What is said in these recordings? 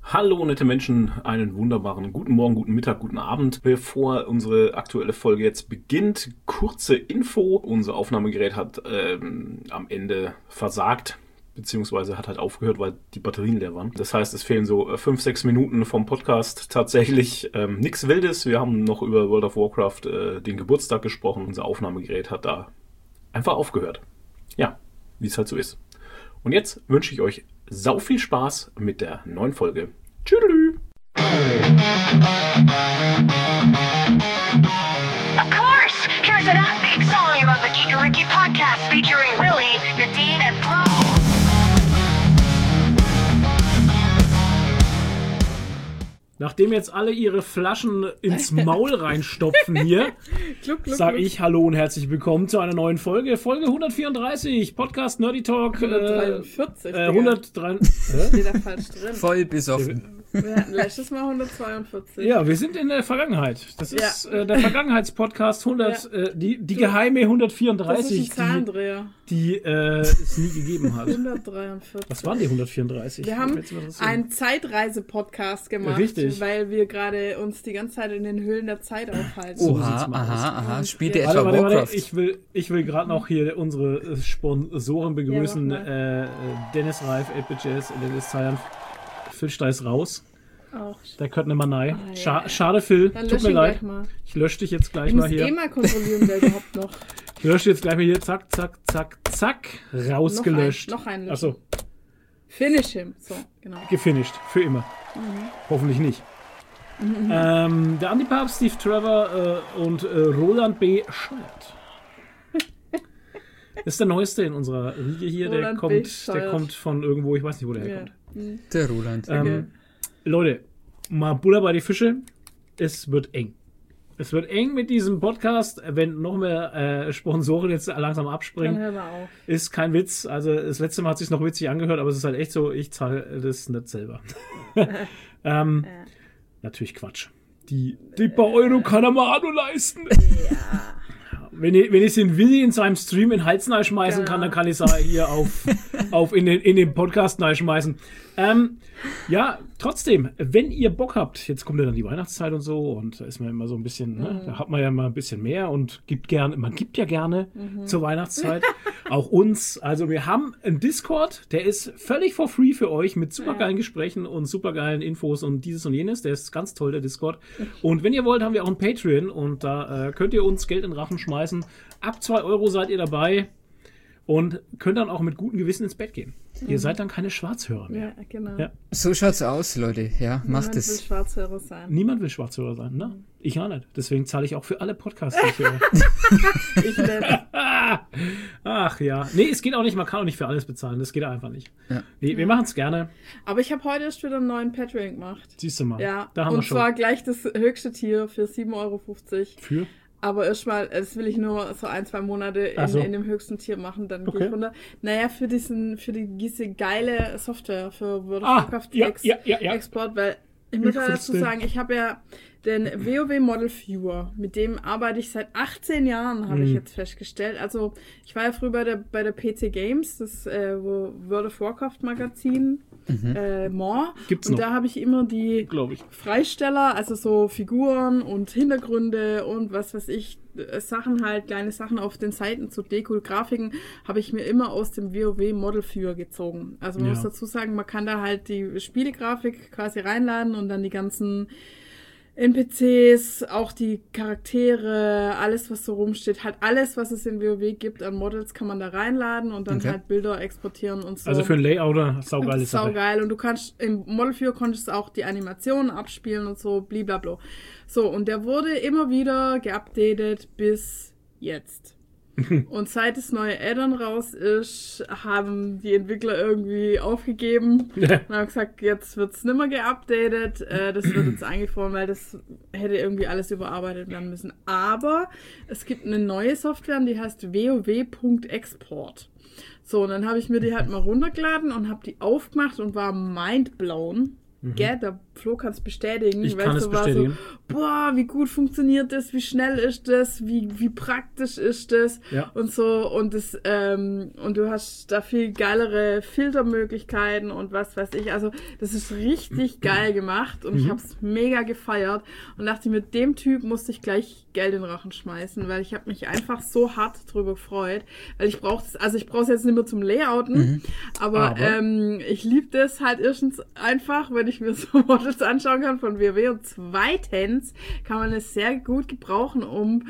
Hallo nette Menschen, einen wunderbaren guten Morgen, guten Mittag, guten Abend. Bevor unsere aktuelle Folge jetzt beginnt, kurze Info. Unser Aufnahmegerät hat am Ende versagt, beziehungsweise hat halt aufgehört, weil die Batterien leer waren. Das heißt, es fehlen so 5-6 Minuten vom Podcast. Tatsächlich nichts Wildes. Wir haben noch über World of Warcraft den Geburtstag gesprochen. Unser Aufnahmegerät hat da einfach aufgehört. Ja, wie es halt so ist. Und jetzt wünsche ich euch sau viel Spaß mit der neuen Folge. Tschüss. Of course! Here's an upbeat song about the Geek and Ricky podcast featuring Willie, Nadine, and Flo. Nachdem jetzt alle ihre Flaschen ins Maul reinstopfen hier, sage ich Hallo und herzlich willkommen zu einer neuen Folge. Folge 134, Podcast Nerdy Talk. 143. 103. Steht da falsch drin. Voll besoffen. Wir hatten letztes Mal 142. Ja, wir sind in der Vergangenheit. Das ist der Vergangenheitspodcast 100, die geheime 134, das ist ein Zahlendreher. die es nie gegeben hat. 143. Was waren die 134? Wir haben einen Zeitreise-Podcast gemacht, Richtig. weil wir gerade uns die ganze Zeit in den Höhlen der Zeit aufhalten. Oha, aha. Spielt ihr Warte, etwa warte, Warcraft? ich will gerade noch hier unsere Sponsoren begrüßen. Ja, Dennis Reif, 8BitJazz, Dennis Zayan, Phil Steiß raus. Auch. Der könnte nimmer nein. Ja. Schade, Phil. Dann Tut lösch mir ihn leid. gleich mal. Ich lösche dich jetzt gleich Ich mal muss hier. mal kontrollieren, wer überhaupt noch. Ich lösche jetzt gleich mal hier. Zack, zack, zack, zack. Rausgelöscht. Noch ein löschen. Achso, Finish him. So, genau. gefinisht. Für immer. Hoffentlich nicht. Der Andi Papst, Steve Trevor und Roland B. Scheuert. Das ist der Neueste in unserer Riege hier. Der Roland B. kommt Scheuert. von irgendwo. Ich weiß nicht, wo der herkommt. Der Roland. Leute, mal Butter bei die Fische. Es wird eng. Es wird eng mit diesem Podcast, wenn noch mehr Sponsoren jetzt langsam Dann abspringen. hör mal auf. Ist kein Witz. Also das letzte Mal hat es sich noch witzig angehört, aber es ist halt echt so, ich zahle das nicht selber. Natürlich Quatsch. Die paar Euro kann er mal Ado leisten. Ja. Wenn ich den Willi in seinem Stream in den Hals schmeißen kann, dann kann ich es hier auf in den Podcast schmeißen. Ja, trotzdem, wenn ihr Bock habt, jetzt kommt ja dann die Weihnachtszeit und so und da ist man immer so ein bisschen, ne, da hat man ja mal ein bisschen mehr und man gibt ja gerne zur Weihnachtszeit, auch uns. Also wir haben einen Discord, der ist völlig for free für euch mit supergeilen Gesprächen und supergeilen Infos und dieses und jenes. Der ist ganz toll, der Discord. Und wenn ihr wollt, haben wir auch ein Patreon und da könnt ihr uns Geld in den Rachen schmeißen. Ab 2 Euro seid ihr dabei und könnt dann auch mit gutem Gewissen ins Bett gehen. Ihr seid dann keine Schwarzhörer mehr. Ja, genau. Ja. So schaut's aus, Leute. Ja, macht Niemand will es. Schwarzhörer sein. Niemand will Schwarzhörer sein, ne? Ich auch nicht. Deswegen zahle ich auch für alle Podcasts, die ich höre. Ich nicht. Ach ja. Nee, es geht auch nicht, man kann auch nicht für alles bezahlen. Das geht einfach nicht. Ja. Nee, wir machen es gerne. Aber ich habe heute erst wieder einen neuen Patreon gemacht. Siehst du mal. Ja, Da haben und wir schon. zwar gleich das höchste Tier für 7,50 Euro. Für? Aber erstmal, das will ich nur so 1-2 Monate Ach so. in dem höchsten Tier machen, dann gehe Okay. ich runter. Naja, für diese geile Software für World of Ah, Warcraft ja. Export, weil ich muss ja dazu 15. sagen, ich habe ja den WoW Model Viewer, mit dem arbeite ich seit 18 Jahren, habe ich jetzt festgestellt. Also ich war ja früher bei der PC Games, das World of Warcraft Magazin, More. Gibt's und noch. da habe ich immer die Glaube ich. Freisteller, also so Figuren und Hintergründe und was weiß ich, Sachen halt, kleine Sachen auf den Seiten zu Deko, Grafiken, habe ich mir immer aus dem WoW Model Viewer gezogen. Also man Ja. muss dazu sagen, man kann da halt die Spielegrafik quasi reinladen und dann die ganzen NPCs, auch die Charaktere, alles, was so rumsteht, halt alles, was es in WoW gibt an Models, kann man da reinladen und dann Okay. halt Bilder exportieren und so. Also für einen Layouter saugeile Sache. Saugeil. Und du kannst, im Model Viewer konntest du auch die Animationen abspielen und so, blablabla. So, und der wurde immer wieder geupdatet bis jetzt. Und seit das neue Add-on raus ist, haben die Entwickler irgendwie aufgegeben und haben gesagt, jetzt wird es nicht mehr geupdatet, das wird jetzt eingefroren, weil das hätte irgendwie alles überarbeitet werden müssen. Aber es gibt eine neue Software, die heißt wow.export. So, und dann habe ich mir die halt mal runtergeladen und habe die aufgemacht und war mindblown. Gell, der Flo kann es bestätigen. Ich weil kann es es war bestätigen. So, boah, wie gut funktioniert das, wie schnell ist das, wie praktisch ist das Ja. und so. Und und du hast da viel geilere Filtermöglichkeiten und was weiß ich. Also das ist richtig geil gemacht und ich habe es mega gefeiert und dachte, mit dem Typ musste ich gleich Geld in den Rachen schmeißen, weil ich habe mich einfach so hart drüber gefreut, weil ich brauche es jetzt nicht mehr zum Layouten, aber ich liebe das halt erstens einfach, wenn ich mir so Models anschauen kann von WoW und zweitens kann man es sehr gut gebrauchen, um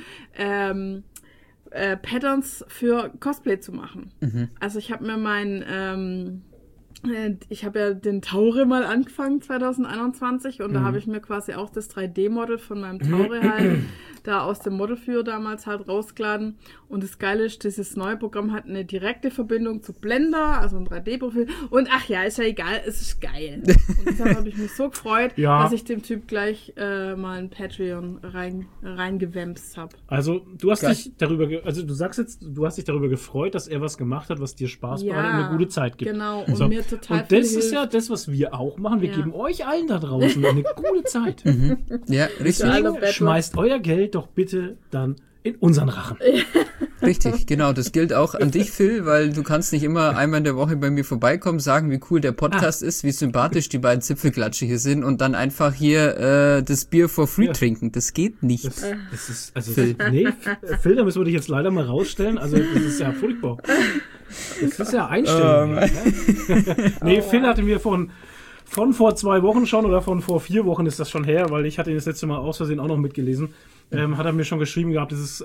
Patterns für Cosplay zu machen. Also ich habe mir ich habe ja den Taure mal angefangen 2021 und da habe ich mir quasi auch das 3D-Model von meinem Taure halt da aus dem Modelführer damals halt rausgeladen. Und das Geile ist, dieses neue Programm hat eine direkte Verbindung zu Blender, also ein 3D-Profil. Und ach ja, ist ja egal, es ist geil. Und deshalb habe ich mich so gefreut, dass ich dem Typ gleich mal ein Patreon reingewämst habe. Also du hast dich darüber, du sagst jetzt, du hast dich darüber gefreut, dass er was gemacht hat, was dir Spaß macht und eine gute Zeit gibt. Genau, und mir total und das ist ja das, was wir auch machen. Wir geben euch allen da draußen eine gute Zeit. Ja, richtig. Schmeißt euer Geld doch bitte dann in unseren Rachen. Richtig, genau. Das gilt auch an dich, Phil, weil du kannst nicht immer einmal in der Woche bei mir vorbeikommen, sagen, wie cool der Podcast ist, wie sympathisch die beiden Zipfelklatsche hier sind und dann einfach hier das Bier for free trinken. Das geht nicht. Das ist, also, Phil, da müssen wir dich jetzt leider mal rausstellen. Also, das ist ja furchtbar. Das ist ja Einstellung. Nee, Phil hatte mir von vor 2 Wochen schon oder von vor 4 Wochen ist das schon her, weil ich hatte ihn das letzte Mal aus Versehen auch noch mitgelesen. Hat er mir schon geschrieben gehabt, es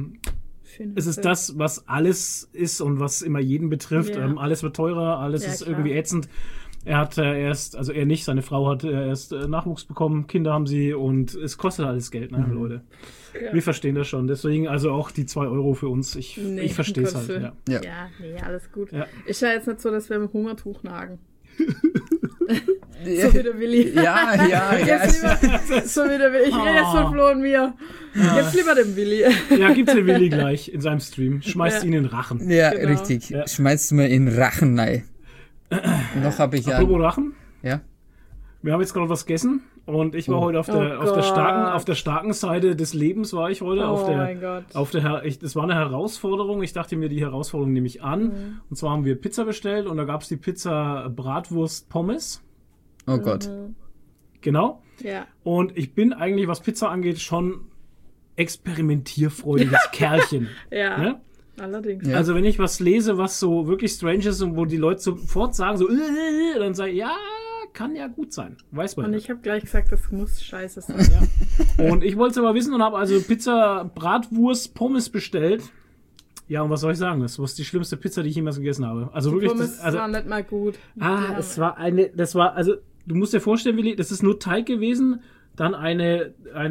ist das, was alles ist und was immer jeden betrifft. Ja. Alles wird teurer, alles ist irgendwie ätzend. Er hat er nicht, seine Frau hat erst Nachwuchs bekommen, Kinder haben sie und es kostet alles Geld, ne, Leute. Ja. Wir verstehen das schon. Deswegen also auch die 2 Euro für uns. Ich verstehe es halt. Ja, nee, alles gut. Ja. Ist ja jetzt nicht so, dass wir im Hungertuch nagen. So wie der Willi. Ja. So wie der Willi. Ich rede jetzt von Flo und mir. Jetzt lieber dem Willi. Ja, gibt's den Willi gleich in seinem Stream. Schmeißt ihn in den Rachen. Ja, genau. Richtig. Ja. Schmeißt mir in den Rachen rein. Noch habe ich Apropos Rachen. Ja. Wir haben jetzt gerade was gegessen und ich war heute auf der starken Seite des Lebens war ich heute. Das war eine Herausforderung. Ich dachte mir, die Herausforderung nehme ich an. Und zwar haben wir Pizza bestellt und da gab es die Pizza Bratwurst Pommes. Oh Gott. Genau. Ja. Und ich bin eigentlich, was Pizza angeht, schon experimentierfreudiges Kerlchen. Ja. Ne? Allerdings. Ja. Also wenn ich was lese, was so wirklich strange ist und wo die Leute sofort sagen, so, dann sage ich, ja, kann ja gut sein. Weiß man. Und ich habe gleich gesagt, das muss scheiße sein. Ja. Und ich wollte es aber wissen und habe also Pizza, Bratwurst, Pommes bestellt. Ja, und was soll ich sagen? Das war die schlimmste Pizza, die ich jemals gegessen habe. Also die wirklich. Pommes war nicht mal gut. Also du musst dir vorstellen, Willi, das ist nur Teig gewesen, dann eine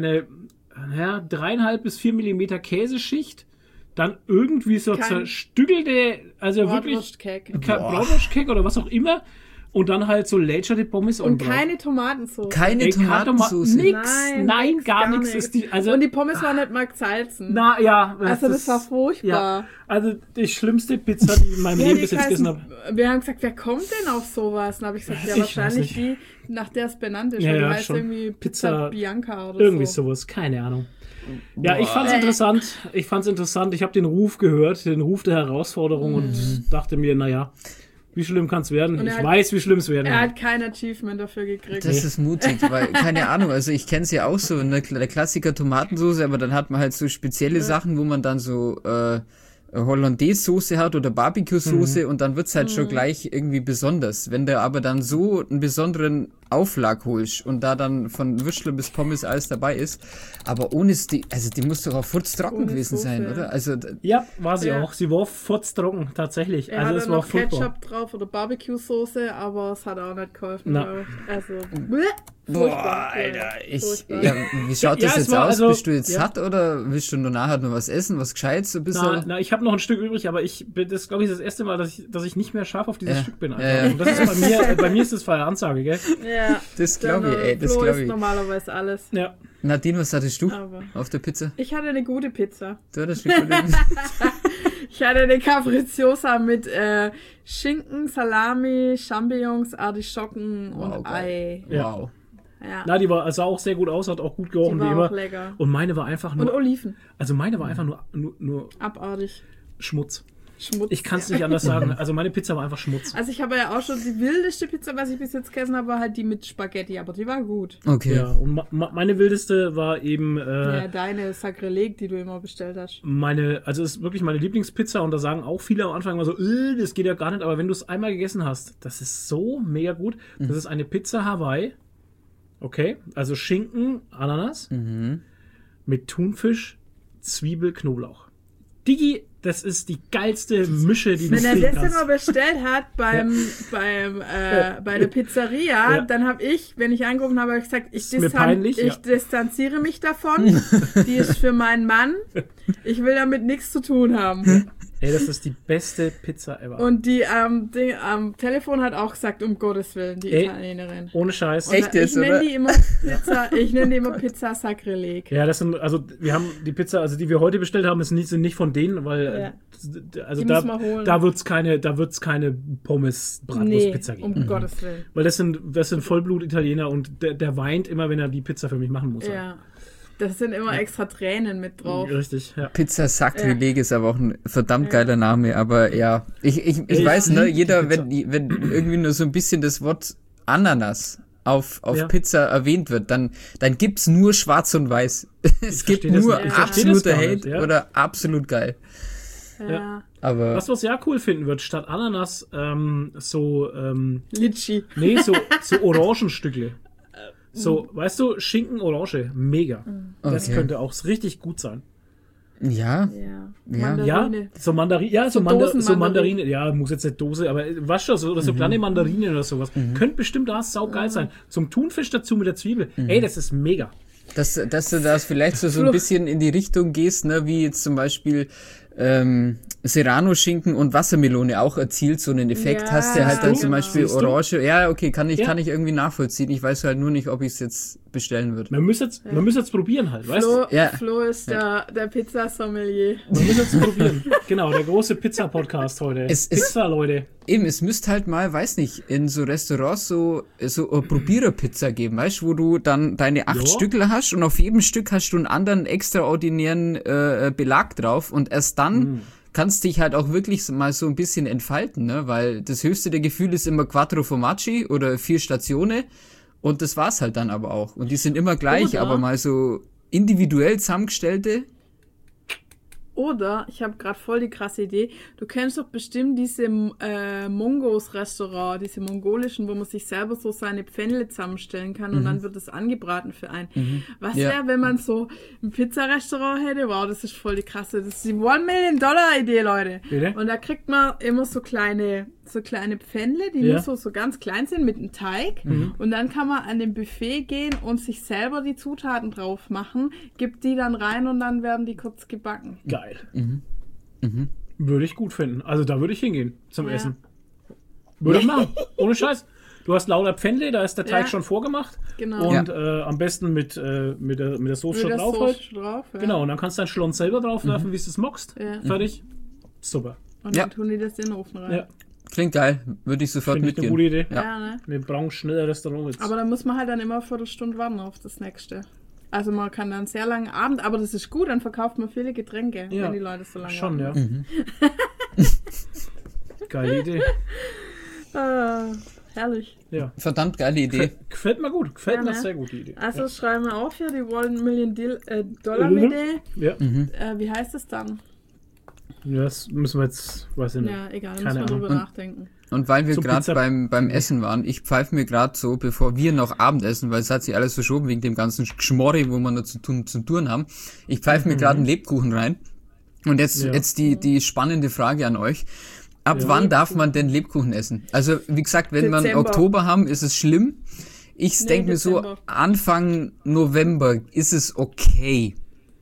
3,5 bis 4 Millimeter Käseschicht, dann irgendwie so zerstückelte, also wirklich Bratwurstcake oder was auch immer. Und dann halt so lätscherte Pommes und keine Tomatensauce. Keine Tomatensauce. Nein, gar nichts. Und die Pommes waren nicht mal gesalzen. Also das war furchtbar. Ja, also die schlimmste Pizza, die ich in meinem Leben bis jetzt gegessen habe. Wir haben gesagt, wer kommt denn auf sowas? Dann habe ich gesagt, wahrscheinlich die, nach der es benannt ist. Ja, die heißt irgendwie Pizza Bianca oder irgendwie sowas, keine Ahnung. Ja, ich fand's interessant. Ich habe den Ruf gehört, den Ruf der Herausforderung und dachte mir, naja, wie schlimm kann es werden? Ich weiß, wie schlimm es werden kann. Er hat kein Achievement dafür gekriegt. Das ist mutig, weil, keine Ahnung, also ich kenne es ja auch so, der Klassiker Tomatensauce, aber dann hat man halt so spezielle Sachen, wo man dann so Hollandaise-Soße hat oder Barbecue-Soße und dann wird's halt schon gleich irgendwie besonders. Wenn du aber dann so einen besonderen Auflag holst und da dann von Würstle bis Pommes alles dabei ist, aber ohne die muss doch auch furztrocken gewesen sein, oder? Also ja, war sie auch. Sie war furztrocken, tatsächlich. Er hatte noch Ketchup drauf oder Barbecue-Soße, aber es hat auch nicht geholfen. Also, boah, Alter, wie schaut das jetzt aus? Also, bist du jetzt satt oder willst du nur nachher noch was essen, was Gescheites? Na, ich habe noch ein Stück übrig, aber das glaube ich das erste Mal, dass ich nicht mehr scharf auf dieses Stück bin. Und das ist bei mir ist das freie Ansage, gell? Ja. Das glaube ich, ey. Das Flo glaube ist ich. normalerweise alles. Ja. Nadine, was hattest du auf der Pizza? Ich hatte eine gute Pizza. Du hattest eine gute Pizza. Ich hatte eine Capricciosa mit Schinken, Salami, Champignons, Artischocken und Ei. Ja. Wow. Ja. Na, die war, sah auch sehr gut aus, hat auch gut gerochen, Die wie war immer. auch lecker. Und meine war einfach Und nur, Oliven. also meine war einfach nur Abartig. Schmutz. Schmutz. Ich kann es nicht anders sagen. Also meine Pizza war einfach Schmutz. Also ich habe ja auch schon die wildeste Pizza, was ich bis jetzt gegessen habe, war halt die mit Spaghetti, aber die war gut. Okay. Ja, und meine wildeste war eben Ja, deine Sakrileg, die du immer bestellt hast. also es ist wirklich meine Lieblingspizza und da sagen auch viele am Anfang immer so, das geht ja gar nicht, aber wenn du es einmal gegessen hast, das ist so mega gut. Das ist eine Pizza Hawaii. Okay, also Schinken, Ananas mit Thunfisch, Zwiebel, Knoblauch. Digi, das ist die geilste Mische, die du Wenn er kriegen das kannst. immer bestellt hat bei der Pizzeria, Ja. dann habe ich, wenn ich angerufen habe, gesagt, ich mir peinlich, ja. distanziere mich davon. Die ist für meinen Mann. Ich will damit nichts zu tun haben. Ey, das ist die beste Pizza ever. Und die am Telefon hat auch gesagt, um Gottes Willen, die Ey. Italienerin. Ohne Scheiß. Echt jetzt, Ich nenne oder? die immer Pizza Sakrileg. Ja, das sind, also wir haben die Pizza, also die wir heute bestellt haben, sind nicht von denen, weil also Die müssen wir holen. da wird's keine Pommes Bratwurst-Pizza geben. um Gottes Willen. Weil das sind Vollblut-Italiener und der weint immer, wenn er die Pizza für mich machen muss. Ja. Das sind immer extra Tränen mit drauf. Richtig, ja. Pizza Sakrileg ist aber auch ein verdammt geiler Name, aber ja, ich weiß, ne, jeder, wenn irgendwie nur so ein bisschen das Wort Ananas auf Ja. Pizza erwähnt wird, dann gibt's nur schwarz und weiß. Es gibt verstehe das nur nicht. Ich verstehe das absoluter gar Hate nicht, ja. oder absolut geil. Ja. Aber Was ja cool finden wird, statt Ananas so Orangenstückle. So, weißt du, Schinken, Orange, mega. Das Okay. könnte auch richtig gut sein. ja, Ja. Ja. Mandarine. Ja, so Mandarine, ja, so Dosenmandarine. Mandarine, ja, muss jetzt nicht Dose, aber weißt du, so kleine Mandarinen oder sowas. Könnte bestimmt da saugeil sein. Zum Thunfisch dazu mit der Zwiebel. Ey, das ist mega. dass du das vielleicht so ein bisschen in die Richtung gehst, ne, wie jetzt zum Beispiel Serrano-Schinken und Wassermelone auch erzielt, so einen Effekt Ja, hast du halt dann zum genau. Beispiel Siehst du? Orange. Ja, okay, kann ich Ja. irgendwie nachvollziehen. Ich weiß halt nur nicht, ob ich es jetzt bestellen würde. Man muss jetzt probieren halt, weißt du? Ja. Flo ist der Pizzasommelier. Man muss jetzt probieren. Genau, der große Pizza-Podcast heute. Es ist- Pizza, Leute. Eben, es müsste halt mal, weiß nicht, in so Restaurants so eine Probiererpizza geben, weißt du, wo du dann deine 8 Ja. Stückler hast und auf jedem Stück hast du einen anderen extraordinären Belag drauf und erst dann kannst dich halt auch wirklich mal so ein bisschen entfalten, ne, weil das höchste der Gefühle ist immer Quattro Formaggi oder 4 Stazione und das war's halt dann aber auch. Und die sind immer gleich, Oder- aber mal so individuell zusammengestellte. Oder, ich habe gerade voll die krasse Idee, du kennst doch bestimmt diese Mongos-Restaurant, diese mongolischen, wo man sich selber so seine Pfännle zusammenstellen kann und dann wird es angebraten für einen. Was Ja. wäre, wenn man so ein Pizzarestaurant hätte? Wow, das ist voll die krasse, das ist die $1-Million-Idee, Leute. Bitte? Und da kriegt man immer so kleine Pfännle, die Ja. nur so ganz klein sind mit einem Teig. Und dann kann man an dem Buffet gehen und sich selber die Zutaten drauf machen, gibt die dann rein und dann werden die kurz gebacken. Geil. Würde ich gut finden. Also da würde ich hingehen zum Ja. Essen. Würde ich machen. Ohne Scheiß. Du hast lauter Pfännle, da ist der Teig Ja. schon vorgemacht. Genau. Und am besten mit der Soße schon Mit der drauf. Soße Halt. drauf, ja. Genau, und dann kannst du dein Schlons selber draufwerfen, wie du es magst. Ja. Fertig. Super. Und Ja. dann tun die das in den Ofen rein. Ja, Klingt geil, würde ich sofort finde ich eine mitgehen. gute Idee. Ja. Ja, ne? Wir brauchen schneller Restaurant jetzt. Aber da muss man halt dann immer eine Viertelstunde warten auf das nächste. Also man kann dann sehr langen Abend, aber das ist gut, dann verkauft man viele Getränke, Ja, wenn die Leute so lange schon, warten. ja. Geile Idee. Herrlich. Ja. Verdammt geile Idee. Gefällt mir gut. Gefällt Ja, mir ne? sehr gut, die Idee. Also schreiben wir auf hier die $1-Million-Idee. Ja. Wie heißt es dann? Ja, das müssen wir jetzt, weiß ich nicht. Ja, egal, Keine müssen wir drüber Ahnung. nachdenken. Und weil wir Zum gerade Pizza- beim Essen waren, ich pfeife mir gerade so, bevor wir noch Abendessen, weil es hat sich alles verschoben wegen dem ganzen Geschmorre, wo wir noch zu tun haben, ich pfeife mir gerade einen Lebkuchen rein. Und jetzt die spannende Frage an euch. Ab wann darf man denn Lebkuchen essen? Also, wie gesagt, wenn wir Dezember. Oktober haben, ist es schlimm. Ich denke mir so, Dezember. Anfang November ist es okay.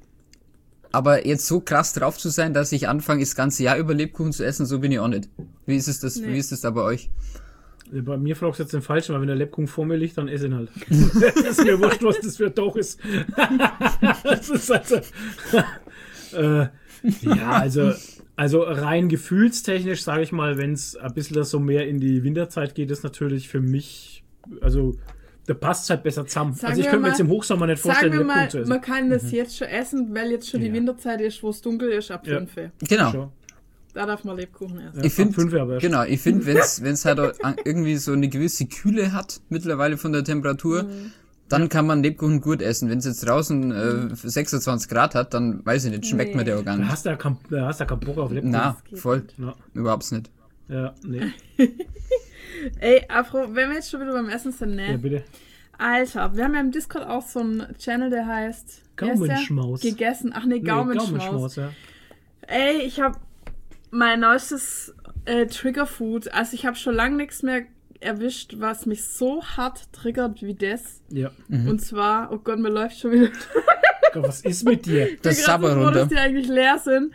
Aber jetzt so krass drauf zu sein, dass ich anfange, das ganze Jahr über Lebkuchen zu essen, so bin ich auch nicht. Wie ist es wie ist es da bei euch? Bei mir fragst du jetzt den Falschen, weil wenn der Lebkuchen vor mir liegt, dann esse ich ihn halt. Das ist mir wurscht, was das für ein Doch ist. Das ist also... ja, also Also rein gefühlstechnisch, sage ich mal, wenn es ein bisschen so mehr in die Winterzeit geht, ist natürlich für mich, also da passt es halt besser zusammen. Sagen Also ich wir könnte mir mal- jetzt im Hochsommer nicht vorstellen, Sagen wir mal, Lebkuchen zu essen. man kann das jetzt schon essen, weil jetzt schon die Ja. Winterzeit ist, wo es dunkel ist, ab Ja. 5. Genau. Schon. Da darf man Lebkuchen essen. Ja, Ich finde, ab 5 aber erst. genau, ich finde, wenn's halt auch irgendwie so eine gewisse Kühle hat, mittlerweile von der Temperatur, dann kann man Lebkuchen gut essen. Wenn es jetzt draußen 26 Grad hat, dann weiß ich nicht, schmeckt mir der auch gar Da nicht. hast du ja keinen Bock auf Lebkuchen. Na, geht voll, nicht. Ja, überhaupt nicht. ja, nee. Ey, Afro, wenn wir jetzt schon wieder beim Essen sind, ne? Ja, bitte. Alter, wir haben ja im Discord auch so einen Channel, der heißt wie heißt der? Gaumenschmaus. Gegessen. Ach nee, Nee, Gaumenschmaus. ja. Ey, ich habe mein neuestes Triggerfood. Also ich habe schon lange nichts mehr erwischt, was mich so hart triggert wie das. Ja. Und zwar, oh Gott, mir läuft schon wieder. Gott, was ist mit dir? Das Ich bin grad so Sabber froh, dass runter. die eigentlich leer sind.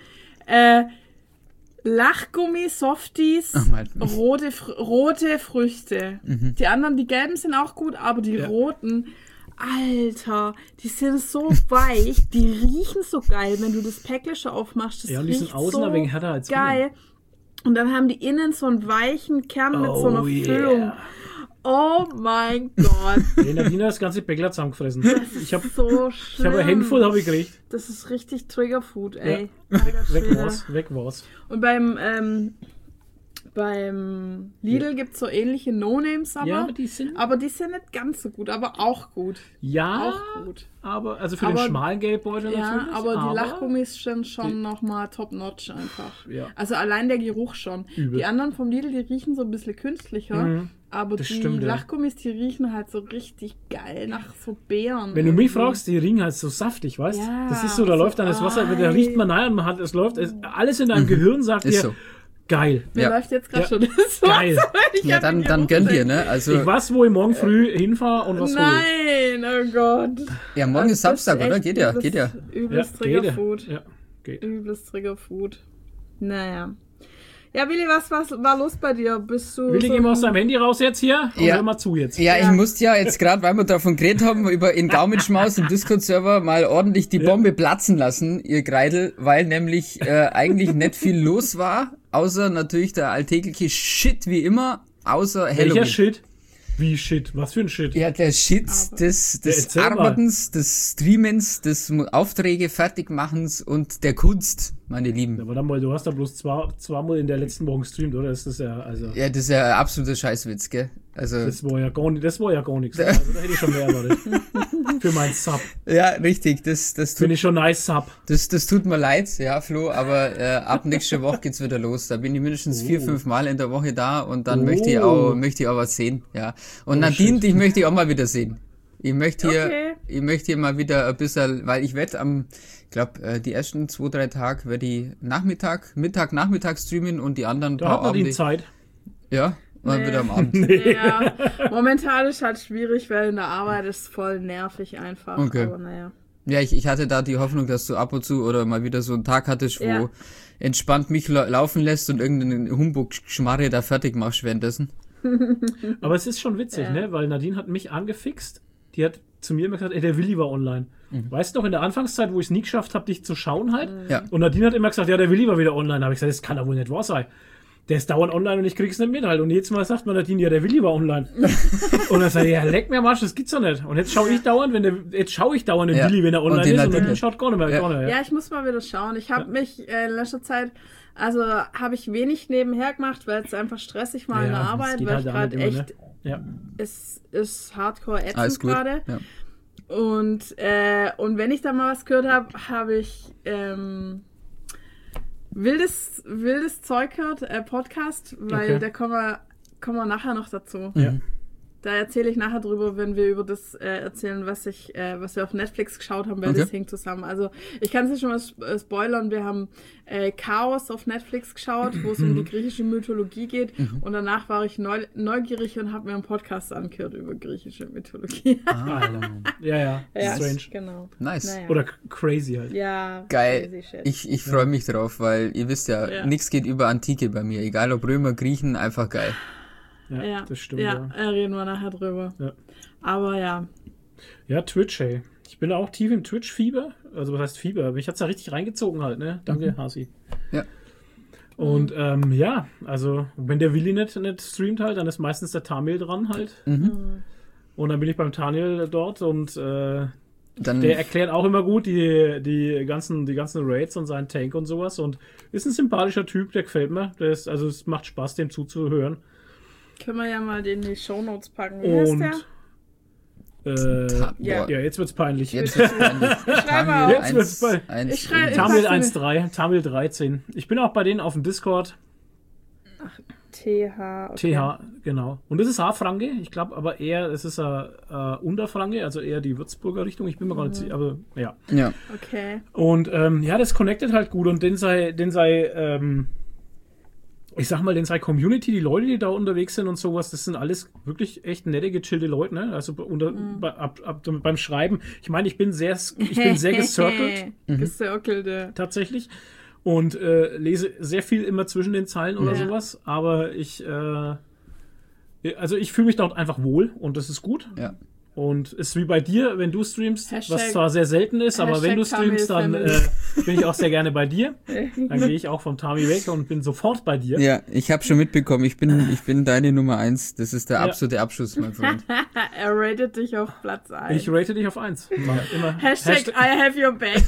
Lachgummi, Softies, Ach, mein. rote Früchte. Die anderen, die gelben sind auch gut, aber die Ja. roten, Alter, die sind so weich, die riechen so geil, wenn du das Päckchen schon aufmachst. Das Ja, und die sind riecht außen so ein wenig härter als geil. Und dann haben die innen so einen weichen Kern mit so einer Füllung. Oh mein Gott, Nee, Nadine hat das ganze Bäckler zusammengefressen. Ich habe so ich schlimm. hab eine Handvoll hab ich gekriegt. Das ist richtig Triggerfood, ey. Ja. Alter Weg Schwede. war's, weg war's. Und beim Lidl gibt es so ähnliche No-Names, Ja, aber die sind... aber die sind nicht ganz so gut, aber auch gut. Ja, Auch gut. aber... Also für Aber- den schmalen Geldbeutel Ja, natürlich. aber die Lachgummis sind schon nochmal top-notch einfach. Ja. Also allein der Geruch schon. Übel. Die anderen vom Lidl, die riechen so ein bisschen künstlicher, Mhm. aber Das die stimmt, ja. Lachgummis, die riechen halt so richtig geil nach so Beeren. Wenn du mich irgendwie. fragst, die riechen halt so saftig, weißt du? Ja, Das ist so, da so läuft dann das Wasser, da riecht man rein und man hat, es läuft, alles in deinem Gehirn sagt Ist dir, so. geil. Mir Ja. läuft jetzt gerade Ja. schon das Wasser, Geil. weil ich Ja, hab den dann Geruch gönn dir, weg. ne? Also, Ich weiß, wo ich morgen früh hinfahre und was hole. Nein, oh Gott. ja, morgen ist Also das Samstag, oder? echt Geht ja, übles- geht ja. Übles Ja, geht ja. Triggerfood. Ja, geht. Übles Triggerfood. Naja. Ja, Willi, was war los bei dir? Bist du Willi, so geh mal aus deinem Handy raus jetzt hier und Ja. hör mal zu jetzt. Ja, Ja. ich musste ja jetzt gerade, weil wir davon geredet haben, über in Gaumenschmaus im Discord-Server mal ordentlich die Bombe platzen lassen, ihr Greidel, weil nämlich eigentlich nicht viel los war, außer natürlich der alltägliche Shit wie immer, außer Halloween. Welcher Shit? Wie Shit? Was für ein Shit? Ja, der Shit des erzähl mal. Arbeitens, des Streamens, des Aufträge fertigmachens und der Kunst, meine Lieben. Aber dann mal, du hast da bloß zweimal in der letzten Woche gestreamt, oder? Das ist ja, also, Ja, das ist ja ein absoluter Scheißwitz, gell? Also, das war ja gar nichts. Also, da hätte ich schon mehr erwartet. Für meinen Sub. ja, richtig, das Finde tut, ich schon nice Sub. das tut mir leid, ja, Flo, aber ab nächste Woche geht's wieder los. Da bin ich mindestens 4-5 Mal in der Woche da und dann möchte ich auch was sehen, ja. Und Nadine, shit. dich möchte ich auch mal wieder sehen. Ich möchte Okay. hier mal wieder ein bisschen, weil ich werde die ersten 2-3 Tage werde ich Nachmittag streamen und die anderen Da hat man die Abende, Zeit. ja, und dann Nee. wieder am Abend. Ja, momentan ist halt schwierig, weil in der Arbeit ist voll nervig einfach. Okay. Aber naja. Ja, ich hatte da die Hoffnung, dass du ab und zu oder mal wieder so einen Tag hattest, wo Ja. entspannt mich laufen lässt und irgendeinen Humbug-Schmarre da fertig machst währenddessen. Aber es ist schon witzig, Ja. ne? Weil Nadine hat mich angefixt. Die hat zu mir immer gesagt, ey, der Willi war online. Weißt du noch, in der Anfangszeit, wo ich es nie geschafft habe, dich zu schauen halt? Ja. Und Nadine hat immer gesagt, ja, der Willi war wieder online. Da habe ich gesagt, das kann doch wohl nicht wahr sein. Der ist dauernd online und ich krieg's nicht mit halt. Und jedes Mal sagt man Nadine, ja, der Willi war online. Und dann sagt er, ja, leck mir am Arsch, das gibt's doch nicht. Und jetzt schaue ich dauernd, den Ja. Willi, wenn er Und online den ist. Und Nadine. Nadine schaut gar nicht mehr. Ja. Gar nicht, Ja, ich muss mal wieder schauen. Ich habe mich in letzter Zeit, also habe ich wenig nebenher gemacht, weil es einfach stressig war in der das Arbeit, geht weil halt ich auch nicht gerade immer, echt, ne? Ja. es ist hardcore Alles ätzend gut. gerade. Ja. Und wenn ich da mal was gehört habe, habe ich wildes Zeug gehört, Podcast, weil Okay. da kommen wir nachher noch dazu. Ja. Da erzähle ich nachher drüber, wenn wir über das erzählen, was wir auf Netflix geschaut haben, weil Okay. das hängt zusammen. Also ich kann es nicht schon mal spoilern, wir haben Chaos auf Netflix geschaut, wo es um die griechische Mythologie geht und danach war ich neugierig und habe mir einen Podcast angehört über griechische Mythologie. Alter. Ja. Ja, Strange. genau. Nice. Naja. Oder crazy halt. Ja, Geil. crazy shit. Ich freue mich drauf, weil ihr wisst ja, Ja. nichts geht über Antike bei mir. Egal ob Römer, Griechen, einfach geil. Ja, das stimmt. Ja, Ja, reden wir nachher drüber. Ja. Aber ja. ja Twitch, ey. Ich bin auch tief im Twitch-Fieber. Also was heißt Fieber? Mich hat's da richtig reingezogen halt, ne? Danke, Hasi. Ja. Und ja, also wenn der Willi nicht streamt halt, dann ist meistens der Tamil dran halt. Und dann bin ich beim Daniel dort und der erklärt auch immer gut die ganzen Raids und seinen Tank und sowas und ist ein sympathischer Typ, der gefällt mir. Also es macht Spaß, dem zuzuhören. Können wir ja mal in die Shownotes packen. Wie heißt der? Ja, jetzt wird's peinlich. Jetzt wird's peinlich. Ich schreibe Tamil 1.3, Tamil 13. Ich bin auch bei denen auf dem Discord. Ach, TH. Okay. TH, genau. Und das ist H-Franke, ich glaube aber eher, es ist Unterfranke, also eher die Würzburger Richtung. Ich bin mir gar nicht sicher, aber ja. Okay. Und ja, das connectet halt gut und den sei ich sag mal, den sei Community, die Leute, die da unterwegs sind und sowas, das sind alles wirklich echt nette, gechillte Leute, ne? Also beim Schreiben. Ich meine, ich bin sehr gecircelt. Gecircelt, tatsächlich. Und lese sehr viel immer zwischen den Zeilen oder sowas. Aber ich fühle mich dort einfach wohl und das ist gut. Ja. Und ist wie bei dir, wenn du streamst, Hashtag, was zwar sehr selten ist, aber wenn du streamst, dann bin ich auch sehr gerne bei dir. Dann gehe ich auch vom Tami weg und bin sofort bei dir. Ja, ich habe schon mitbekommen, ich bin deine Nummer 1. Das ist der absolute Abschuss, mein Freund. Er ratet dich auf Platz 1. Ich rate dich auf 1. Immer. Hashtag I have your back.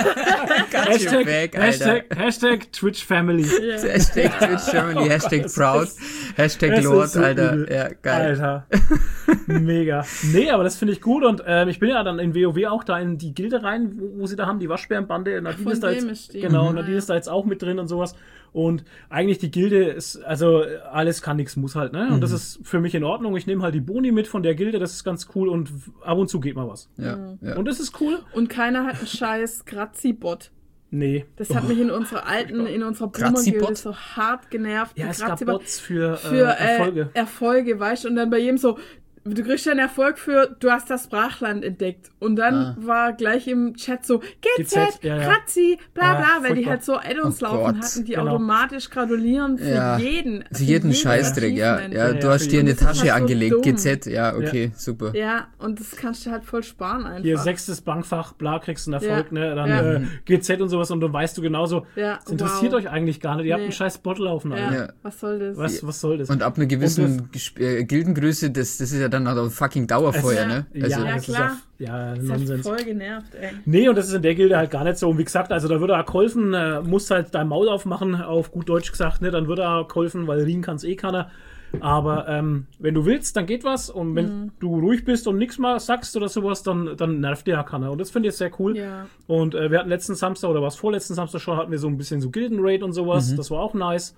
Hashtag Twitch Family. Yeah. Hashtag Twitch Family, Hashtag Proud, Hashtag Lord, so Alter. Übel. Ja, geil. Alter. Mega. Nee, aber das finde ich gut und ich bin ja dann in WoW auch da in die Gilde rein, wo sie da haben, die Waschbärenbande. Nadine ist da jetzt, Nadine ist da jetzt auch mit drin und sowas. Und eigentlich die Gilde ist, also alles kann, nichts muss halt, ne? Und das ist für mich in Ordnung. Ich nehme halt die Boni mit von der Gilde, das ist ganz cool und ab und zu geht mal was. Ja. Und das ist cool. Und keiner hat einen scheiß Grazi-Bot. Nee. Das hat mich in unserer Boomer-Gilde so hart genervt. Ja, es gab Bots für Erfolge. Erfolge, weißt du? Und dann bei jedem so, du kriegst einen Erfolg für, du hast das Brachland entdeckt. Und dann war gleich im Chat so, GZ, Grazi, bla bla, weil die halt so Add-ons laufen hatten, die automatisch gratulieren für jeden. Für jeden Scheißdreck, ja. Du hast dir eine Tasche angelegt, GZ, okay, super. Ja, und das kannst du halt voll sparen einfach. Hier 6. Bankfach, bla, kriegst einen Erfolg, ne? Dann GZ und sowas und dann weißt du genauso, das interessiert euch eigentlich gar nicht, ihr habt einen scheiß Bot laufen. Ja. Was soll das? Was soll das? Und ab einer gewissen Gildengröße, das ist ja dann noch fucking Dauerfeuer, ne? Also, ja, klar. Das Nonsens. Hat voll genervt, ey. Nee, und das ist in der Gilde halt gar nicht so. Und wie gesagt, also da wird er geholfen, musst halt dein Maul aufmachen, auf gut Deutsch gesagt, ne? Dann wird er geholfen, weil Rien kann's keiner. Aber wenn du willst, dann geht was. Und wenn du ruhig bist und nichts mal sagst oder sowas, dann nervt dir ja keiner. Und das finde ich sehr cool. Ja. Und wir hatten letzten Samstag oder was vorletzten Samstag schon, hatten wir so ein bisschen so Gilden-Raid und sowas. Das war auch nice.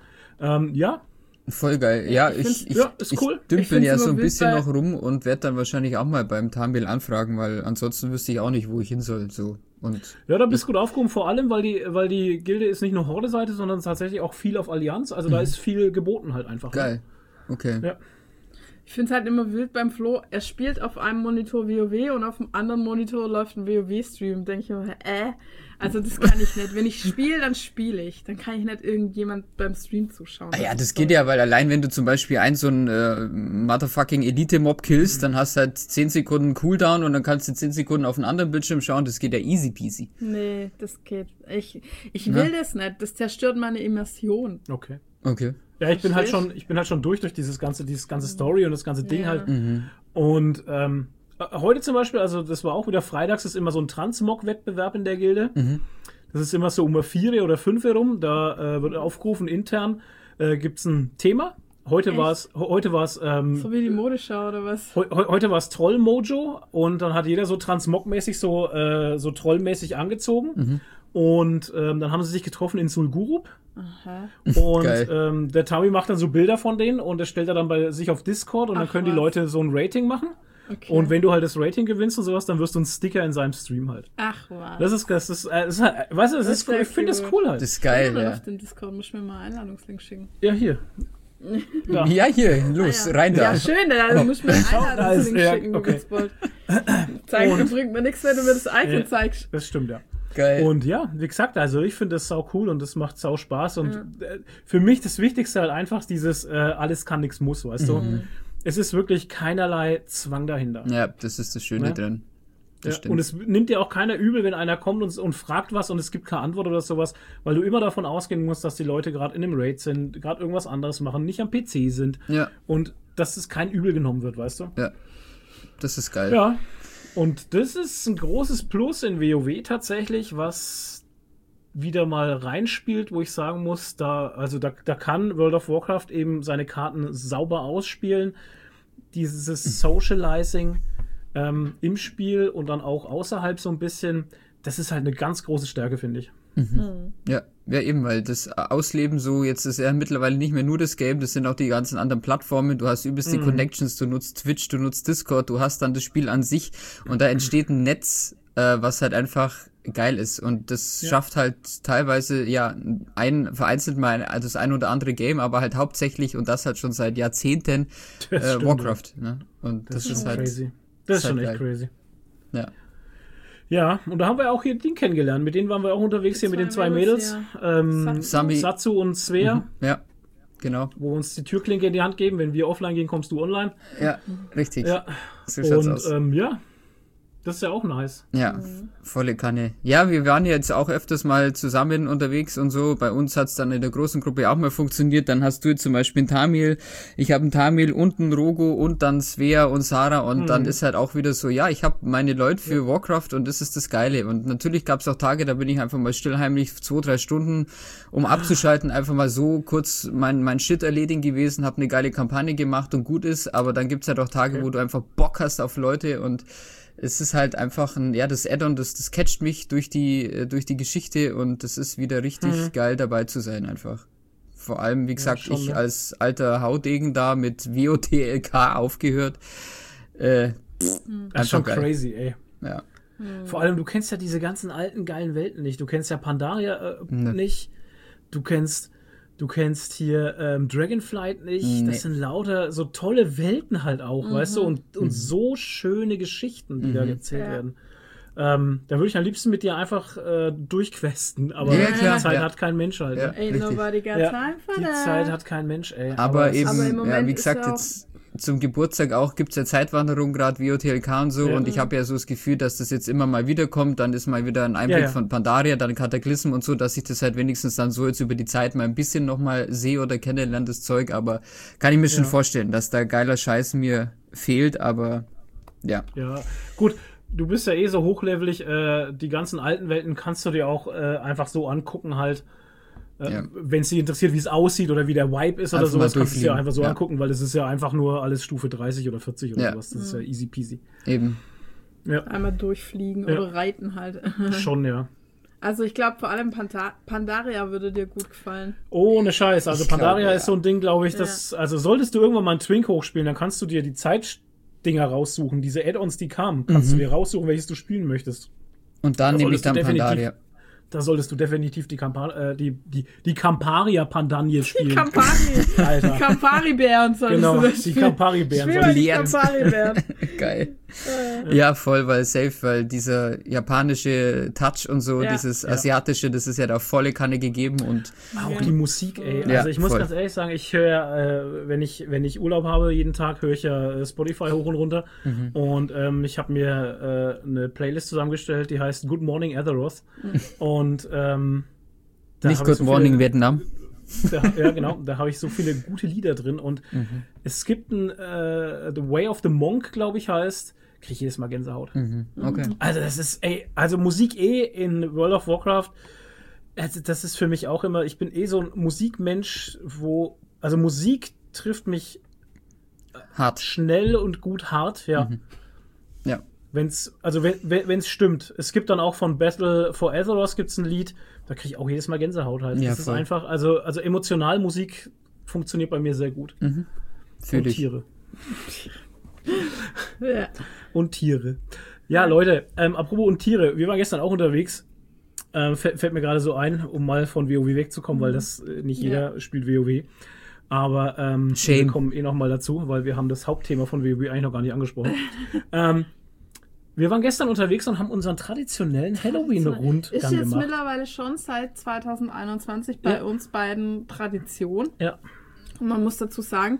Voll geil. Ja, ich cool. dümpel ja so ein bisschen noch rum und werde dann wahrscheinlich auch mal beim Tamil anfragen, weil ansonsten wüsste ich auch nicht, wo ich hin soll. So. Und ja, da bist du gut aufgehoben, vor allem, weil die Gilde ist nicht nur Horde-Seite, sondern tatsächlich auch viel auf Allianz. Also da ist viel geboten halt einfach. Geil. Okay. Ja. Ich finde es halt immer wild beim Flo, er spielt auf einem Monitor WoW und auf dem anderen Monitor läuft ein WoW-Stream. Denke ich mir, also das kann ich nicht. Wenn ich spiele, dann spiele ich. Dann kann ich nicht irgendjemand beim Stream zuschauen. Ja, das geht ja, weil allein wenn du zum Beispiel so einen Motherfucking Elite-Mob killst, dann hast du halt 10 Sekunden Cooldown und dann kannst du 10 Sekunden auf einen anderen Bildschirm schauen. Das geht ja easy peasy. Nee, das geht. Ich will das nicht. Das zerstört meine Immersion. Okay. Ja, ich bin halt schon durch dieses ganze Story und das ganze Ding halt. Und heute zum Beispiel, also das war auch wieder freitags, ist immer so ein Transmog-Wettbewerb in der Gilde. Das ist immer so um 4 oder 5 herum. Da wird aufgerufen intern, gibt's ein Thema. Heute war es so wie die Modeschau oder was? Heute war es Troll-Mojo und dann hat jeder so Transmog-mäßig so trollmäßig angezogen. Und dann haben sie sich getroffen in Sulgurup. Aha. Und der Tami macht dann so Bilder von denen und das stellt er dann bei sich auf Discord und dann können die Leute so ein Rating machen. Okay. Und wenn du halt das Rating gewinnst und sowas, dann wirst du ein Sticker in seinem Stream halt. Ach was. Das ist halt, weißt du, ich finde das cool halt. Das ist geil, ja. Auf den Discord muss ich mir mal einen Einladungslink schicken. Ja, hier. Ja, hier, los, rein da. Ja, schön, da muss ich mir einen Einladungslink schicken, du Witzbold. Bringt mir nichts, wenn du mir das Icon zeigst. Das stimmt, ja. Geil. Und ja, wie gesagt, also ich finde das sau cool und das macht sau Spaß und für mich das Wichtigste halt einfach dieses alles kann, nichts muss, weißt du. Es ist wirklich keinerlei Zwang dahinter. Ja, das ist das Schöne drin. das Ja, stimmt. und es nimmt dir auch keiner übel, wenn einer kommt und fragt was und es gibt keine Antwort oder sowas, weil du immer davon ausgehen musst, dass die Leute gerade in einem Raid sind, gerade irgendwas anderes machen, nicht am PC sind Ja. und dass es kein Übel genommen wird, weißt du? Ja, das ist geil. Ja, und das ist ein großes Plus in WoW tatsächlich, was wieder mal reinspielt, wo ich sagen muss, da kann World of Warcraft eben seine Karten sauber ausspielen. Dieses Socializing im Spiel und dann auch außerhalb so ein bisschen, das ist halt eine ganz große Stärke, finde ich. Ja, eben, weil das Ausleben so, jetzt ist ja mittlerweile nicht mehr nur das Game, das sind auch die ganzen anderen Plattformen, du hast übelst die Connections, du nutzt Twitch, du nutzt Discord, du hast dann das Spiel an sich und da entsteht ein Netz, was halt einfach geil ist und das schafft halt teilweise, ja, vereinzelt mal das ein oder andere Game, aber halt hauptsächlich und das halt schon seit Jahrzehnten Das stimmt, Warcraft, ne? Und das ist halt crazy. Das ist schon halt echt geil. crazy. Ja. Ja, und da haben wir auch hier den kennengelernt. Mit denen waren wir auch unterwegs hier mit den zwei Mädels. Sami. Satsu und Svea, Ja, genau. wo uns die Türklinke in die Hand geben. Wenn wir offline gehen, kommst du online. Ja, richtig. Ja. So schaut's Und aus. ja, das ist ja auch nice. Ja, volle Kanne. Ja, wir waren jetzt auch öfters mal zusammen unterwegs und so. Bei uns hat's dann in der großen Gruppe auch mal funktioniert. Dann hast du zum Beispiel einen Tamil, ich habe einen Tamil und einen Rogo und dann Svea und Sarah und dann ist halt auch wieder so, ja, ich habe meine Leute für Warcraft und das ist das Geile. Und natürlich gab's auch Tage, da bin ich einfach mal stillheimlich 2-3 Stunden, um abzuschalten, einfach mal so kurz mein Shit erledigen gewesen, habe eine geile Kampagne gemacht und gut ist. Aber dann gibt's halt auch Tage, wo du einfach Bock hast auf Leute und es ist halt einfach das Add-on, das catcht mich durch die Geschichte und das ist wieder richtig geil dabei zu sein einfach. Vor allem, wie gesagt, schon, ich ne? als alter Haudegen da mit WOTLK aufgehört. Das ist Einfach schon geil. crazy, ey. Ja. Vor allem, du kennst ja diese ganzen alten, geilen Welten nicht. Du kennst ja Pandaria nicht. Du kennst hier Dragonflight nicht. Nee. Das sind lauter so tolle Welten halt auch, weißt du? Und so schöne Geschichten, die da erzählt werden. Da würde ich am liebsten mit dir einfach durchquesten, aber Ja, die klar, Zeit ja. hat kein Mensch halt. Ja. Ne? Ain't Richtig. nobody got Ja, time for die that. Zeit hat kein Mensch, ey. Aber eben, aber im Moment ja, wie ist gesagt, ja auch- jetzt zum Geburtstag auch gibt's ja Zeitwanderung, gerade WOTLK und so, Ja. und ich habe ja so das Gefühl, dass das jetzt immer mal wiederkommt, dann ist mal wieder ein Einblick Ja. von Pandaria, dann Kataklysm und so, dass ich das halt wenigstens dann so jetzt über die Zeit mal ein bisschen nochmal sehe oder kennenlerne, das Zeug, aber kann ich mir schon vorstellen, dass da geiler Scheiß mir fehlt, aber ja. Ja, gut. Du bist ja so hochlevelig, die ganzen alten Welten kannst du dir auch einfach so angucken halt, Ja. wenn es dich interessiert, wie es aussieht oder wie der Vibe ist oder Einfach sowas, mal kannst du es dir durchfliegen. einfach so Ja. angucken, weil es ist ja einfach nur alles Stufe 30 oder 40 oder Ja. sowas. Das ist ja easy peasy. Eben. Ja, Einmal durchfliegen Ja. oder reiten halt. schon, ja. Also ich glaube vor allem Pandaria würde dir gut gefallen. Ohne Scheiß. Also Ich Pandaria glaube, ist so ein Ding, glaube ich, das, also solltest du irgendwann mal einen Twink hochspielen, dann kannst du dir die Zeitdinger raussuchen, diese Add-ons, die kamen, kannst du dir raussuchen, welches du spielen möchtest. Und dann Da nehme ich solltest du dann definitiv- Pandaria. Da solltest du definitiv die Campari-Pandagne spielen. Campari. Alter. Die Campari-Bären solltest Genau, du das die spielen. Campari-Bären. Spiel mal die Leert. Campari-Bären. Geil. Ja, voll, weil dieser japanische Touch und so, Ja. dieses asiatische, das ist ja da volle Kanne gegeben und Auch die Musik, ey. Ja, Also ich muss voll. ganz ehrlich sagen, ich höre, wenn ich Urlaub habe, jeden Tag höre ich ja Spotify hoch und runter. Mhm. Und ich habe mir eine Playlist zusammengestellt, die heißt Good Morning Azeroth. Und da nicht hab ich Good so Morning viele, Vietnam. ja, genau. Da habe ich so viele gute Lieder drin. Und es gibt ein The Way of the Monk, glaube ich, heißt. Kriege ich jedes Mal Gänsehaut. Okay. Also das ist, also Musik in World of Warcraft, also das ist für mich auch immer, ich bin so ein Musikmensch, also Musik trifft mich Hart. schnell und gut hart, ja. Ja. Wenn's stimmt. Es gibt dann auch von Battle for Azeroth gibt's ein Lied, da kriege ich auch jedes Mal Gänsehaut halt. Ja, Das ist voll. einfach, also emotional Musik funktioniert bei mir sehr gut. Für Und dich. Tiere. Ja. Und Tiere. Ja, Leute, apropos und Tiere, wir waren gestern auch unterwegs. Fällt mir gerade so ein, um mal von WoW wegzukommen, weil das nicht jeder spielt WoW. Aber wir Shame. kommen noch mal dazu, weil wir haben das Hauptthema von WoW eigentlich noch gar nicht angesprochen. Wir waren gestern unterwegs und haben unseren traditionellen Halloween-Rundgang Ist jetzt gemacht. mittlerweile schon seit 2021 bei Ja. uns beiden Tradition. Ja. Und man muss dazu sagen,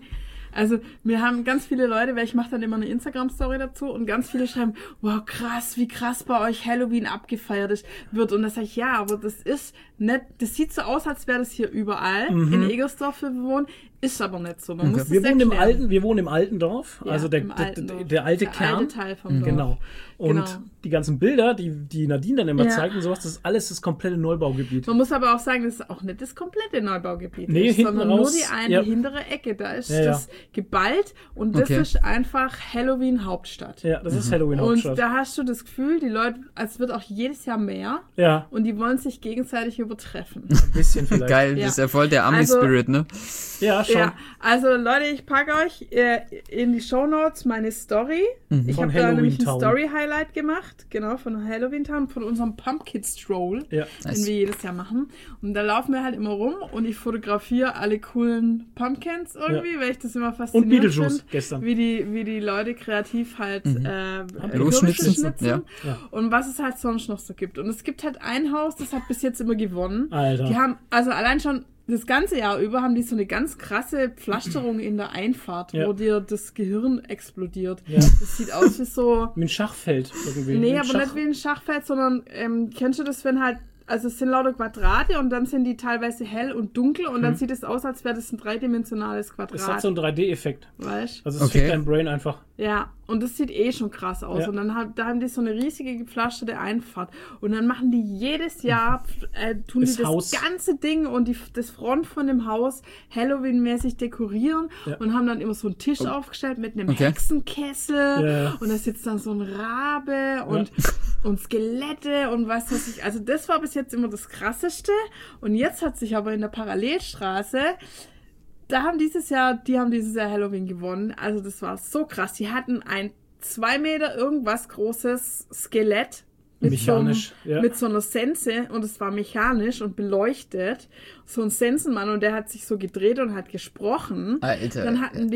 Also mir haben ganz viele Leute, weil ich mache dann immer eine Instagram-Story dazu und ganz viele schreiben, wow, krass, wie krass bei euch Halloween abgefeiert wird. Und da sage ich, ja, aber das ist nicht, das sieht so aus, als wäre das hier überall in Egersdorf, wo wir wohnen. Ist aber nicht so. Man muss Wir das wohnen im alten Dorf, Ja, also der alte Kern. alte Teil vom Dorf. Genau. Und Genau. die ganzen Bilder, die Nadine dann immer zeigt und sowas, das ist alles das komplette Neubaugebiet. Man muss aber auch sagen, das ist auch nicht das komplette Neubaugebiet, Nee, hinten sondern raus, nur die hintere Ecke. Da ist Ja, das geballt und das Okay. ist einfach Halloween-Hauptstadt. Ja, das ist Halloween-Hauptstadt. Und da hast du das Gefühl, die Leute, es wird auch jedes Jahr mehr Ja, und die wollen sich gegenseitig übertreffen. ein bisschen vielleicht. Geil, Ja. das ist ja voll der Also- Ami-Spirit, ne? Ja, schon. Ja, also Leute, ich packe euch in die Shownotes meine Story. Ich Von habe da nämlich ein Halloween Town. Story-Highlight gemacht, genau, von Halloween Town, von unserem Pumpkin Stroll, Ja. den wir jedes Jahr machen. Und da laufen wir halt immer rum und ich fotografiere alle coolen Pumpkins irgendwie, weil ich das immer Und faszinierend Beetlejuice finde, gestern. wie die Leute kreativ halt Losschnitzen, Kürbisse schnitzen ja. und was es halt sonst noch so gibt. Und es gibt halt ein Haus, das hat bis jetzt immer gewonnen. Alter. Die haben, also allein schon das ganze Jahr über haben die so eine ganz krasse Pflasterung in der Einfahrt, Ja. wo dir das Gehirn explodiert. Ja. Das sieht aus wie so, Mit einem Schachfeld irgendwie. nee, Mit aber nicht wie ein Schachfeld, sondern kennst du das, wenn halt, also es sind lauter Quadrate und dann sind die teilweise hell und dunkel und dann sieht es aus, als wäre das ein dreidimensionales Es hat Quadrat. so einen 3D-Effekt. Weißt? Also es Okay. fickt dein Brain einfach. Ja, und das sieht eh schon krass aus. Ja. Und dann da haben die so eine riesige gepflasterte Einfahrt. Und dann machen die jedes Jahr, tun Das die das Haus. ganze Ding und das Front von dem Haus Halloween-mäßig dekorieren Ja. und haben dann immer so einen Tisch aufgestellt mit einem Okay. Hexenkessel. Ja. Und da sitzt dann so ein Rabe und Skelette und was weiß ich. Also das war bis jetzt immer das Krasseste. Und jetzt hat sich aber in der Parallelstraße die haben dieses Jahr Halloween gewonnen. Also das war so krass. Die hatten ein 2 Meter irgendwas großes Skelett Mechanisch, ja. mit so einer Sense und es war mechanisch und beleuchtet. So ein Sensenmann und der hat sich so gedreht und hat gesprochen. Alter. Dann hatten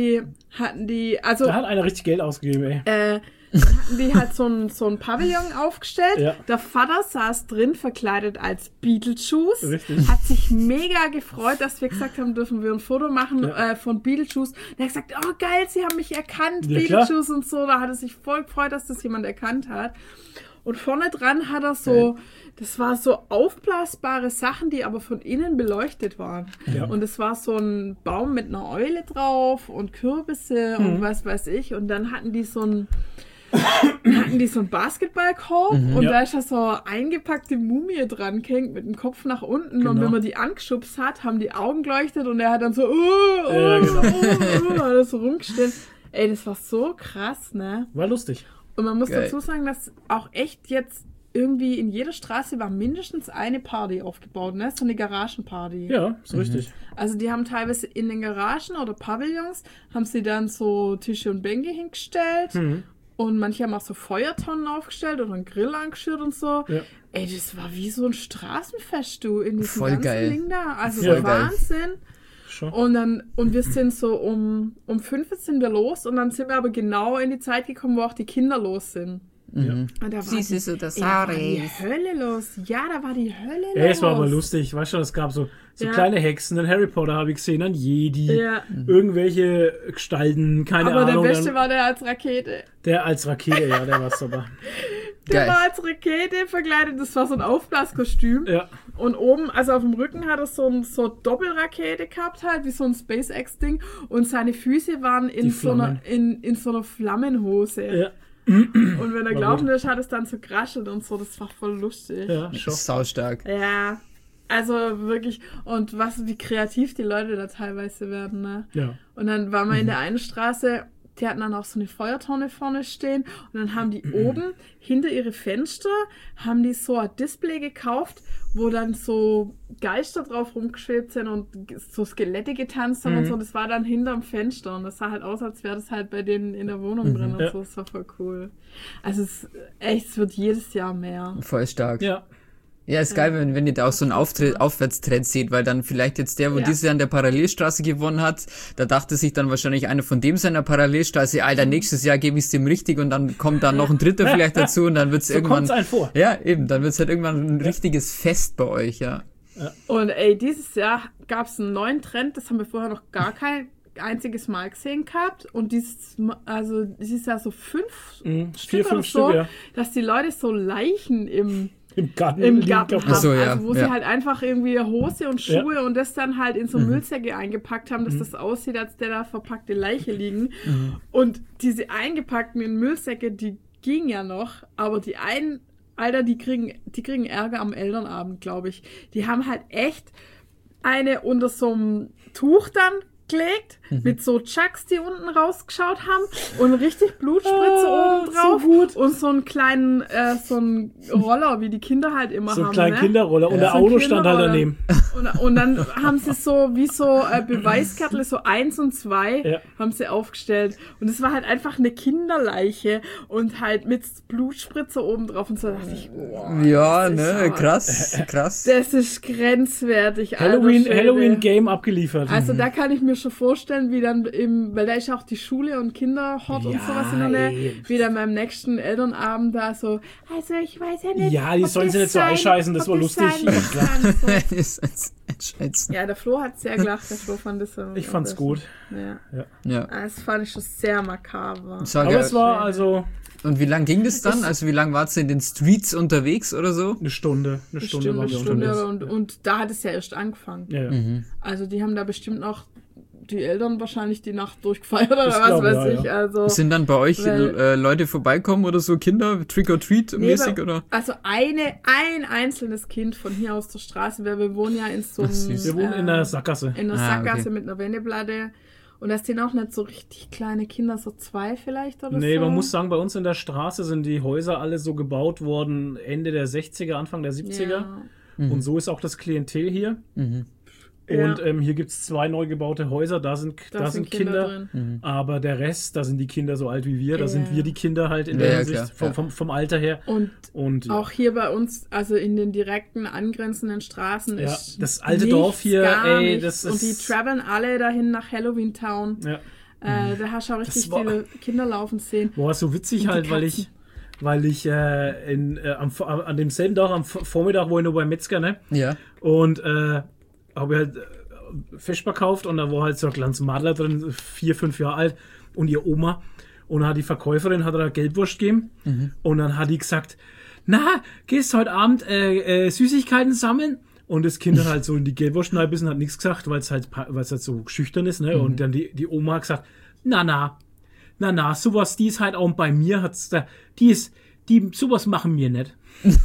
die, also Da hat einer richtig Geld ausgegeben, ey. hatten die halt so ein Pavillon aufgestellt. Ja. Der Vater saß drin, verkleidet als Beetlejuice. Richtig. Hat sich mega gefreut, dass wir gesagt haben, dürfen wir ein Foto machen Ja. von Beetlejuice. Und er hat gesagt, oh geil, sie haben mich erkannt, Ja, klar. Beetlejuice und so. Da hat er sich voll gefreut, dass das jemand erkannt hat. Und vorne dran hat er so, das war so aufblasbare Sachen, die aber von innen beleuchtet waren. Ja. Und es war so ein Baum mit einer Eule drauf und Kürbisse und was weiß ich. Und dann hatten die so einen Basketballkorb und Ja. da ist ja so eingepackte Mumie dran gehängt mit dem Kopf nach unten und Genau. wenn man die angeschubst hat, haben die Augen geleuchtet und er hat dann so Ja, genau. hat er so rumgestellt. Ey, das war so krass, ne? War lustig. Und man muss Geil. dazu sagen, dass auch echt jetzt irgendwie in jeder Straße war mindestens eine Party aufgebaut, ne? So eine Garagenparty. Ja, ist richtig. Also die haben teilweise in den Garagen oder Pavillons, haben sie dann so Tische und Bänke hingestellt. Und manche haben auch so Feuertonnen aufgestellt oder einen Grill angeschürt und so. Ja. Ey, das war wie so ein Straßenfest, du, in diesem Voll ganzen geil. Ding da. Also Voll geil. Wahnsinn. Schon. Und wir sind so um 5 sind wir los und dann sind wir aber genau in die Zeit gekommen, wo auch die Kinder los sind. Ja. Und da war Süßes oder da war die Saures. Hölle los. Ja, da war die Hölle los. Ja, es war aber lustig. Weißt du, es gab so Ja. kleine Hexen, dann Harry Potter habe ich gesehen, dann Jedi, Ja. irgendwelche Gestalten, keine Aber der Ahnung. Beste dann, war der als Rakete. der als Rakete, ja, der war super. Der Geil. war als Rakete verkleidet. Das war so ein Aufblaskostüm. Ja, Und oben, also auf dem Rücken hat er so Doppelrakete gehabt, halt, wie so ein SpaceX-Ding. Und seine Füße waren in Die so einer, Flammen. in so einer Flammenhose. ja, Und wenn er War gelaufen gut. ist, hat es dann so geraschelt und so. Das war voll lustig. ja, schon. Saustark. Ja. Also wirklich. Und wie kreativ die Leute da teilweise werden, ne? Ja. Und dann waren wir in der einen Straße, die hatten dann auch so eine Feuertonne vorne stehen und dann haben die oben hinter ihre Fenster, haben die so ein Display gekauft, wo dann so Geister drauf rumgeschwebt sind und so Skelette getanzt haben und so. Das war dann hinterm Fenster und das sah halt aus, als wäre das halt bei denen in der Wohnung drin und Ja. so. Das war voll cool. Also es wird jedes Jahr mehr. Voll stark. Ja, Ja, ist geil, wenn ihr da auch so einen Aufwärtstrend seht, weil dann vielleicht jetzt der, wo Ja. dieses Jahr an der Parallelstraße gewonnen hat, da dachte sich dann wahrscheinlich einer von dem seiner Parallelstraße, Alter, nächstes Jahr gebe ich es dem richtig und dann kommt dann noch ein dritter vielleicht dazu und dann wird's so irgendwann... kommt's einem vor. Ja, eben, dann wird's halt irgendwann ein richtiges Fest bei euch, ja. Und ey, dieses Jahr gab es einen neuen Trend, das haben wir vorher noch gar einziges Mal gesehen gehabt und es ist ja so 5 4, Stück 5 oder so, Stück, ja. dass die Leute so Leichen im Garten Garten haben, Ach so, ja, also wo ja. sie halt einfach irgendwie Hose und Schuhe und das dann halt in so Müllsäcke eingepackt haben, dass das aussieht, als der da verpackte Leiche liegen. Und diese eingepackten in Müllsäcke, die ging ja noch, aber die einen, Alter, die kriegen Ärger am Elternabend, glaube ich. Die haben halt echt eine unter so einem Tuch dann gelegt, mit so Chucks, die unten rausgeschaut haben und richtig Blutspritze oben drauf so gut. und so einen kleinen, so einen Roller, wie die Kinder halt immer So haben. einen kleinen ne? Kinderroller und der So ein Auto stand halt Kinderroller. daneben. Und dann haben sie so, wie so Beweiskärtle, so 1 und 2 Ja. haben sie aufgestellt. Und es war halt einfach eine Kinderleiche und halt mit Blutspritze oben drauf. Und so dachte ich, wow, Ja, das ist ne, hart. krass. Das ist grenzwertig. alter Schwede. Halloween-Game abgeliefert. Also da kann ich mir schon vorstellen, wie dann weil da ist auch die Schule und Kinderhort und Ja, sowas in der Nähe, ey. wie dann beim nächsten Elternabend da so, also ich weiß ja nicht. Ja, die ob sollen das sie nicht so sein- einscheißen, das ob war lustig. sein kann, so. Das ist ein Scheiß. Ja, der Flo hat sehr gelacht, der Flo fand das so. Ich fand's gut. Ja. Ja. Das fand ich schon sehr makaber. Sag Aber ja, es war also und wie lang ging das dann? Also wie lang wart ihr in den Streets unterwegs oder so? eine Stunde. Eine Stunde war Eine wir Stunde unterwegs. und da hat es ja erst angefangen. Ja, ja. Also die haben da bestimmt noch die Eltern wahrscheinlich die Nacht durchgefeiert oder Ich was glaube, weiß ja, ich. ja. Also, Sind dann bei euch Weil- Leute vorbeikommen oder so, Kinder, Trick-or-Treat-mäßig, Nee, oder? Also ein einzelnes Kind von hier aus der Straße, weil wir wohnen ja in so einem, Ach, süß. Wir wohnen in der Sackgasse. in einer Ah, Sackgasse okay. mit einer Wendeplatte. Und das sind auch nicht so richtig kleine Kinder, so 2 vielleicht oder Nee, so. man muss sagen, bei uns in der Straße sind die Häuser alle so gebaut worden Ende der 60er, Anfang der 70er. Ja. Und so ist auch das Klientel hier. Ja. Und hier gibt es 2 neu gebaute Häuser, da sind Kinder. drin. Aber der Rest, da sind die Kinder so alt wie wir, da Ja. sind wir die Kinder halt in Ja, der ja, Hinsicht klar, vom Alter her. Und ja. auch hier bei uns, also in den direkten angrenzenden Straßen Ja, ist das alte nichts, Dorf hier, gar ey, nichts. das Und die ist- traveln alle dahin nach Halloween Town. Ja. Da hast du auch richtig Das war- viele Kinder laufen sehen. Boah, so witzig Und die halt, weil ich an demselben Tag am Vormittag war ich nur beim Metzger, ne? Ja. Und habe halt Fisch verkauft und da war halt so ein kleines Madler drin, 4, 5 Jahre alt und ihr Oma. Und dann hat die Verkäuferin da Geldwurst gegeben und dann hat die gesagt, na, gehst heute Abend Süßigkeiten sammeln? Und das Kind hat halt so in die Geldwurst reingebissen, hat nichts gesagt, weil es halt so schüchtern ist, ne? Und dann die Oma hat gesagt, na, sowas, die ist halt auch bei mir, sowas machen wir nicht.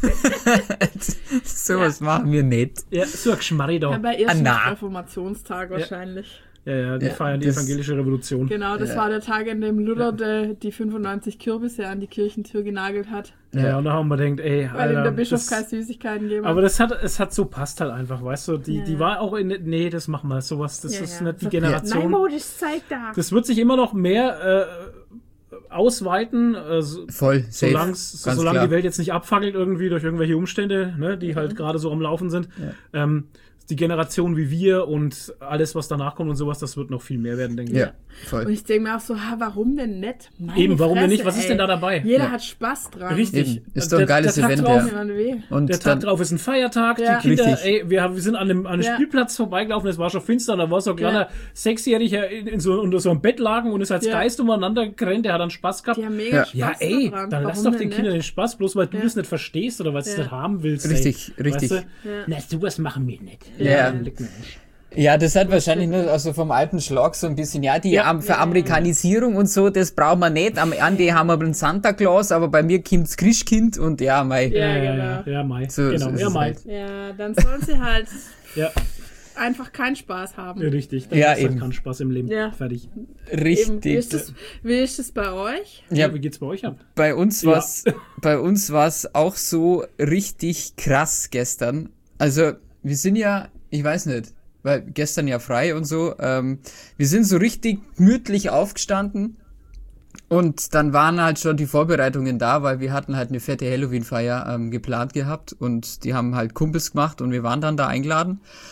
Sowas machen wir nicht. Ja, so ein Geschmarri da. Ja, bei ersten na. Reformationstag wahrscheinlich. Ja, die Ja, feiern die das- evangelische Revolution. Genau, das war der Tag, an dem Luther die 95 Kürbisse an die Kirchentür genagelt hat, Ja, und da haben wir gedacht, ey, weil ihm der Alter, Bischof das, keine Süßigkeiten gegeben hat. aber es hat so passt halt einfach, weißt du, die war auch nee, das machen wir, sowas, das Ja, ist ja. nicht die So, Generation. Nein, das zeigt da. Das wird sich immer noch mehr ausweiten, Voll, safe. solange Ganz solange klar. die Welt jetzt nicht abfackelt irgendwie durch irgendwelche Umstände, ne, die halt gerade so am Laufen sind. Die Generation wie wir und alles, was danach kommt und sowas, das wird noch viel mehr werden, denke ich. Ja, Und voll. ich denke mir auch so, warum denn nicht? Meine Eben, warum denn nicht? Was ist ey. denn da dabei? Jeder Ja. hat Spaß dran. Richtig. Eben. Ist doch ein geiles der Tag Event, drauf, ja. Niemand weh. Und Der Tag dann, drauf ist ein Feiertag, Ja. die Kinder, Richtig. ey, wir sind an einem Ja. Spielplatz vorbeigelaufen, es war schon finster, da war so ein kleiner Sechsjähriger unter so einem Bett lagen und ist als Ja. Geist umeinander gerannt, der hat dann Spaß gehabt. Die haben mega Ja. Spaß Ja, ey, daran. dann lass Warum doch denn den nicht? Kindern den Spaß, bloß weil du das nicht verstehst oder weil du es Ja. nicht haben willst. Richtig, ey. richtig. Weißt du? Na, sowas machen wir nicht. Ja. Leck mir nicht. ja, das hat wahrscheinlich nur also vom alten Schlag so ein bisschen, ja, die Ja. Veramerikanisierung und so, das brauchen wir nicht. Am Ende haben wir einen Santa Claus, aber bei mir kommt's Christkind und ja, mei. Ja, Ja, genau. Mai. So- Genau, so ist ja, es Mai. halt. Ja, dann sollen sie halt Ja, einfach keinen Spaß haben. richtig. Dann Ja, hast du halt eben. keinen Spaß im Leben. Ja. Fertig. Eben, Richtig. wie ist das bei euch? Ja, Wie geht's bei euch ab? bei uns Ja. war's auch so richtig krass gestern. Also, wir sind ja, ich weiß nicht, weil gestern ja frei und so, wir sind so richtig gemütlich aufgestanden und dann waren halt schon die Vorbereitungen da, weil wir hatten halt eine fette Halloween-Feier geplant gehabt und die haben halt Kumpels gemacht und wir waren dann da eingeladen.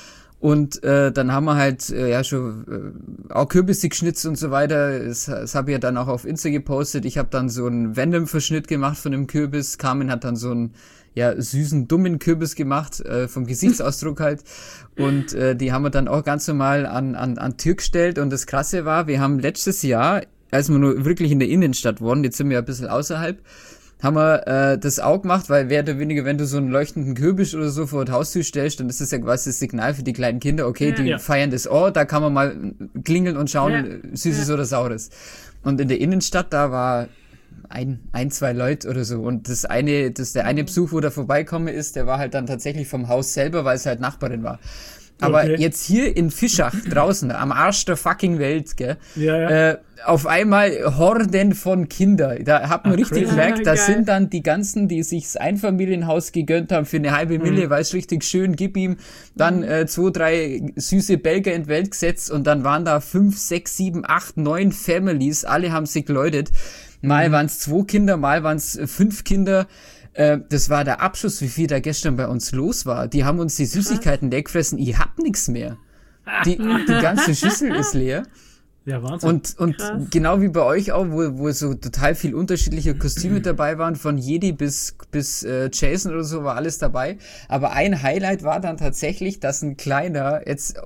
Und dann haben wir halt schon auch Kürbisse geschnitzt und so weiter. Das habe ich ja dann auch auf Insta gepostet. Ich habe dann so einen Venom-Verschnitt gemacht von dem Kürbis. Carmen hat dann so einen süßen, dummen Kürbis gemacht, vom Gesichtsausdruck halt. Und die haben wir dann auch ganz normal an Tür gestellt. Und das Krasse war, wir haben letztes Jahr, als wir nur wirklich in der Innenstadt waren, jetzt sind wir ja ein bisschen außerhalb, haben wir das auch gemacht, weil mehr oder weniger, wenn du so einen leuchtenden Kürbis oder so vor die Haustür stellst, dann ist das ja quasi das Signal für die kleinen Kinder, okay, die feiern das auch, da kann man mal klingeln und schauen, Süßes oder Saures. Und in der Innenstadt, da war ein, zwei Leute oder so. Und der eine Besuch, wo da vorbeikommen ist, der war halt dann tatsächlich vom Haus selber, weil es halt Nachbarin war. Aber jetzt hier in Fischach draußen, am Arsch der fucking Welt, gell, auf einmal Horden von Kindern. Da hat man richtig gemerkt, da sind dann die ganzen, die sich das Einfamilienhaus gegönnt haben für eine halbe Mille, weil es richtig schön, gib ihm, dann 2, 3 süße Belgier in die Welt gesetzt und dann waren da 5, 6, 7, 8, 9 Families, alle haben sich geläutet. Mal waren es 2 Kinder, mal waren es 5 Kinder. Das war der Abschluss, wie viel da gestern bei uns los war. Die haben uns die Süßigkeiten weggefressen. Ich hab nichts mehr. Die ganze Schüssel ist leer. Ja, Wahnsinn. Und genau wie bei euch auch, wo so total viel unterschiedliche Kostüme dabei waren, von Jedi bis Jason oder so, war alles dabei. Aber ein Highlight war dann tatsächlich, dass ein kleiner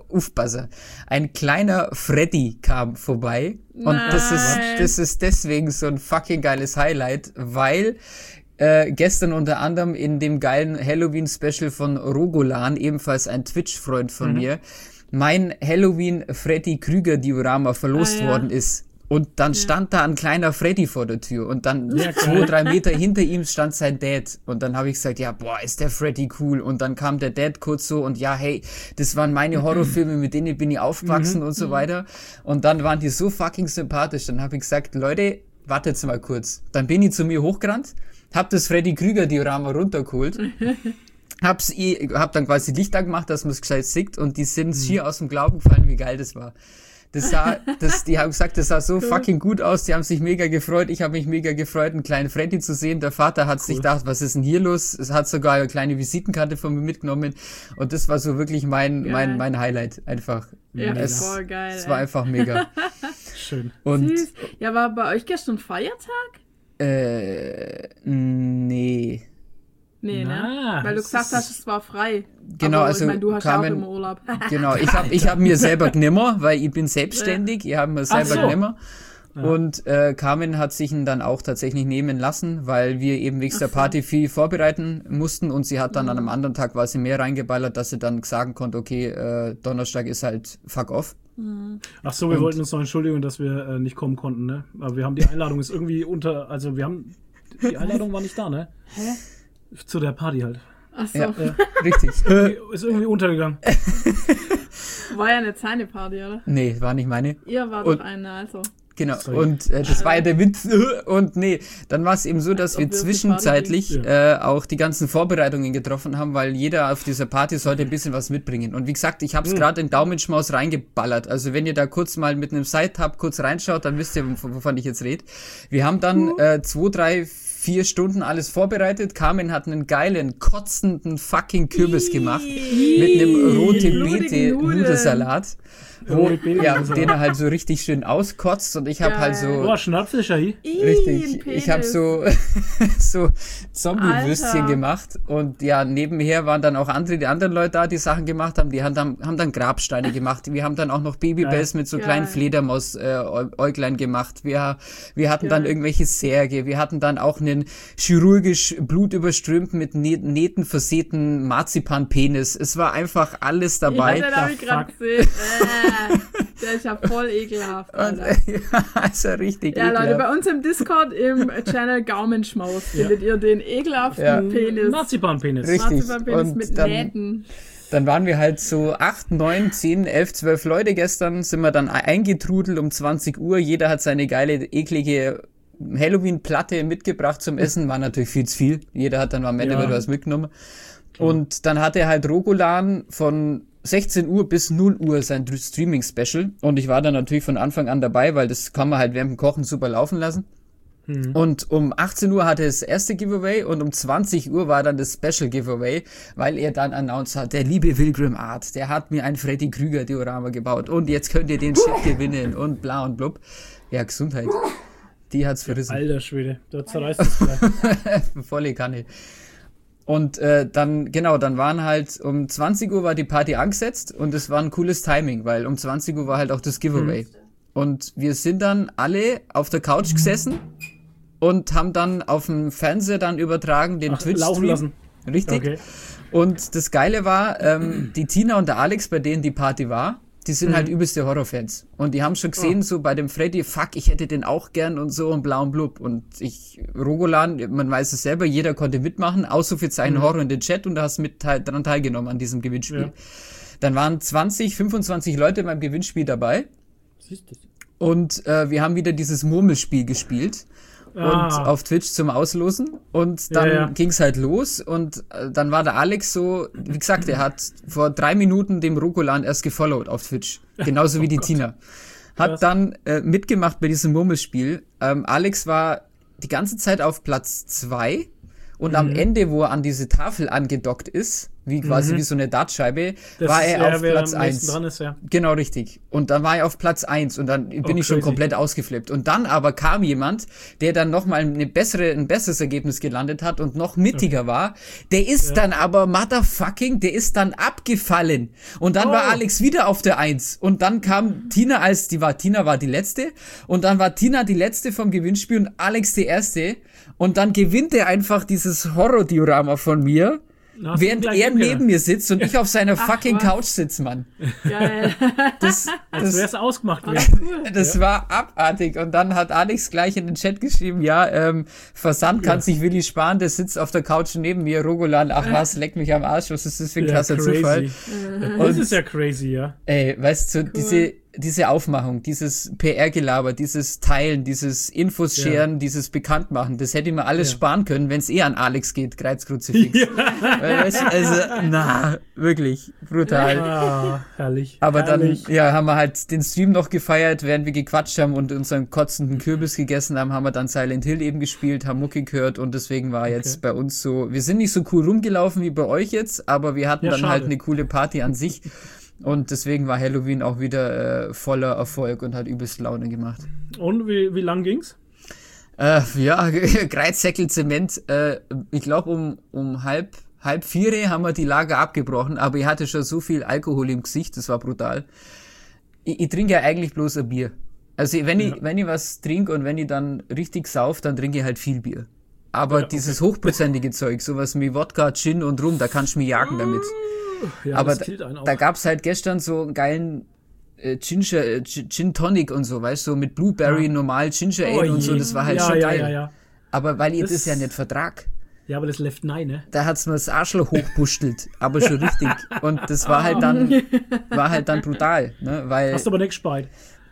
Freddy kam vorbei. Und das ist deswegen so ein fucking geiles Highlight, weil gestern unter anderem in dem geilen Halloween-Special von Rogolan, ebenfalls ein Twitch-Freund von mir, mein Halloween-Freddy Krüger-Diorama verlost worden ist. Und dann stand da ein kleiner Freddy vor der Tür und dann 2, 3 Meter hinter ihm stand sein Dad. Und dann habe ich gesagt, ist der Freddy cool. Und dann kam der Dad kurz so und das waren meine Horrorfilme, mit denen bin ich aufgewachsen und so weiter. Und dann waren die so fucking sympathisch. Dann habe ich gesagt, Leute, wartet mal kurz. Dann bin ich zu mir hochgerannt, hab das Freddy Krüger Diorama runtergeholt, hab dann quasi Licht angemacht, dass man es gescheit sieht und die sind schier aus dem Glauben gefallen, wie geil das war. Die haben gesagt, das sah so fucking gut aus, die haben sich mega gefreut, ich habe mich mega gefreut, einen kleinen Freddy zu sehen. Der Vater hat sich gedacht, was ist denn hier los? Es hat sogar eine kleine Visitenkarte von mir mitgenommen und das war so wirklich mein Highlight einfach. Ja, voll geil. Es war einfach mega. Schön. Und süß. Ja, war bei euch gestern Feiertag? Nee. Nee, ne? Weil du gesagt hast, es war frei. Genau, aber also ich meine, du hast Carmen, auch immer Urlaub. Genau, ich hab mir selber genimmer, weil ich bin selbstständig, ich habe mir selber genimmer. Und Carmen hat sich ihn dann auch tatsächlich nehmen lassen, weil wir eben wegen der Party viel vorbereiten mussten und sie hat dann an einem anderen Tag quasi mehr reingeballert, dass sie dann sagen konnte, okay, Donnerstag ist halt fuck off. Ach so, wir wollten uns noch entschuldigen, dass wir nicht kommen konnten, ne? Aber wir haben die Einladung ist irgendwie die Einladung war nicht da, ne? Hä? Zu der Party halt. Ach so. Ja, richtig. Ist irgendwie untergegangen. War ja nicht seine Party, oder? Nee, war nicht meine. Ihr war doch eine, also. Genau, und das war ja der Witz. Und dann war es eben so, dass wir zwischenzeitlich auch die ganzen Vorbereitungen getroffen haben, weil jeder auf dieser Party sollte ein bisschen was mitbringen. Und wie gesagt, ich habe es gerade in Daumenschmaus reingeballert. Also wenn ihr da kurz mal mit einem Side-Tab kurz reinschaut, dann wisst ihr, wovon ich jetzt rede. Wir haben dann 2, 3, 4 Stunden alles vorbereitet. Carmen hat einen geilen, kotzenden fucking Kürbis gemacht mit einem rote Beete Nudelsalat. Den er halt so richtig schön auskotzt und ich habe halt so... Boah, Schnappfischer hier. Richtig, ich habe so Zombie-Würstchen gemacht und nebenher waren dann auch die anderen Leute da, die Sachen gemacht haben, die haben dann Grabsteine gemacht, wir haben dann auch noch Babybells mit so kleinen Fledermaus-Äuglein gemacht, wir hatten dann irgendwelche Särge, wir hatten dann auch einen chirurgisch blutüberströmten mit Nähten versäten Marzipanpenis, es war einfach alles dabei. Ja, den hab ich gerade gesehen. Der ist ja voll ekelhaft. Also richtig ekelhaft. Leute, bei uns im Discord im Channel Gaumenschmaus findet ihr den ekelhaften Penis. Marzipanpenis. Richtig. Marzipanpenis mit Nähten. Dann waren wir halt so 8, 9, 10, 11, 12 Leute gestern, sind wir dann eingetrudelt um 20 Uhr. Jeder hat seine geile, eklige Halloween-Platte mitgebracht zum Essen. War natürlich viel zu viel. Jeder hat dann am Ende wieder was mitgenommen. Und dann hatte halt Rogolan von 16 Uhr bis 0 Uhr sein Streaming-Special und ich war dann natürlich von Anfang an dabei, weil das kann man halt während dem Kochen super laufen lassen. Und um 18 Uhr hatte es das erste Giveaway und um 20 Uhr war dann das Special Giveaway, weil er dann announced hat, der liebe Wilgrim Art, der hat mir ein Freddy Krüger Diorama gebaut und jetzt könnt ihr den Shit gewinnen und bla und blub. Ja, Gesundheit. Die hat's verrissen. Alter Schwede, da zerreißt es gleich. Volle Kanne. Und dann waren halt um 20 Uhr war die Party angesetzt und es war ein cooles Timing, weil um 20 Uhr war halt auch das Giveaway. Und wir sind dann alle auf der Couch gesessen und haben dann auf dem Fernseher dann übertragen den laufen Twitch-Stream. lassen. Richtig. Okay. Und das Geile war, die Tina und der Alex, bei denen die Party war, die sind halt übelste Horrorfans. Und die haben schon gesehen, so bei dem Freddy, fuck, ich hätte den auch gern und so und bla und blub. Und Rogolan, man weiß es selber, jeder konnte mitmachen, Ausrufezeichen Horror in den Chat und du hast daran teilgenommen an diesem Gewinnspiel. Ja. Dann waren 25 Leute beim Gewinnspiel dabei. Siehst du? Und wir haben wieder dieses Murmelspiel gespielt. Und auf Twitch zum Auslosen. Und dann ging's halt los. Und dann war der Alex so, wie gesagt, er hat vor 3 Minuten dem Rogolan erst gefollowt auf Twitch. Genauso wie die Tina. Hat dann mitgemacht bei diesem Murmelspiel. Alex war die ganze Zeit auf Platz 2. Und am Ende, wo er an diese Tafel angedockt ist, wie quasi wie so eine Dartscheibe, war er auf Platz 1. Dran ist, ja. Genau, richtig. Und dann war er auf Platz 1 und dann bin ich schon komplett ausgeflippt. Und dann aber kam jemand, der dann nochmal ein besseres Ergebnis gelandet hat und noch mittiger war. Der ist dann aber der ist dann abgefallen. Und dann war Alex wieder auf der 1. Und dann kam Tina Tina war die letzte. Und dann war Tina die letzte vom Gewinnspiel und Alex die erste. Und dann gewinnt er einfach dieses Horror-Diorama von mir, während er neben mir sitzt und ich auf seiner fucking Couch sitze, Mann. Geil. Als wäre es ausgemacht worden. Das war abartig. Und dann hat Alex gleich in den Chat geschrieben, Versand kann sich Willi sparen, der sitzt auf der Couch neben mir, Rogolan, ach was, leck mich am Arsch, was ist das für ein krasser Zufall. Das ist ja crazy, ja. Ey, weißt du, diese Aufmachung, dieses PR-Gelaber, dieses Teilen, dieses Infos sharen, dieses Bekanntmachen, das hätte ich mir alles sparen können, wenn es an Alex geht, Kreuzkruzifix. Wirklich, brutal. Herrlich. Aber dann, haben wir halt den Stream noch gefeiert, während wir gequatscht haben und unseren kotzenden Kürbis gegessen haben, haben wir dann Silent Hill eben gespielt, haben Mucki gehört und deswegen war jetzt bei uns so, wir sind nicht so cool rumgelaufen wie bei euch jetzt, aber wir hatten dann halt eine coole Party an sich. Und deswegen war Halloween auch wieder voller Erfolg und hat übelst Laune gemacht. Und wie lang ging's? Kreuzsäckel Zement. Ich glaube um halb 4 haben wir die Lager abgebrochen, aber ich hatte schon so viel Alkohol im Gesicht, das war brutal. Ich trinke ja eigentlich bloß ein Bier. Also wenn ich was trinke und wenn ich dann richtig sauf, dann trinke ich halt viel Bier. Aber dieses hochprozentige Zeug, sowas wie Wodka, Gin und Rum, da kannst du mich jagen damit. Ja, aber das killt einen auch. Da gab's halt gestern so einen geilen Gin Tonic und so, weißt du, so mit Blueberry, normal Ginger Ale und so, das war halt schon geil. Ja. Aber weil ich das ja nicht vertrag. Ja, aber das läuft nein, ne? Da hat's mir das Arschloch hochbustelt, aber schon richtig. Und das war halt dann brutal, ne, weil. Hast du aber nicht gespeit.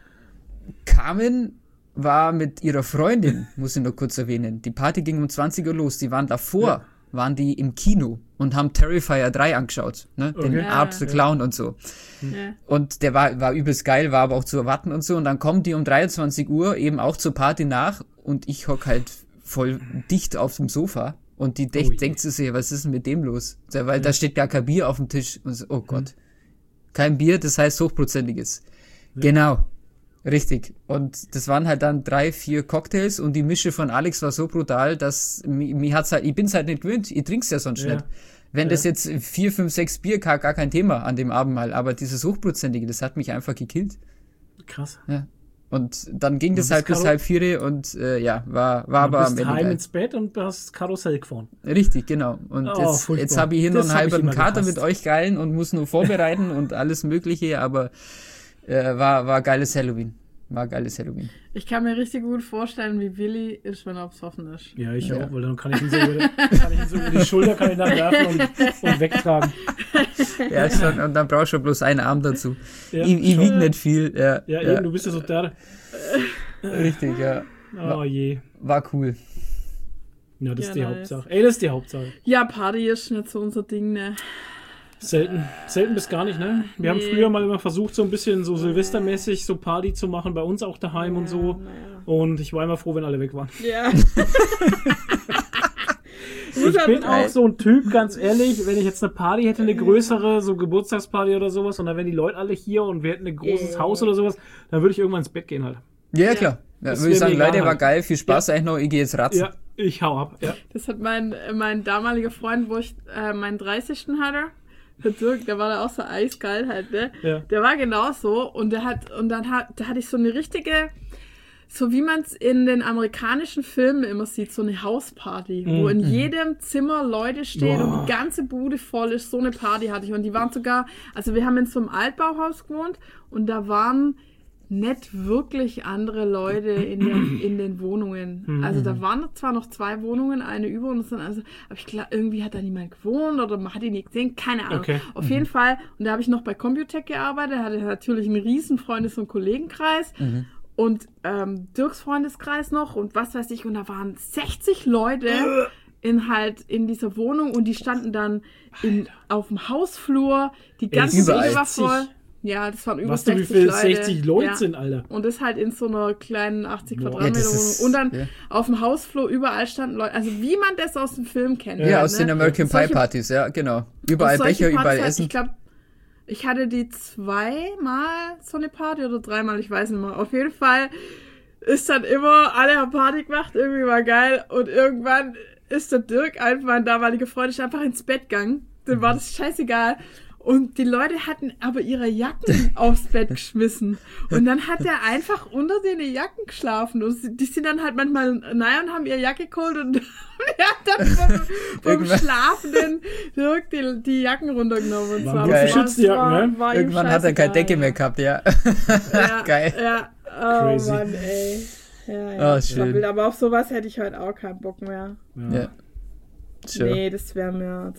Carmen war mit ihrer Freundin, muss ich noch kurz erwähnen. Die Party ging um 20 Uhr los, die waren davor. Waren die im Kino und haben Terrifier 3 angeschaut, ne? Den Art the Clown und so. Ja. Und der war übelst geil, war aber auch zu erwarten und so. Und dann kommen die um 23 Uhr eben auch zur Party nach und ich hock halt voll dicht auf dem Sofa und die denkt zu sich, was ist denn mit dem los? Weil da steht gar kein Bier auf dem Tisch. Und so, oh Gott. Kein Bier, das heißt hochprozentiges. Ja. Genau. Richtig. Und das waren halt dann 3-4 Cocktails und die Mische von Alex war so brutal, dass ich bin's halt nicht gewöhnt. Ich trink's ja sonst nicht. Wenn das jetzt 4, 5, 6 Bier gar kein Thema an dem Abend mal, aber dieses Hochprozentige, das hat mich einfach gekillt. Krass. Ja. Und dann ging das halt bis 3:30 und war aber am Ende heim geil. ins Bett und hast Karussell gefahren. Richtig, genau. Und jetzt habe ich hier noch einen halben Kater mit euch geilen und muss nur vorbereiten und alles Mögliche, aber war geiles Halloween. Ich kann mir richtig gut vorstellen, wie Willi ist, wenn er besoffen ist. Ja, ich auch, weil dann kann ich ihn so über die Schulter kann ich dann werfen und wegtragen. Ja, schon, und dann brauchst du bloß einen Arm dazu. Ja, ich wiege nicht viel. Ja, eben, du bist ja so der. Richtig, ja. Oh je. War cool. Ja, das ist die Hauptsache. Das ist die Hauptsache. Ja, Party ist nicht so unser Ding, ne? Selten bis gar nicht, ne? Wir haben früher mal immer versucht, so ein bisschen so silvestermäßig so Party zu machen, bei uns auch daheim und so. Naja. Und ich war immer froh, wenn alle weg waren. Ja. Ich bin auch so ein Typ, ganz ehrlich, wenn ich jetzt eine Party hätte, eine größere, so Geburtstagsparty oder sowas, und dann wären die Leute alle hier und wir hätten ein großes Haus oder sowas, dann würde ich irgendwann ins Bett gehen halt. Ja, klar. Ja, würde ich sagen, Leute, war geil, viel Spaß eigentlich noch, ich gehe jetzt ratzen. Ja, ich hau ab. Ja. Das hat mein damaliger Freund, wo ich meinen 30. hatte, der Dirk, der war da auch so eiskalt halt, ne? Ja. Der war genauso und da hatte ich so eine richtige, so wie man es in den amerikanischen Filmen immer sieht, so eine Hausparty, wo in jedem Zimmer Leute stehen und die ganze Bude voll ist. So eine Party hatte ich. Und die waren sogar, also wir haben in so einem Altbauhaus gewohnt und da waren nicht wirklich andere Leute in den Wohnungen. Also da waren zwar noch 2 Wohnungen, eine über uns, aber ich glaube, irgendwie hat da niemand gewohnt oder man hat ihn nicht gesehen, keine Ahnung. Okay. Auf jeden Fall, und da habe ich noch bei Computech gearbeitet, hatte natürlich einen riesen Freundes- und Kollegenkreis. Und Dirks Freundeskreis noch und was weiß ich. Und da waren 60 Leute in dieser Wohnung und die standen dann auf dem Hausflur. Die ganze Bude war voll. Ja, das waren über 60 Leute. Was du, wie viele 60 Leute sind, Alter. Und das halt in so einer kleinen 80 Quadratmeter Wohnung. Und dann auf dem Hausflur überall standen Leute. Also wie man das aus dem Film kennt. Ja, aus den American Pie Partys, ja, genau. Überall Becher, überall Essen. Ich glaube, ich hatte die 2-mal so eine Party oder 3-mal, ich weiß nicht mehr. Auf jeden Fall ist dann immer, alle haben Party gemacht, irgendwie war geil. Und irgendwann ist der Dirk, mein damaliger Freund, ist einfach ins Bett gegangen. Dem war das scheißegal. Und die Leute hatten aber ihre Jacken aufs Bett geschmissen. Und dann hat er einfach unter den Jacken geschlafen. Und die sind dann halt manchmal naja und haben ihre Jacke geholt und er hat dann vom Schlafenden Dirk die Jacken runtergenommen. Und zwar geschützte Jacken, ne? Irgendwann hat er keine Decke mehr gehabt, ja. Geil. Ja, oh Crazy. Mann, ey. Ja. Oh, schön. Aber auf sowas hätte ich heute auch keinen Bock mehr. Ja. Sure. Nee, das wäre mir,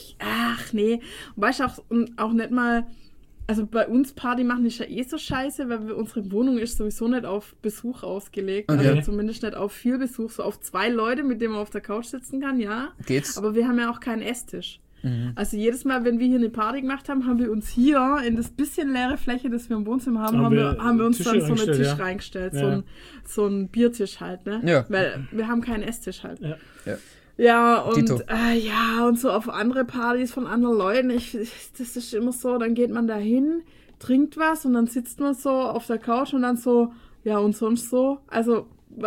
nee. Und weißt du, auch nicht mal, also bei uns Party machen ist ja eh so scheiße, weil unsere Wohnung ist sowieso nicht auf Besuch ausgelegt. Okay. Also zumindest nicht auf viel Besuch, so auf 2 Leute, mit denen man auf der Couch sitzen kann, ja. Geht's? Aber wir haben ja auch keinen Esstisch. Also jedes Mal, wenn wir hier eine Party gemacht haben, haben wir uns hier in das bisschen leere Fläche, das wir im Wohnzimmer haben, haben wir uns Tische dann so einen Tisch ja. reingestellt, Ja. so ein Biertisch halt, ne? Ja. Weil wir haben keinen Esstisch halt. Ja. Ja, und Dito. und so auf andere Partys von anderen Leuten, das ist immer so, dann geht man da hin, trinkt was und dann sitzt man so auf der Couch und dann so, ja und sonst so, also,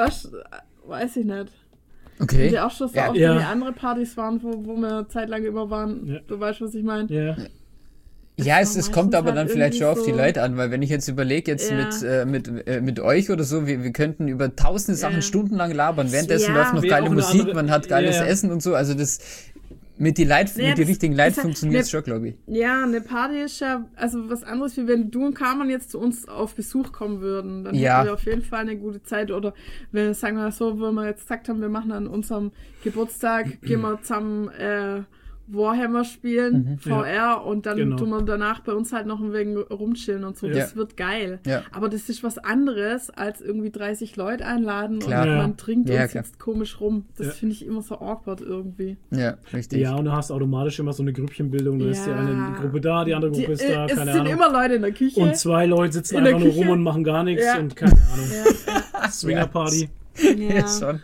weiß ich nicht. Okay. Die auch schon so auf die andere Partys waren, wo wir zeitlang immer waren, Ja. du weißt, was ich meine. Ja. Ja, es kommt aber halt dann vielleicht schon auf die so Leute an, weil wenn ich jetzt überlege, jetzt mit euch oder so, wir könnten über tausende Sachen stundenlang labern, währenddessen läuft noch Wäre geile auch eine Musik, andere- man hat geiles Essen und so, also das mit die richtigen Leuten das- funktioniert es schon, glaube ich. Ja, eine Party ist ja, also was anderes, wie wenn du und Carmen jetzt zu uns auf Besuch kommen würden. Dann hätten wir auf jeden Fall eine gute Zeit. Oder wenn wir, sagen wir mal so, wenn wir jetzt gesagt haben, wir machen an unserem Geburtstag, gehen wir zusammen Warhammer spielen, VR, und dann tun wir danach bei uns halt noch ein wenig rumchillen und so. Ja. Das wird geil. Ja. Aber das ist was anderes, als irgendwie 30 Leute einladen Klar. und man trinkt Ja, und klar. sitzt komisch rum. Das finde ich immer so awkward irgendwie. Ja, richtig. Ja, und du hast automatisch immer so eine Grüppchenbildung. Du hast die eine Gruppe da, die andere Gruppe ist da, Es keine sind Ahnung. immer Leute in der Küche. Und 2 Leute sitzen in der einfach nur Küche. rum und machen gar nichts Ja. und keine Ahnung. Ja, Swingerparty. Ja, schon.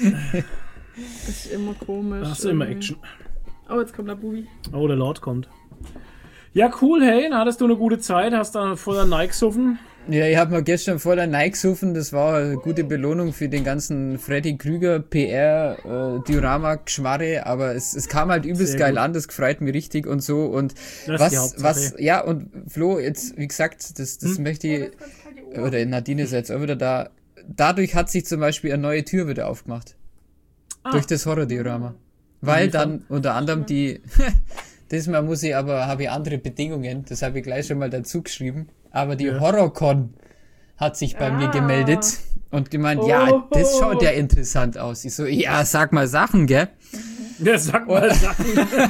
das ist immer komisch. Da hast du immer irgendwie. Action. Oh, jetzt kommt der Bubi. Oh, der Lord kommt. Ja, cool, hey, dann hattest du eine gute Zeit, hast da voller Nike-Suffen. Ja, ich habe mir gestern vor der Nike gesoffen, das war eine gute Belohnung für den ganzen Freddy Krüger PR Diorama-Geschmarre, aber es kam halt übelst Sehr geil gut. an, das freut mich richtig und so und Das ist die Hauptsache. ja, und Flo, jetzt, wie gesagt, das möchte ich, oder Nadine ist jetzt auch wieder da, dadurch hat sich zum Beispiel eine neue Tür wieder aufgemacht. Durch das Horror-Diorama. Weil dann unter anderem diesmal habe ich andere Bedingungen, das habe ich gleich schon mal dazu geschrieben, aber die Horrorcon hat sich bei mir gemeldet und gemeint, ja, das schaut ja interessant aus. Ich so, ja, sag mal Sachen, gell? Ja, sag mal Sachen.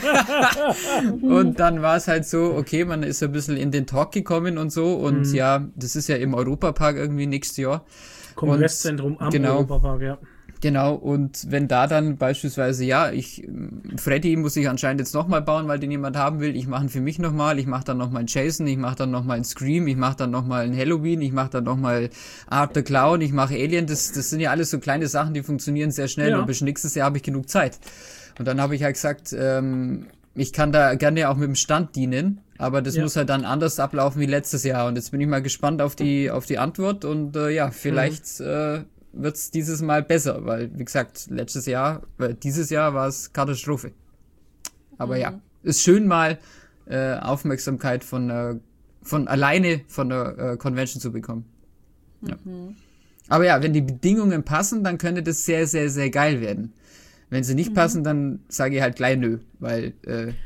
Und dann war es halt so, okay, man ist ein bisschen in den Talk gekommen und so und ja, das ist ja im Europapark irgendwie nächstes Jahr. Kongresszentrum am genau. Europapark, ja. Genau, und wenn da dann beispielsweise, Freddy muss ich anscheinend jetzt nochmal bauen, weil den jemand haben will, ich mache ihn für mich nochmal, ich mache dann nochmal einen Jason, ich mache dann nochmal einen Scream, ich mache dann nochmal einen Halloween, ich mache dann nochmal Art the Clown, ich mache Alien, das sind ja alles so kleine Sachen, die funktionieren sehr schnell und bis nächstes Jahr habe ich genug Zeit. Und dann habe ich halt gesagt, ich kann da gerne auch mit dem Stand dienen, aber das muss halt dann anders ablaufen wie letztes Jahr und jetzt bin ich mal gespannt auf die Antwort und vielleicht wird's dieses Mal besser, weil, wie gesagt, dieses Jahr war es Katastrophe. Aber ist schön mal Aufmerksamkeit von der Convention zu bekommen. Ja. Aber ja, wenn die Bedingungen passen, dann könnte das sehr, sehr, sehr geil werden. Wenn sie nicht passen, dann sage ich halt gleich nö, weil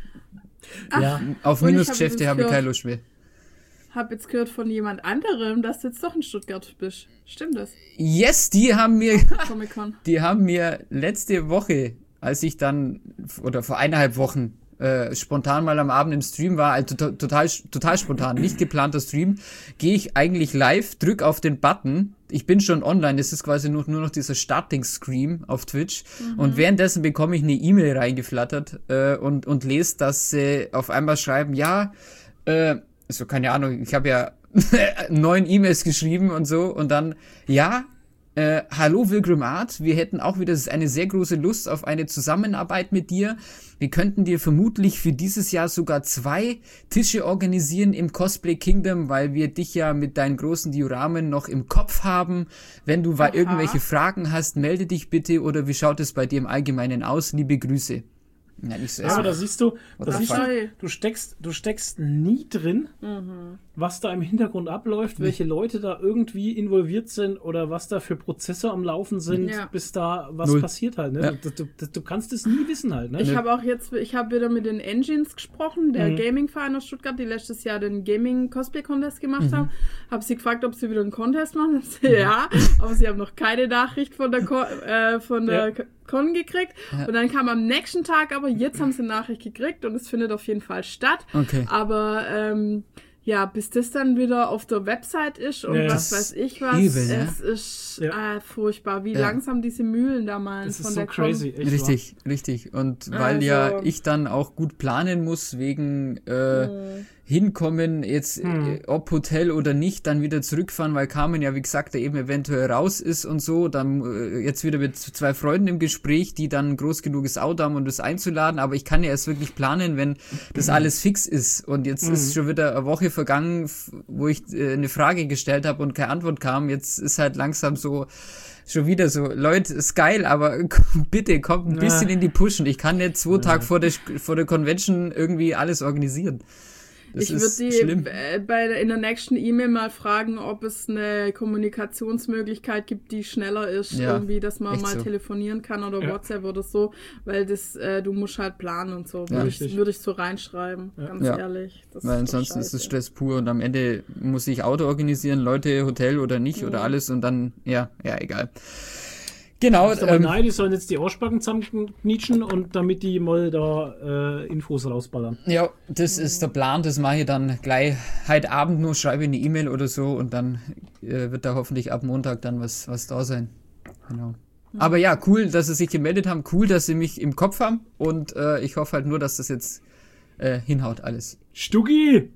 auf Minusgeschäfte habe ich keine Lust mehr. Habe jetzt gehört von jemand anderem, dass du jetzt doch in Stuttgart bist. Stimmt das? Yes, die haben mir letzte Woche, als ich dann, oder vor 1,5 Wochen, spontan mal am Abend im Stream war, also total spontan, nicht geplanter Stream, gehe ich eigentlich live, drück auf den Button, ich bin schon online, es ist quasi nur noch dieser Starting-Screen auf Twitch und währenddessen bekomme ich eine E-Mail reingeflattert und lese, dass sie auf einmal schreiben, so, keine Ahnung, ich habe ja 9 E-Mails geschrieben und so und dann, hallo Wilgrim Art, wir hätten auch wieder eine sehr große Lust auf eine Zusammenarbeit mit dir. Wir könnten dir vermutlich für dieses Jahr sogar 2 Tische organisieren im Cosplay Kingdom, weil wir dich ja mit deinen großen Dioramen noch im Kopf haben. Wenn du irgendwelche Fragen hast, melde dich bitte oder wie schaut es bei dir im Allgemeinen aus? Liebe Grüße. Ja, aber da siehst du, du steckst nie drin, was da im Hintergrund abläuft, welche Leute da irgendwie involviert sind oder was da für Prozesse am Laufen sind, bis da was passiert halt. Ne? Ja. Du kannst es nie wissen halt. Ne? Ich habe wieder mit den Engines gesprochen, der Gaming-Verein aus Stuttgart, die letztes Jahr den Gaming-Cosplay-Contest gemacht haben. Habe sie gefragt, ob sie wieder einen Contest machen. Ja, aber sie haben noch keine Nachricht von der Con gekriegt. Und dann kam am nächsten Tag, aber jetzt haben sie eine Nachricht gekriegt und es findet auf jeden Fall statt. Okay. Aber bis das dann wieder auf der Website ist und was weiß ich was, übel, es ist furchtbar, wie langsam diese Mühlen da malen das von ist der so crazy. Richtig. Und weil ich dann auch gut planen muss wegen hinkommen, jetzt ob Hotel oder nicht, dann wieder zurückfahren, weil Carmen ja, wie gesagt, da eben eventuell raus ist und so, dann jetzt wieder mit 2 Freunden im Gespräch, die dann ein groß genuges Auto haben, um das einzuladen, aber ich kann ja erst wirklich planen, wenn das alles fix ist und jetzt ist schon wieder eine Woche vergangen, wo ich eine Frage gestellt habe und keine Antwort kam, jetzt ist halt langsam so schon wieder so, Leute, ist geil, aber bitte kommt ein bisschen in die Pushen, ich kann nicht 2 Tage vor der Convention irgendwie alles organisieren. Ich würde in der nächsten E-Mail mal fragen, ob es eine Kommunikationsmöglichkeit gibt, die schneller ist, irgendwie, dass man mal telefonieren kann oder WhatsApp oder so, weil du musst halt planen und so, würde ich so reinschreiben, ganz ehrlich. Weil ansonsten ist es Stress pur und am Ende muss ich Auto organisieren, Leute, Hotel oder nicht oder alles und dann, egal. Genau. Nein, die sollen jetzt die Arschbacken zusammenknitschen und damit die mal da Infos rausballern. Ja, das ist der Plan, das mache ich dann gleich heute Abend nur, schreibe eine E-Mail oder so und dann wird da hoffentlich ab Montag dann was da sein. Genau. Aber ja, cool, dass sie sich gemeldet haben, cool, dass sie mich im Kopf haben und ich hoffe halt nur, dass das jetzt hinhaut alles. Stuggi!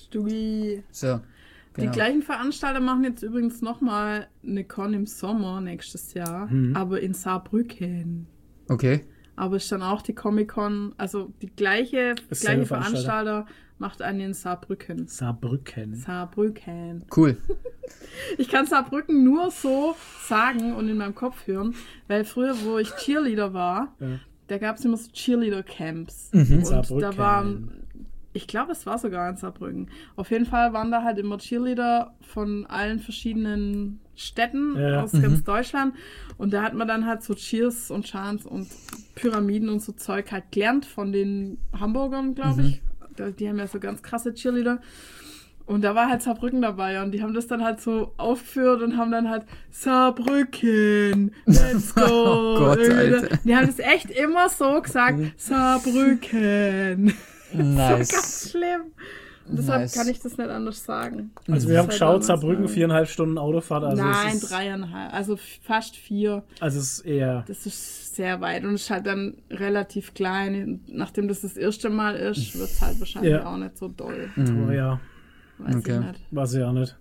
So. Genau. Die gleichen Veranstalter machen jetzt übrigens nochmal eine Con im Sommer nächstes Jahr, aber in Saarbrücken. Okay. Aber ist dann auch die Comic-Con, also die gleiche Veranstalter macht einen in Saarbrücken. Saarbrücken. Cool. Ich kann Saarbrücken nur so sagen und in meinem Kopf hören, weil früher, wo ich Cheerleader war, da gab es immer so Cheerleader-Camps. Und Saarbrücken. Da waren... Ich glaube, es war sogar in Saarbrücken. Auf jeden Fall waren da halt immer Cheerleader von allen verschiedenen Städten aus ganz Deutschland. Und da hat man dann halt so Cheers und Chants und Pyramiden und so Zeug halt gelernt von den Hamburgern, glaube ich. Die haben ja so ganz krasse Cheerleader. Und da war halt Saarbrücken dabei und die haben das dann halt so aufgeführt und haben dann halt Saarbrücken, let's go. Oh Gott, Alter. Die haben das echt immer so gesagt, Saarbrücken. Nice. So ganz schlimm. Deshalb Nice. kann ich das nicht anders sagen. Also wir haben Das ist geschaut, halt Saarbrücken, anders, 4,5 Stunden Autofahrt. Also Nein, es ist, 3,5. Also fast 4. also es ist eher... Das ist sehr weit und es ist halt dann relativ klein. Nachdem das erste Mal ist, wird es halt wahrscheinlich Ja. auch nicht so doll. Oh ja, Weiß Okay. ich nicht. weiß ich auch nicht.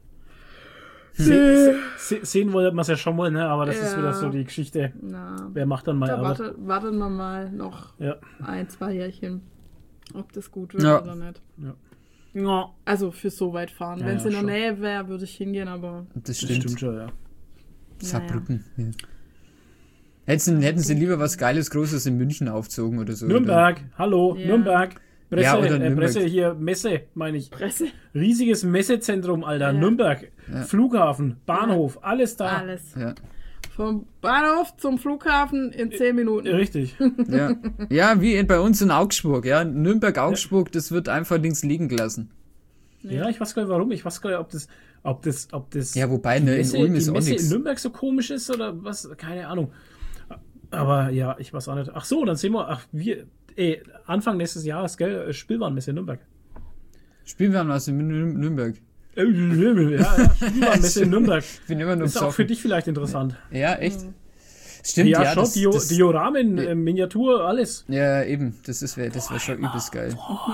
Sehen wollte man es ja schon mal, ne? Aber das ist Ja. wieder so die Geschichte. Na, Wer macht dann mal da Arbeit? warten wir mal noch Ja. 1-2 Jährchen, ob das gut wird Ja. oder nicht. Ja, Also für so weit fahren. Ja, Wenn es ja, in der schon. Nähe wäre, würde ich hingehen, aber Das das stimmt. stimmt schon, ja. Saarbrücken. Ja. Hätten sie lieber was Geiles, Großes in München aufzogen oder so. Nürnberg, hallo, Ja. Nürnberg. Presse, Ja, oder Nürnberg. Presse hier, Messe, meine ich. Presse, Riesiges Messezentrum, Alter. Ja. Nürnberg, Ja. Flughafen, Bahnhof, alles da. alles. Ja. Vom Bahnhof zum Flughafen in 10 Minuten. Richtig. Ja. Ja, wie bei uns in Augsburg. Ja. Nürnberg-Augsburg, das wird einfach links liegen gelassen. Ja, ich weiß gar nicht warum. Ich weiß gar nicht, ob das Ja, wobei, die ne, in Messe, Ulm die ist auch Messe in nichts. Nürnberg so komisch ist oder was? Keine Ahnung. Aber ja, ich weiß auch nicht. Ach so, dann sehen wir, Anfang nächstes Jahres, gell, Spielwarenmesse in Nürnberg. Spielwarenmesse in Nürnberg. Ja, Spielwarenmesse in Nürnberg. Ich bin immer nur Ist auch besoffen. für dich vielleicht interessant. Ja, echt? Stimmt, Ja, ja. schon, das, Dioramen, Miniatur, alles. ja, eben. Das wäre schon übelst geil.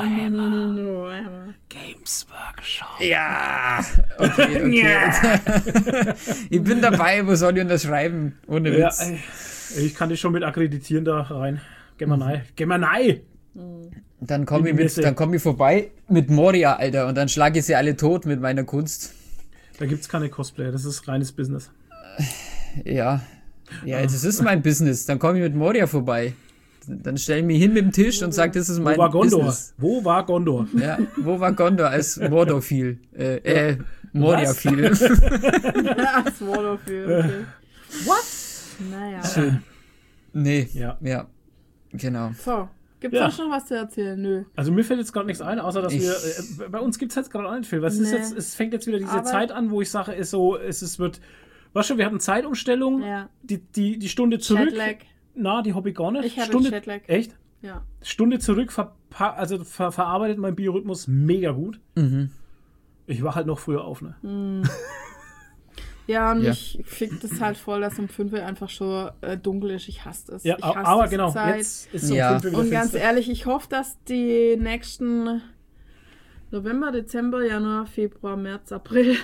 Games Workshop. Ja! Okay. Ich bin dabei, wo soll ich unterschreiben? Ohne Ja, Witz. ich kann dich schon mit akkreditieren da rein. Geh mal rein. Geh mal rein. Dann komme in die Messe. komm ich vorbei mit Moria, Alter, und dann schlage ich sie alle tot mit meiner Kunst. Da gibt's keine Cosplayer, das ist reines Business. Ja. Ja, das ist mein Business. Dann komme ich mit Moria vorbei. Dann stelle ich mich hin mit dem Tisch und sage, das ist mein Wo war Gondor? Business. Wo war Gondor? Ja, wo war Gondor, als Mordor fiel? Moria Was? fiel. Das war dafür, okay. What? Naja. Nee, Ja. ja, genau. So, gibt's Ja. sonst noch was zu erzählen? Nö. Also mir fällt jetzt gerade nichts ein, außer dass Ich- wir, bei uns gibt's jetzt gerade auch nicht viel. Was ist Nee. jetzt, es fängt jetzt wieder diese Aber- Zeit an, wo ich sage, es wird, weißt du, wir hatten Zeitumstellung, Ja. die Stunde zurück. Jetlag. Na, die hab ich gar nicht. Ich hatte Stunde, Jetlag. Echt? Ja. Stunde zurück, verarbeitet mein Biorhythmus mega gut. Mhm. Ich war halt noch früher auf, ne? Ja, und Ja. mich fickt es halt voll, dass um 5 Uhr einfach schon dunkel ist. Ich hasse es. Ja, ich hasse aber diese genau, Zeit. jetzt ist es Ja. um 5 Uhr wieder Und ganz finster. ehrlich, ich hoffe, dass die nächsten November, Dezember, Januar, Februar, März, April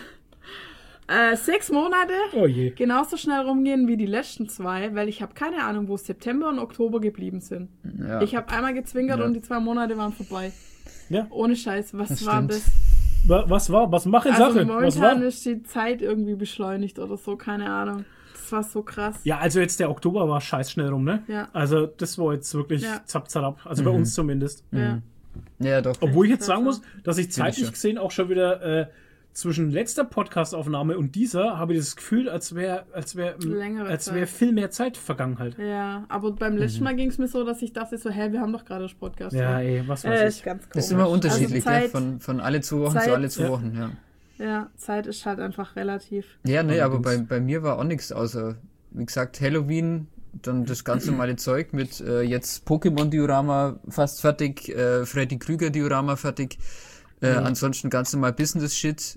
6 Monate Oh je. genauso schnell rumgehen wie die letzten 2, weil ich habe keine Ahnung, wo September und Oktober geblieben sind. Ja. Ich habe einmal gezwinkert Ja. und die 2 Monate waren vorbei. Ja. Ohne Scheiß, was Das war stimmt. das? Was war? Was mache Also Sache? Was momentan war? ist die Zeit irgendwie beschleunigt oder so, keine Ahnung. Das war so krass. Ja, also jetzt der Oktober war scheiß schnell rum, ne? Ja. Also das war jetzt wirklich Ja. zapp, zapp. Also bei uns zumindest. Ja. Ja, doch. Obwohl ich jetzt Ja, sagen so. muss, dass ich zeitlich schon. gesehen auch schon wieder zwischen letzter Podcast-Aufnahme und dieser habe ich das Gefühl, als wäre Längere Zeit. viel mehr Zeit vergangen halt. Ja, aber beim letzten Mal ging es mir so, dass ich dachte so, wir haben doch gerade das Podcast. Ja, ey, was weiß ist ich. ganz komisch. Das ist immer unterschiedlich, also gell? Zeit, Von alle 2 Wochen Zeit- zu alle 2 Ja. Wochen, ja. Ja, Zeit ist halt einfach relativ. Ja, nee, aber Allerdings. bei mir war auch nichts außer, wie gesagt, Halloween, dann das ganz normale Zeug mit jetzt Pokémon-Diorama fast fertig, Freddy Krüger-Diorama fertig, ansonsten ganz normal Business-Shit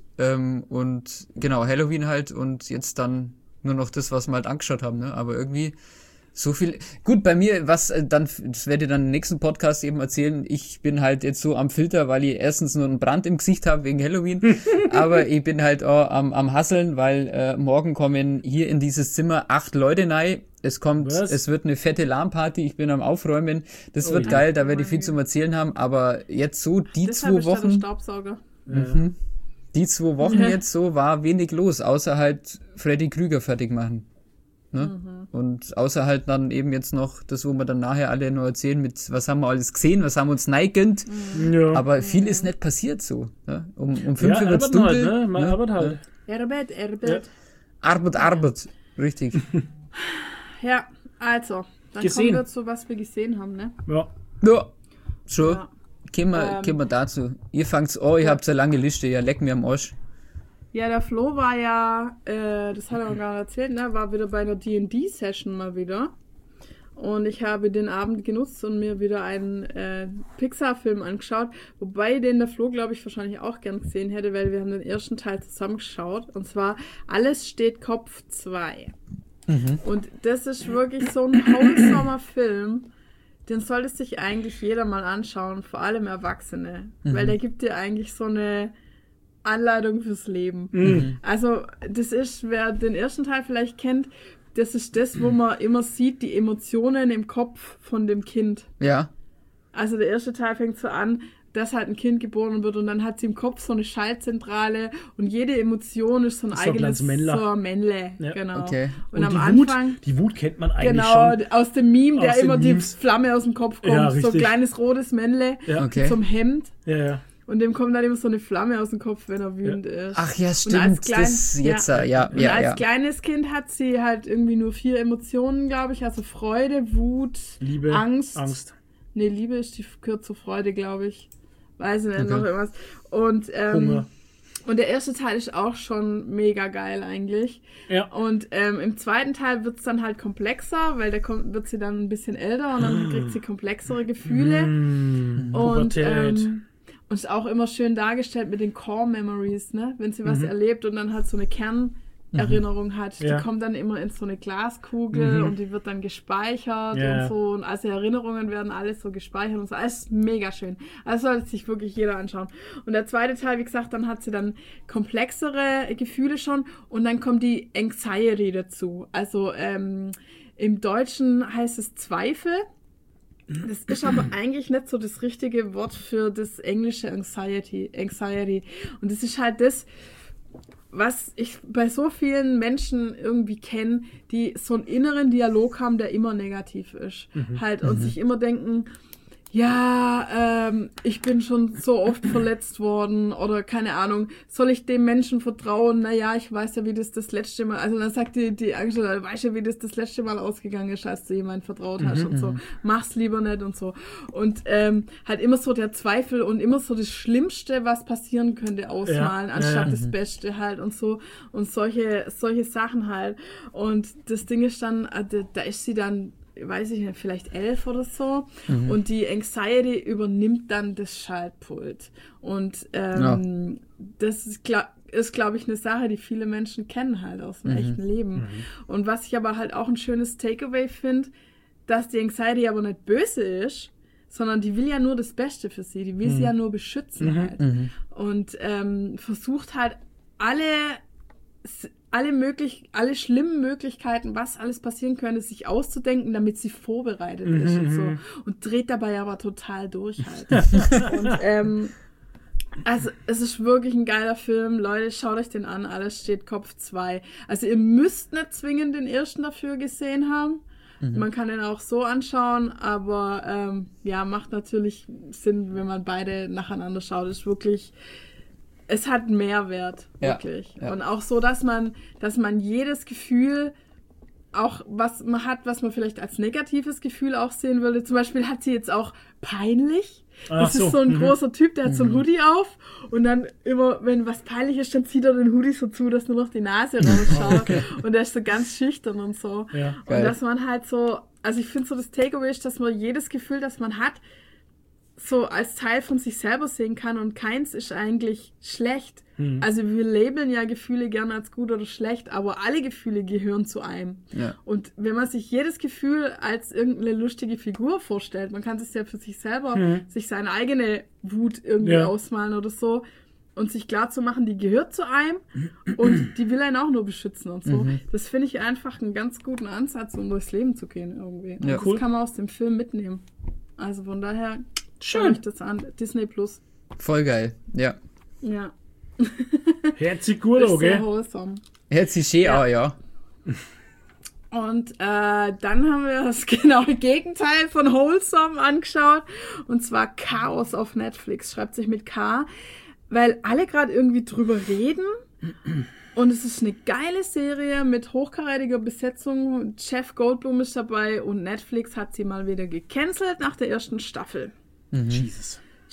und genau, Halloween halt und jetzt dann nur noch das, was wir halt angeschaut haben, ne? Aber irgendwie so viel. Gut, bei mir, was dann, das werde ich dann im nächsten Podcast eben erzählen, ich bin halt jetzt so am Filter, weil ich erstens nur einen Brand im Gesicht habe wegen Halloween, aber ich bin halt auch am Hasseln, weil morgen kommen hier in dieses Zimmer 8 Leute rein. Es wird eine fette LAN-Party, ich bin am Aufräumen, das wird je. geil, da werde ich viel zum Erzählen haben, aber jetzt so die Deshalb 2 ist da der Wochen, Staubsauger. die 2 Wochen jetzt so, war wenig los, außer halt Freddy Krüger fertig machen. Ne? Und außer halt dann eben jetzt noch das, wo wir dann nachher alle nur erzählen, mit was haben wir alles gesehen, was haben wir uns neigend, Ja. aber viel ist nicht passiert so. Ne? Um 5 ja, Uhr wird's arbeiten dunkel. halt, ne? Man arbeitet halt. Arbeit. Arbeit, richtig. Ja, also, dann Gesehen. kommen wir zu, was wir gesehen haben, ne? Ja. Ja, so, Ja. kommen wir dazu. Ihr fangt's an, ihr habt eine lange Liste, ja, leck mir am Arsch. Ja, der Flo war ja, das hat er noch gar nicht erzählt, ne? War wieder bei einer D&D-Session mal wieder. Und ich habe den Abend genutzt und mir wieder einen Pixar-Film angeschaut, wobei den der Flo, glaube ich, wahrscheinlich auch gern gesehen hätte, weil wir haben den ersten Teil zusammengeschaut. Und zwar Alles steht Kopf 2. Und das ist wirklich so ein wholesomer Film, den sollte sich eigentlich jeder mal anschauen, vor allem Erwachsene. Weil der gibt dir eigentlich so eine Anleitung fürs Leben. Also das ist, wer den ersten Teil vielleicht kennt, das ist das, wo man immer sieht, die Emotionen im Kopf von dem Kind. Ja. Also der erste Teil fängt so an, dass halt ein Kind geboren wird und dann hat sie im Kopf so eine Schaltzentrale und jede Emotion ist so ein eigenes Männle. Ja. Genau. Okay. Und am die Anfang... Die Wut kennt man eigentlich Genau, schon. aus dem Meme, der Aus den immer Memes. die Flamme aus dem Kopf kommt. Ja, so ein richtig. kleines rotes Männle Ja. Okay. zum Hemd. Ja. Und dem kommt dann immer so eine Flamme aus dem Kopf, wenn er wütend ist. Ach ja, Und stimmt. als Das jetzt, ja. Und als kleines Kind hat sie halt irgendwie nur 4 Emotionen, glaube ich. Also Freude, Wut, Liebe, Angst. Nee, Liebe gehört zur Freude, glaube ich. Weiß nicht, noch irgendwas. Und, Hunger. Und der erste Teil ist auch schon mega geil eigentlich. Ja. Und im zweiten Teil wird es dann halt komplexer, weil wird sie dann ein bisschen älter und dann kriegt sie komplexere Gefühle. Und Pubertät. und ist auch immer schön dargestellt mit den Core Memories, ne? Wenn sie was erlebt und dann halt so eine Kernerinnerung hat. Ja. Die kommt dann immer in so eine Glaskugel und die wird dann gespeichert und so. Und also Erinnerungen werden alles so gespeichert und so. Alles mega schön. Also sollte sich wirklich jeder anschauen. Und der zweite Teil, wie gesagt, dann hat sie dann komplexere Gefühle schon und dann kommt die Anxiety dazu. Also im Deutschen heißt es Zweifel. Das ist aber eigentlich nicht so das richtige Wort für das englische Anxiety. Und das ist halt das, was ich bei so vielen Menschen irgendwie kenne, die so einen inneren Dialog haben, der immer negativ ist. Und sich immer denken, ja, ich bin schon so oft verletzt worden oder keine Ahnung, soll ich dem Menschen vertrauen? Naja, ich weiß ja, wie das letzte Mal, also dann sagt die Angela, weißt ja, wie das letzte Mal ausgegangen ist, als du jemandem vertraut hast und so. Mach's lieber nicht und so. Und halt immer so der Zweifel und immer so das Schlimmste, was passieren könnte, ausmalen, anstatt das Beste halt und so. Und solche Sachen halt. Und das Ding ist dann, da ist sie dann, weiß ich nicht, vielleicht 11 oder so. Und die Anxiety übernimmt dann das Schaltpult. Und das ist, glaube ich, eine Sache, die viele Menschen kennen halt aus dem echten Leben. Und was ich aber halt auch ein schönes Takeaway finde, dass die Anxiety aber nicht böse ist, sondern die will ja nur das Beste für sie. Die will sie ja nur beschützen halt. Und versucht halt alle schlimmen Möglichkeiten, was alles passieren könnte, sich auszudenken, damit sie vorbereitet ist und so. Und dreht dabei aber total durch halt. Und also es ist wirklich ein geiler Film. Leute, schaut euch den an. Alles steht Kopf 2. Also ihr müsst nicht zwingend den ersten dafür gesehen haben. Man kann den auch so anschauen, aber macht natürlich Sinn, wenn man beide nacheinander schaut. Es ist wirklich... Es hat Mehrwert, wirklich. Ja. Und auch so, dass man jedes Gefühl, auch was man hat, was man vielleicht als negatives Gefühl auch sehen würde. Zum Beispiel hat sie jetzt auch peinlich. Das ist so ein großer Typ, der hat so ein Hoodie auf und dann immer, wenn was peinlich ist, dann zieht er den Hoodie so zu, dass nur noch die Nase rausschaut. Okay. Und der ist so ganz schüchtern und so. Ja, und dass man halt so, also ich finde so das Takeaway ist, dass man jedes Gefühl, das man hat, so als Teil von sich selber sehen kann und keins ist eigentlich schlecht. Also wir labeln ja Gefühle gerne als gut oder schlecht, aber alle Gefühle gehören zu einem. Ja. Und wenn man sich jedes Gefühl als irgendeine lustige Figur vorstellt, man kann es ja für sich selber, sich seine eigene Wut irgendwie ausmalen oder so und sich klar zu machen, die gehört zu einem und die will einen auch nur beschützen und so. Das finde ich einfach einen ganz guten Ansatz, um durchs Leben zu gehen irgendwie. Ja, das kann man aus dem Film mitnehmen. Also von daher... Schau ich das an. Disney Plus. Voll geil, ja. Ja. Herzlich gut, okay? Herzlich schön, ja. Und dann haben wir das genaue Gegenteil von Wholesome angeschaut. Und zwar Chaos auf Netflix. Schreibt sich mit K. Weil alle gerade irgendwie drüber reden. Und es ist eine geile Serie mit hochkarätiger Besetzung. Jeff Goldblum ist dabei und Netflix hat sie mal wieder gecancelt nach der ersten Staffel.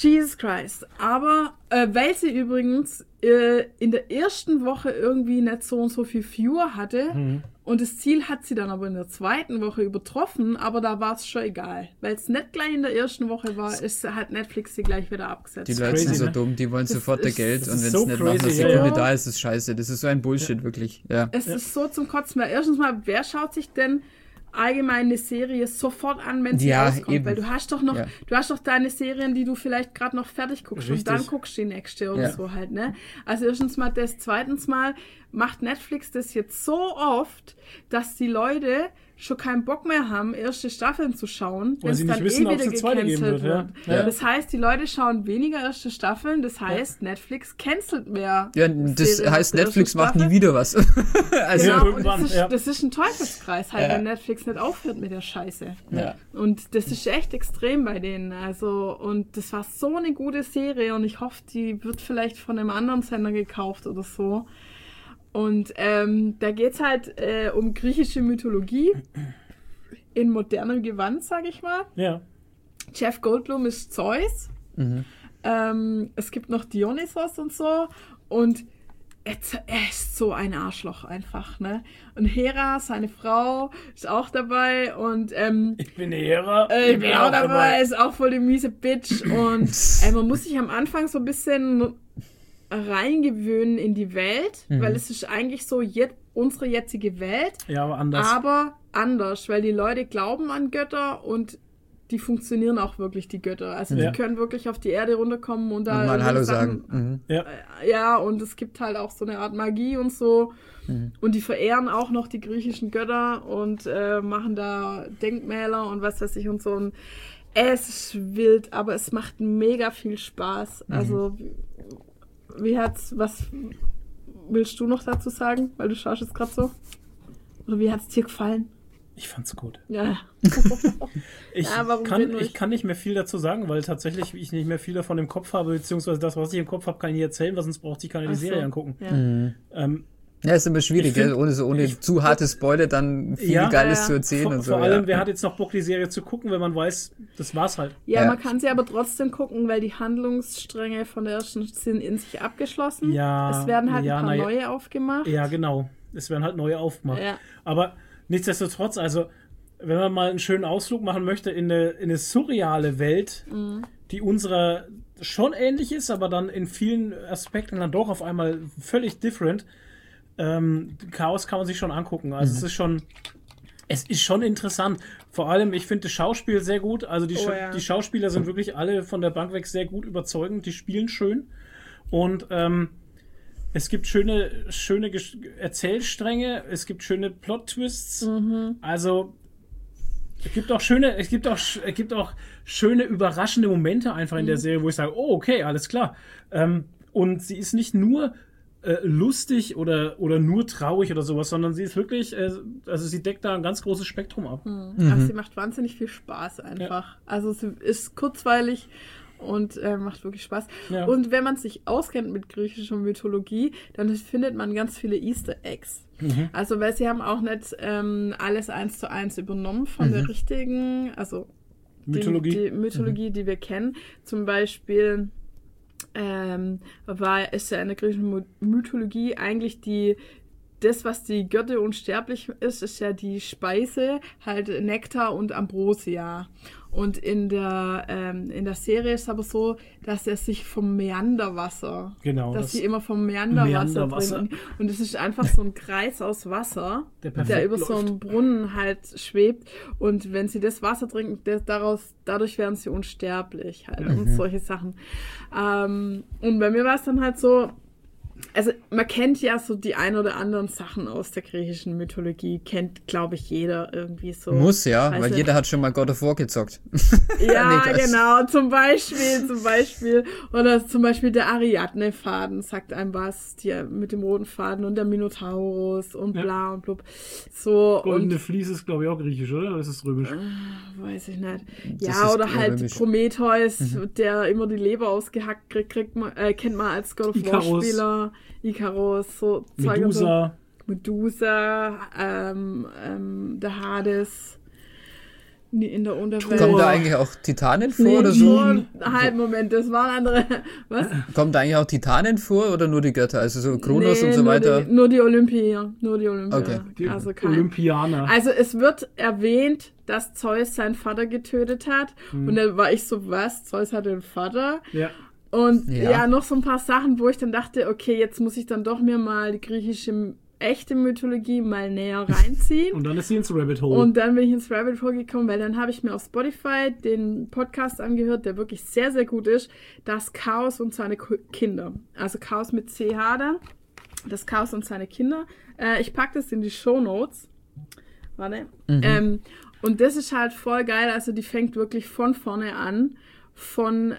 Jesus Christ. Aber, weil sie übrigens in der ersten Woche irgendwie nicht so und so viel Viewer hatte und das Ziel hat sie dann aber in der zweiten Woche übertroffen, aber da war es schon egal. Weil es nicht gleich in der ersten Woche war, hat Netflix sie gleich wieder abgesetzt. Die Leute sind so dumm, die wollen sofort das Geld und wenn es nicht nach einer Sekunde da ist, ist es scheiße. Das ist so ein Bullshit, wirklich. Ja. Es ist so zum Kotzen, weil erstens mal, wer schaut sich denn allgemein eine Serie sofort an, wenn sie rauskommt, eben. weil du hast doch deine Serien, die du vielleicht gerade noch fertig guckst und dann guckst du die nächste oder so halt, ne? Also erstens mal das, zweitens mal macht Netflix das jetzt so oft, dass die Leute schon keinen Bock mehr haben, erste Staffeln zu schauen, wenn es dann wissen, wieder eine zweite geben gecancelt wird. Ja. Das heißt, die Leute schauen weniger erste Staffeln, das heißt, Netflix cancelt mehr. Ja, das heißt, Netflix macht nie wieder was. Also genau, irgendwann, und das ist ein Teufelskreis, halt, wenn Netflix nicht aufhört mit der Scheiße. Ja. Und das ist echt extrem bei denen. Also, und das war so eine gute Serie und ich hoffe, die wird vielleicht von einem anderen Sender gekauft oder so. Und da geht's halt um griechische Mythologie in modernem Gewand, sag ich mal. Ja. Jeff Goldblum ist Zeus. Es gibt noch Dionysos und so. Und er ist so ein Arschloch einfach, ne? Und Hera, seine Frau, ist auch dabei. Und Ich bin Hera. ich bin auch dabei, ist auch voll die miese Bitch. Und man muss sich am Anfang so ein bisschen reingewöhnen in die Welt, weil es ist eigentlich so unsere jetzige Welt. Ja, aber anders. Aber anders, weil die Leute glauben an Götter und die funktionieren auch wirklich, die Götter. Also die können wirklich auf die Erde runterkommen und da mal Hallo sagen. Ja, und es gibt halt auch so eine Art Magie und so. Und die verehren auch noch die griechischen Götter und machen da Denkmäler und was weiß ich und so. Und es ist wild, aber es macht mega viel Spaß. Also was willst du noch dazu sagen? Weil du schaust jetzt gerade so. Oder wie hat es dir gefallen? Ich fand's gut. Ja. Ich kann nicht mehr viel dazu sagen, weil tatsächlich ich nicht mehr viel davon im Kopf habe, beziehungsweise das, was ich im Kopf habe, kann ich nicht erzählen, weil sonst braucht ich keine die Serie angucken. Ja. Ja, ist immer schwierig, gell? Ohne zu harte Spoiler dann viel Geiles zu erzählen und so. Vor allem, wer hat jetzt noch Bock, die Serie zu gucken, wenn man weiß, das war's halt. Ja, man kann sie aber trotzdem gucken, weil die Handlungsstränge von der ersten sind in sich abgeschlossen. Ja. Es werden halt ein paar neue aufgemacht. Ja, genau. Es werden halt neue aufgemacht. Ja. Aber nichtsdestotrotz, also, wenn man mal einen schönen Ausflug machen möchte in eine surreale Welt, die unserer schon ähnlich ist, aber dann in vielen Aspekten dann doch auf einmal völlig different. Chaos kann man sich schon angucken. Also es ist schon interessant. Vor allem, ich finde das Schauspiel sehr gut. Also die Schauspieler sind wirklich alle von der Bank weg sehr gut überzeugend. Die spielen schön. Und es gibt schöne Erzählstränge. Es gibt schöne Plot-Twists. Also es gibt auch schöne überraschende Momente einfach in der Serie, wo ich sage, oh, okay, alles klar. Und sie ist nicht nur lustig oder nur traurig oder sowas, sondern sie ist wirklich, also sie deckt da ein ganz großes Spektrum ab. Also sie macht wahnsinnig viel Spaß einfach. Ja. Also sie ist kurzweilig und macht wirklich Spaß. Ja. Und wenn man sich auskennt mit griechischer Mythologie, dann findet man ganz viele Easter Eggs. Also weil sie haben auch nicht alles 1:1 übernommen von der richtigen, also die Mythologie, die wir kennen. Zum Beispiel ist ja in der griechischen Mythologie eigentlich das, was die Götter unsterblich ist ja die Speise, halt Nektar und Ambrosia. Und in der Serie ist es aber so, dass er sich vom Meanderwasser, dass sie immer vom Meanderwasser trinken. Und es ist einfach so ein Kreis aus Wasser, der über so einen Brunnen halt schwebt. Und wenn sie das Wasser trinken, dadurch werden sie unsterblich halt und solche Sachen. Und bei mir war es dann halt so, also man kennt ja so die ein oder anderen Sachen aus der griechischen Mythologie, kennt, glaube ich, jeder irgendwie so. Muss ja, weil jeder hat schon mal God of War gezockt. Ja, genau, zum Beispiel. Oder zum Beispiel der Ariadne-Faden sagt einem was, mit dem roten Faden und der Minotaurus und bla und blub. So, Goldene Vlies ist, glaube ich, auch griechisch, oder? Oder ist es römisch? Weiß ich nicht. Ja, oder halt römisch. Prometheus, der immer die Leber ausgehackt kriegt, kennt man als God of War-Spieler. Ikarus, so Medusa, der Hades. In der Unterwelt. Kommen da eigentlich auch Titanen vor Nee, oder so? Halt, Moment, das waren andere. Was? Kommen da eigentlich auch Titanen vor oder nur die Götter? Also so Kronos Nee, und so weiter? Nur die Olympier. Nur die Olympier. Okay. Die Also kein. Olympianer. Also es wird erwähnt, dass Zeus seinen Vater getötet hat. Und dann war ich so, was? Zeus hatte einen Vater? Ja. Und Ja. ja, noch so ein paar Sachen, wo ich dann dachte, okay, jetzt muss ich dann doch mir mal die griechische echte Mythologie mal näher reinziehen. Und dann ist sie ins Rabbit Hole. Und dann bin ich ins Rabbit Hole gekommen, weil dann habe ich mir auf Spotify den Podcast angehört, der wirklich sehr, sehr gut ist. Das Chaos und seine Kinder. Also Chaos mit CH da. Das Chaos und seine Kinder. Ich packe das in die Shownotes. Warte. Und das ist halt voll geil. Also die fängt wirklich von vorne an. Vom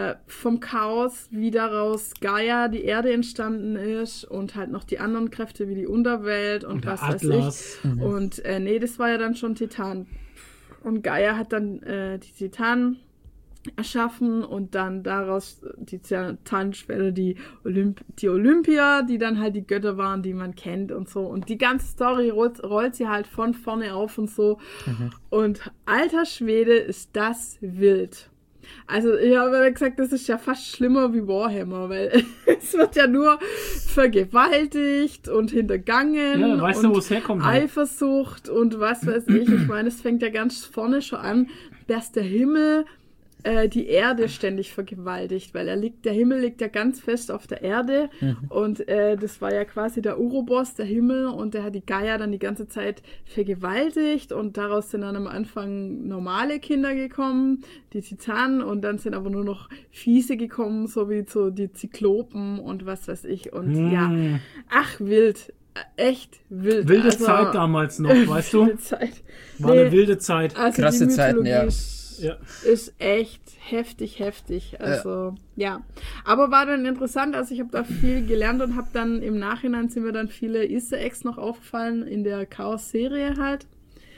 Chaos, wie daraus Gaia, die Erde entstanden ist und halt noch die anderen Kräfte wie die Unterwelt und der was weiß Atlas. ich. Und nee, das war ja dann schon Titan. Und Gaia hat dann die Titanen erschaffen und dann daraus die Titanenschwelle, die Olympier, die dann halt die Götter waren, die man kennt und so. Und die ganze Story rollt sie halt von vorne auf und so. Und alter Schwede, ist das wild. Also ich habe gesagt, das ist ja fast schlimmer wie Warhammer, weil es wird ja nur vergewaltigt und hintergangen Ja, weißt du, und wo es herkommt, halt. Eifersucht und was weiß ich. Ich meine, es fängt ja ganz vorne schon an, dass der Himmel die Erde ständig vergewaltigt, weil der Himmel liegt ja ganz fest auf der Erde und das war ja quasi der Uroboss, der Himmel, und der hat die Gaia dann die ganze Zeit vergewaltigt und daraus sind dann am Anfang normale Kinder gekommen, die Titanen, und dann sind aber nur noch fiese gekommen, so wie so die Zyklopen und was weiß ich, und ja, ach, wild. Echt wild. Wilde Zeit damals noch, weißt du? Wilde Zeit. War eine wilde Zeit. Also Krasse die Zeiten, Mythologie ja. ist echt heftig. Also, ja. Aber war dann interessant, also ich habe da viel gelernt und habe dann im Nachhinein sind mir dann viele Easter Eggs noch aufgefallen in der Chaos-Serie halt.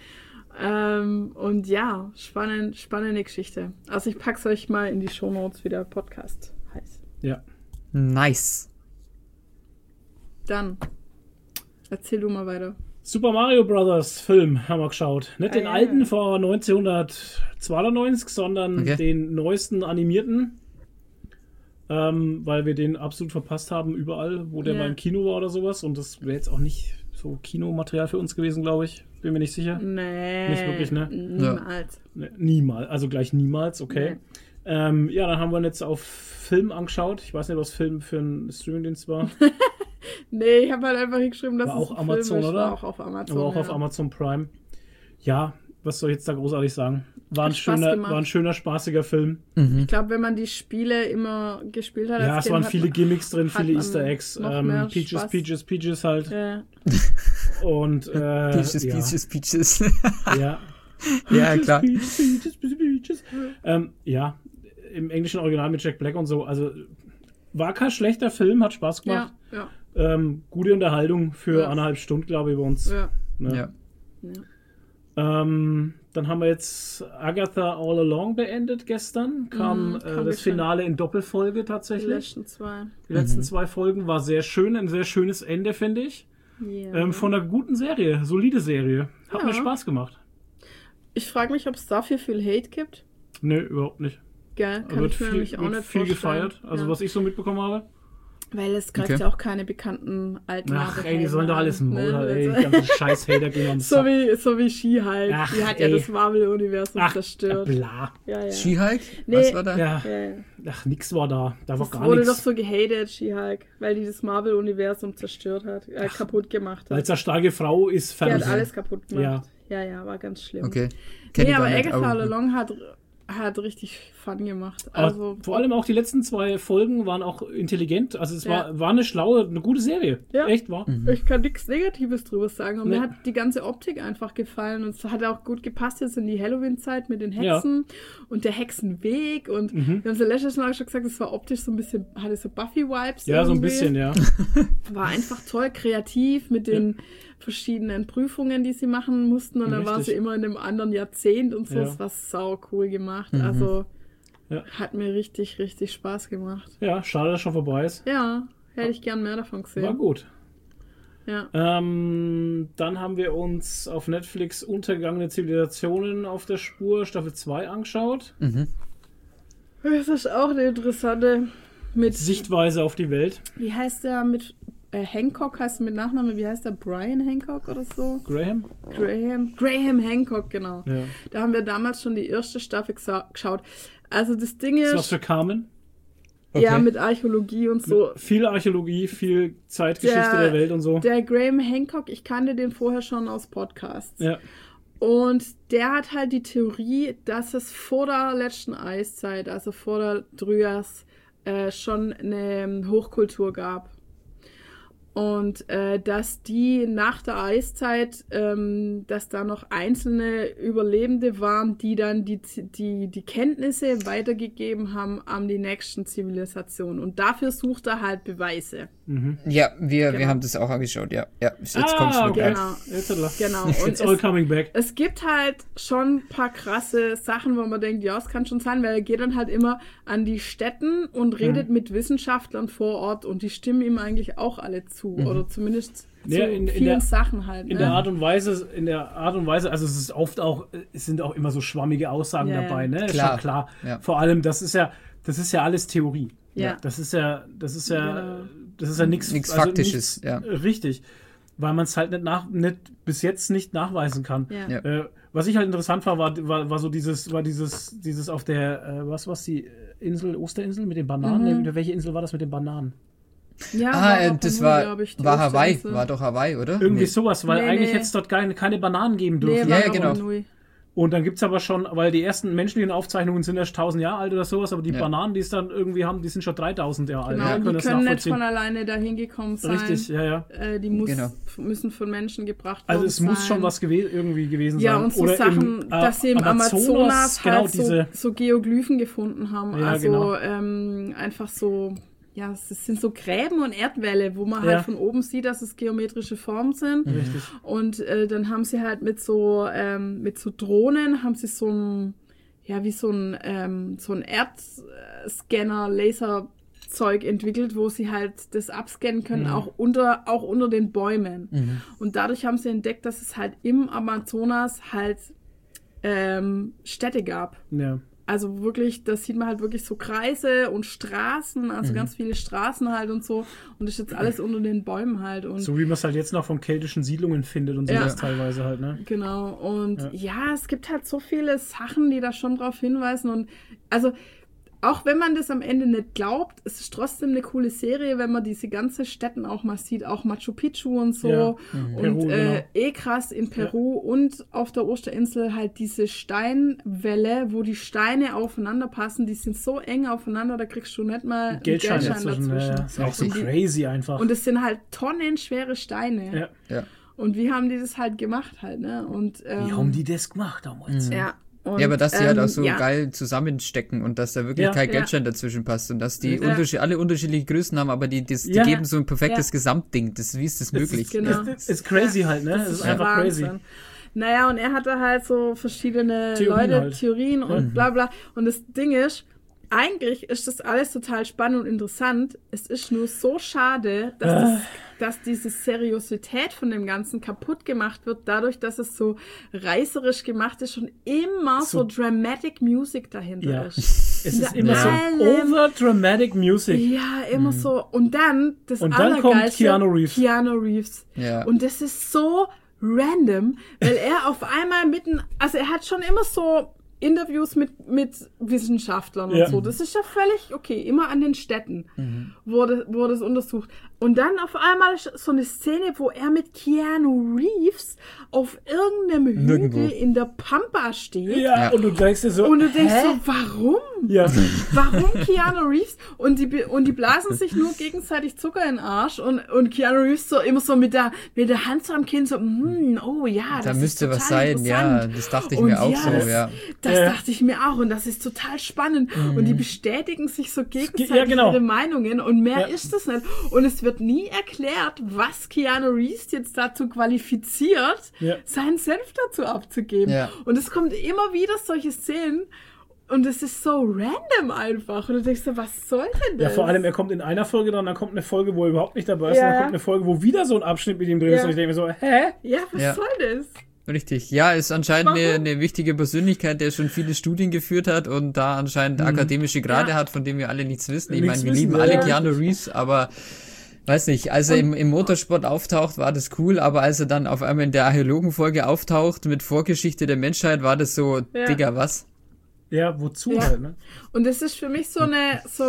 Und ja, spannende Geschichte. Also ich pack's euch mal in die Shownotes, wie der Podcast heißt. Ja. Nice. Dann erzähl du mal weiter. Super Mario Brothers Film haben wir geschaut. Nicht den ja. alten vor 1992, sondern Okay. den neuesten animierten. Weil wir den absolut verpasst haben, überall, wo der Ja. mal im Kino war oder sowas. Und das wäre jetzt auch nicht so Kinomaterial für uns gewesen, glaube ich. Bin mir nicht sicher. Nee. Nicht wirklich, ne? Niemals. Ne, niemals, also gleich niemals, okay. Ja, dann haben wir ihn jetzt auf Film angeschaut. Ich weiß nicht, was Film für ein Streamingdienst war. Nee, ich habe halt einfach hingeschrieben, dass War es auch ein Amazon, Film ist. oder? War auch auf Amazon. Aber auch ja. auf Amazon Prime. Ja, was soll ich jetzt da großartig sagen? War ein Hat Spaß schöner, gemacht. war ein schöner, spaßiger Film. Ich glaube, wenn man die Spiele immer gespielt hat, Ja, als es waren Kind, viele hat man- Gimmicks drin, hat viele man Easter Eggs. noch mehr Peaches, Spaß. Peaches halt. Ja. Und Peaches. Ja. Ja, klar. Peaches. Ja, im englischen Original mit Jack Black und so. Also war kein schlechter Film, hat Spaß gemacht. Ja. Gute Unterhaltung für Ja. 1,5 Stunden, glaube ich, bei uns. Ja. Ne? Ja. Dann haben wir jetzt Agatha All Along beendet gestern. Kam kam das gestern. Finale in Doppelfolge Die tatsächlich. letzten zwei. Die letzten 2 Folgen war sehr schön, ein sehr schönes Ende, finde ich. Ja. Von einer guten Serie, solide Serie. Hat Ja. mir Spaß gemacht. Ich frage mich, ob es dafür viel Hate gibt. Nö, überhaupt nicht. Gell? Kann Wird ich mir viel, nämlich auch wird nicht viel vorstellen. gefeiert. Also ja. was ich so mitbekommen habe. Weil es greift Okay. ja auch keine bekannten alten Ach ey, die Marvel-Helden sollen doch alles an, Maul, ne? ey. Die ganzen scheiß Hater gehen am So Sack. wie She-Hulk. Ach, Die hat ja ey. das Marvel-Universum Ach, zerstört. bla. Ja, ja. She-Hulk? Nee. Was war da? Ja. Ja. Ach, nix war da. Da war Das gar wurde doch nichts. so gehatet, She-Hulk, weil die das Marvel-Universum zerstört hat, kaputt gemacht Weil hat. es eine starke Frau ist, Die fertig. hat alles kaputt gemacht. Ja, war ganz schlimm. Okay. Kenn Nee, ich gar aber nicht, Agatha All Along hat richtig Fun gemacht. Also, Aber vor allem auch die letzten 2 Folgen waren auch intelligent. Also es Ja. war eine gute Serie. Ja. Echt, war. ich kann nichts Negatives drüber sagen. Und Nee. mir hat die ganze Optik einfach gefallen. Und es hat auch gut gepasst jetzt in die Halloween-Zeit mit den Hexen und der Hexenweg. Und wir haben es ja letztes Mal schon gesagt, es war optisch so ein bisschen, hatte so Buffy-Vibes. Ja, so ein irgendwie. bisschen, ja. War einfach toll, kreativ mit den verschiedenen Prüfungen, die sie machen mussten. Und dann war sie Richtig. immer in einem anderen Jahrzehnt und so. Ja. Das war sau cool gemacht. Also Ja. hat mir richtig, richtig Spaß gemacht. Ja, schade, dass schon vorbei ist. Ja, hätte ich gern mehr davon War gesehen. gut. Ja. Dann haben wir uns auf Netflix Untergegangene Zivilisationen auf der Spur, Staffel 2 angeschaut. Das ist auch eine interessante mit Sichtweise auf die Welt. Wie heißt der mit Hancock heißt er mit Nachname, wie heißt der? Brian Hancock oder so? Graham? Graham Hancock, genau. Ja. Da haben wir damals schon die erste Staffel geschaut. Also das Ding Ist was ist, für Carmen? ja, Okay. mit Archäologie und so. Viel Archäologie, viel Zeitgeschichte der Welt und so. Der Graham Hancock, ich kannte den vorher schon aus Podcasts. Ja. Und der hat halt die Theorie, dass es vor der letzten Eiszeit, also vor der Dryas, schon eine Hochkultur gab. Und dass die nach der Eiszeit, dass da noch einzelne Überlebende waren, die dann die Kenntnisse weitergegeben haben an die nächsten Zivilisationen. Und dafür sucht er halt Beweise. Ja, wir Genau. haben das auch angeschaut, ja. Ja, jetzt kommt's mir okay. gleich. Genau. Und It's all coming back. es gibt halt schon ein paar krasse Sachen, wo man denkt, ja, es kann schon sein, weil er geht dann halt immer an die Städten und redet mit Wissenschaftlern vor Ort und die stimmen ihm eigentlich auch alle zu. Oder zumindest zu Ja, in vielen der- Sachen halt. In ne? der Art und Weise, also es ist oft auch, es sind auch immer so schwammige Aussagen Ja, dabei, ne? Ist Klar. schon klar. Ja. Vor allem, das ist ja alles Theorie. Ja. Das ist ja Genau. nichts Nichts Faktisches, ja. Richtig. Weil man es halt bis jetzt nicht nachweisen kann. Ja. Ja. Was ich halt interessant war so dieses auf der, was die Insel, Osterinsel mit den Bananen? Welche Insel war das mit den Bananen? Ja, Das Papua, war glaub ich, die Hawaii, Osterinsel. war doch Hawaii, oder? Irgendwie Nee. sowas, weil Nee, eigentlich nee. hätte es dort keine Bananen geben Nee, dürfen. war Ja, genau. Rapa Nui. Und dann gibt's aber schon, weil die ersten menschlichen Aufzeichnungen sind erst 1000 Jahre alt oder sowas, aber die Ja. Bananen, die es dann irgendwie haben, die sind schon 3000 Jahre alt. Genau, Ja, die das können nicht nachvollziehen. von alleine dahin gekommen sein. Richtig, ja. Die Genau. müssen von Menschen gebracht worden Also es muss sein. schon was irgendwie gewesen Ja, sein. und so Oder Sachen, dass sie im Amazonas genau halt so Geoglyphen gefunden haben. Ja, Also genau. einfach so, ja, es sind so Gräben und Erdwälle, wo man Ja. halt von oben sieht, dass es geometrische Formen sind. Richtig. Und dann haben sie halt mit so Drohnen, haben sie so ein Erdscanner, Laserzeug entwickelt, wo sie halt das abscannen können, auch unter den Bäumen. Und dadurch haben sie entdeckt, dass es halt im Amazonas halt Städte gab. Ja. Also wirklich, da sieht man halt wirklich so Kreise und Straßen, also ganz viele Straßen halt und so. Und das ist jetzt alles unter den Bäumen halt. Und So wie man es halt jetzt noch von keltischen Siedlungen findet und sowas teilweise halt, ne? genau. Und ja, es gibt halt so viele Sachen, die da schon drauf hinweisen. Und also, auch wenn man das am Ende nicht glaubt, es ist trotzdem eine coole Serie, wenn man diese ganzen Städten auch mal sieht, auch Machu Picchu und so. Ja. Und Peru, genau. krass in Peru und auf der Osterinsel halt diese Steinwälle, wo die Steine aufeinander passen, die sind so eng aufeinander, da kriegst du nicht mal einen Geldschein dazwischen. Ja. Ist auch so Und die- crazy einfach. Und es sind halt tonnenschwere Steine. Ja. Ja. Und wie haben die das halt gemacht halt, ne? Und, Wie haben die das gemacht damals? ja. Und, Ja, aber dass die halt auch so ja. geil zusammenstecken und dass da wirklich Ja. kein Ja. Geldschein dazwischen passt und dass die Ja. alle unterschiedliche Größen haben, aber die Ja. geben so ein perfektes Ja. Gesamtding. Wie ist das möglich? genau. Ist crazy halt, ne? Es ist einfach crazy. Naja, und er hatte halt so verschiedene Theorien halt. Und bla bla. Und das Ding ist, eigentlich ist das alles total spannend und interessant. Es ist nur so schade, dass diese Seriosität von dem Ganzen kaputt gemacht wird, dadurch, dass es so reißerisch gemacht ist und immer so Dramatic Music dahinter Ja. ist. Es ist immer so allem- over-dramatic Music. Ja, immer so. Und dann, Und dann kommt Allergeilste, Keanu Reeves. Keanu Reeves. Ja. Und das ist so random, weil er auf einmal also er hat schon immer so Interviews mit Wissenschaftlern Ja. und so. Das ist ja völlig okay, immer an den Städten, wo er das untersucht. Und dann auf einmal ist so eine Szene, wo er mit Keanu Reeves auf irgendeinem Hügel Nirgendwo. in der Pampa steht. Ja, Ja. und du denkst dir so, Und du denkst so, warum? ja. Warum Keanu Reeves? Und die blasen sich nur gegenseitig Zucker in den Arsch und Keanu Reeves so immer so mit der Hand so am Kinn so, oh ja, Da das müsste ist was total sein, ja. interessant. Das dachte ich Und mir auch ja, so, ja. Das dachte ich mir auch und das ist total spannend. Und die bestätigen sich so gegenseitig Ja, genau. ihre Meinungen und mehr Ja. ist das nicht. Und es wird nie erklärt, was Keanu Reeves jetzt dazu qualifiziert, Ja. seinen Senf dazu abzugeben. Ja. Und es kommt immer wieder solche Szenen, Und es ist so random einfach. Und du denkst so, was soll denn das? Ja, vor allem, er kommt in einer Folge dann kommt eine Folge, wo er überhaupt nicht dabei ist, Ja. und dann kommt eine Folge, wo wieder so ein Abschnitt mit ihm drin ist, Ja. und ich denke mir so, hä? Ja, was Ja. soll das? Richtig. Ja, ist anscheinend Warum? eine wichtige Persönlichkeit, der schon viele Studien geführt hat und da anscheinend akademische Grade Ja. hat, von denen wir alle nichts wissen. Ich Nichts meine, wir wissen, lieben ja. alle Keanu Reeves, aber weiß nicht, als er im Motorsport auftaucht, war das cool, aber als er dann auf einmal in der Archäologenfolge auftaucht mit Vorgeschichte der Menschheit, war das so, Ja. Digga, was? Ja, wozu Ja. halt, ne? Und das ist für mich so ein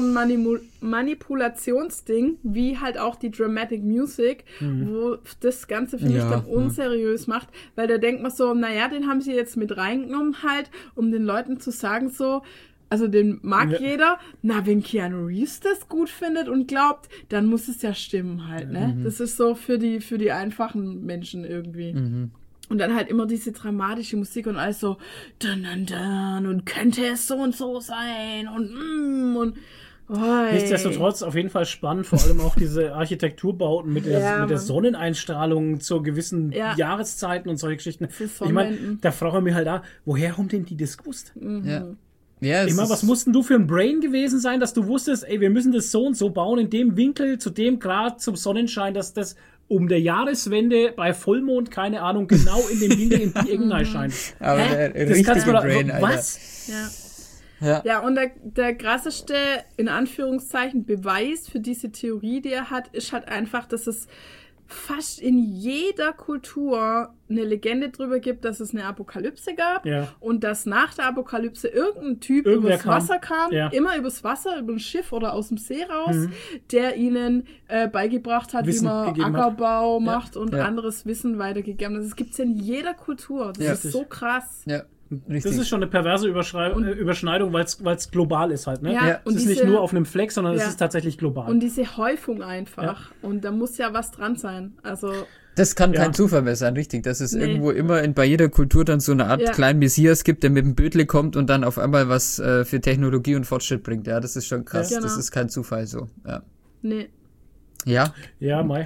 Manipulationsding, wie halt auch die Dramatic Music, wo das Ganze für mich Ja, dann ja. unseriös macht, weil da denkt man so, naja, den haben sie jetzt mit reingenommen halt, um den Leuten zu sagen so, also den mag Ja. jeder, na, wenn Keanu Reeves das gut findet und glaubt, dann muss es ja stimmen halt, ne? Das ist so für die einfachen Menschen irgendwie. Und dann halt immer diese dramatische Musik und alles so dun, dun, dun, und könnte es so und so sein und oi. Nichtsdestotrotz auf jeden Fall spannend, vor allem auch diese Architekturbauten mit der Ja, Mann. Sonneneinstrahlung zu gewissen Ja. Jahreszeiten und solche Geschichten. ist Ich meine, Sonnenwenden. da frage ich mich halt da, woher haben denn die das gewusst? Ja. Ja, es Ich meine, ist- was musst denn du für ein Brain gewesen sein, dass du wusstest, ey, wir müssen das so und so bauen, in dem Winkel, zu dem Grad, zum Sonnenschein, dass das um der Jahreswende bei Vollmond, keine Ahnung, genau in dem Winkel in die Ecken scheint. aber Hä? der Das kannst du richtige mir Brain, da, Alter. was? Ja. Ja. Ja, und der krasseste, in Anführungszeichen, Beweis für diese Theorie, die er hat, ist halt einfach, dass es fast in jeder Kultur eine Legende drüber gibt, dass es eine Apokalypse gab Ja. und dass nach der Apokalypse irgendein Typ Irgendwer übers kam. Wasser kam, Ja. immer übers Wasser, über ein Schiff oder aus dem See raus, der ihnen beigebracht hat, Wissen wie man gegeben hat. Ackerbau macht und Ja. anderes Wissen weitergegeben hat. Das gibt es in jeder Kultur. Das Ja. ist so krass. Ja, richtig. Das ist schon eine perverse Überschneidung, weil es global ist halt, ne? Ja, Es ist nicht nur auf einem Fleck, sondern es Ja. ist tatsächlich global. Und diese Häufung einfach. Und da muss ja was dran sein. Also, Das kann Ja. kein Zufall mehr sein, richtig. Dass es Nee. irgendwo immer bei jeder Kultur dann so eine Art Ja. kleinen Messias gibt, der mit dem Bödle kommt und dann auf einmal was für Technologie und Fortschritt bringt. Ja, das ist schon krass. Ja. Genau. Das ist kein Zufall so. Ja, nee. ja Ja, Mai.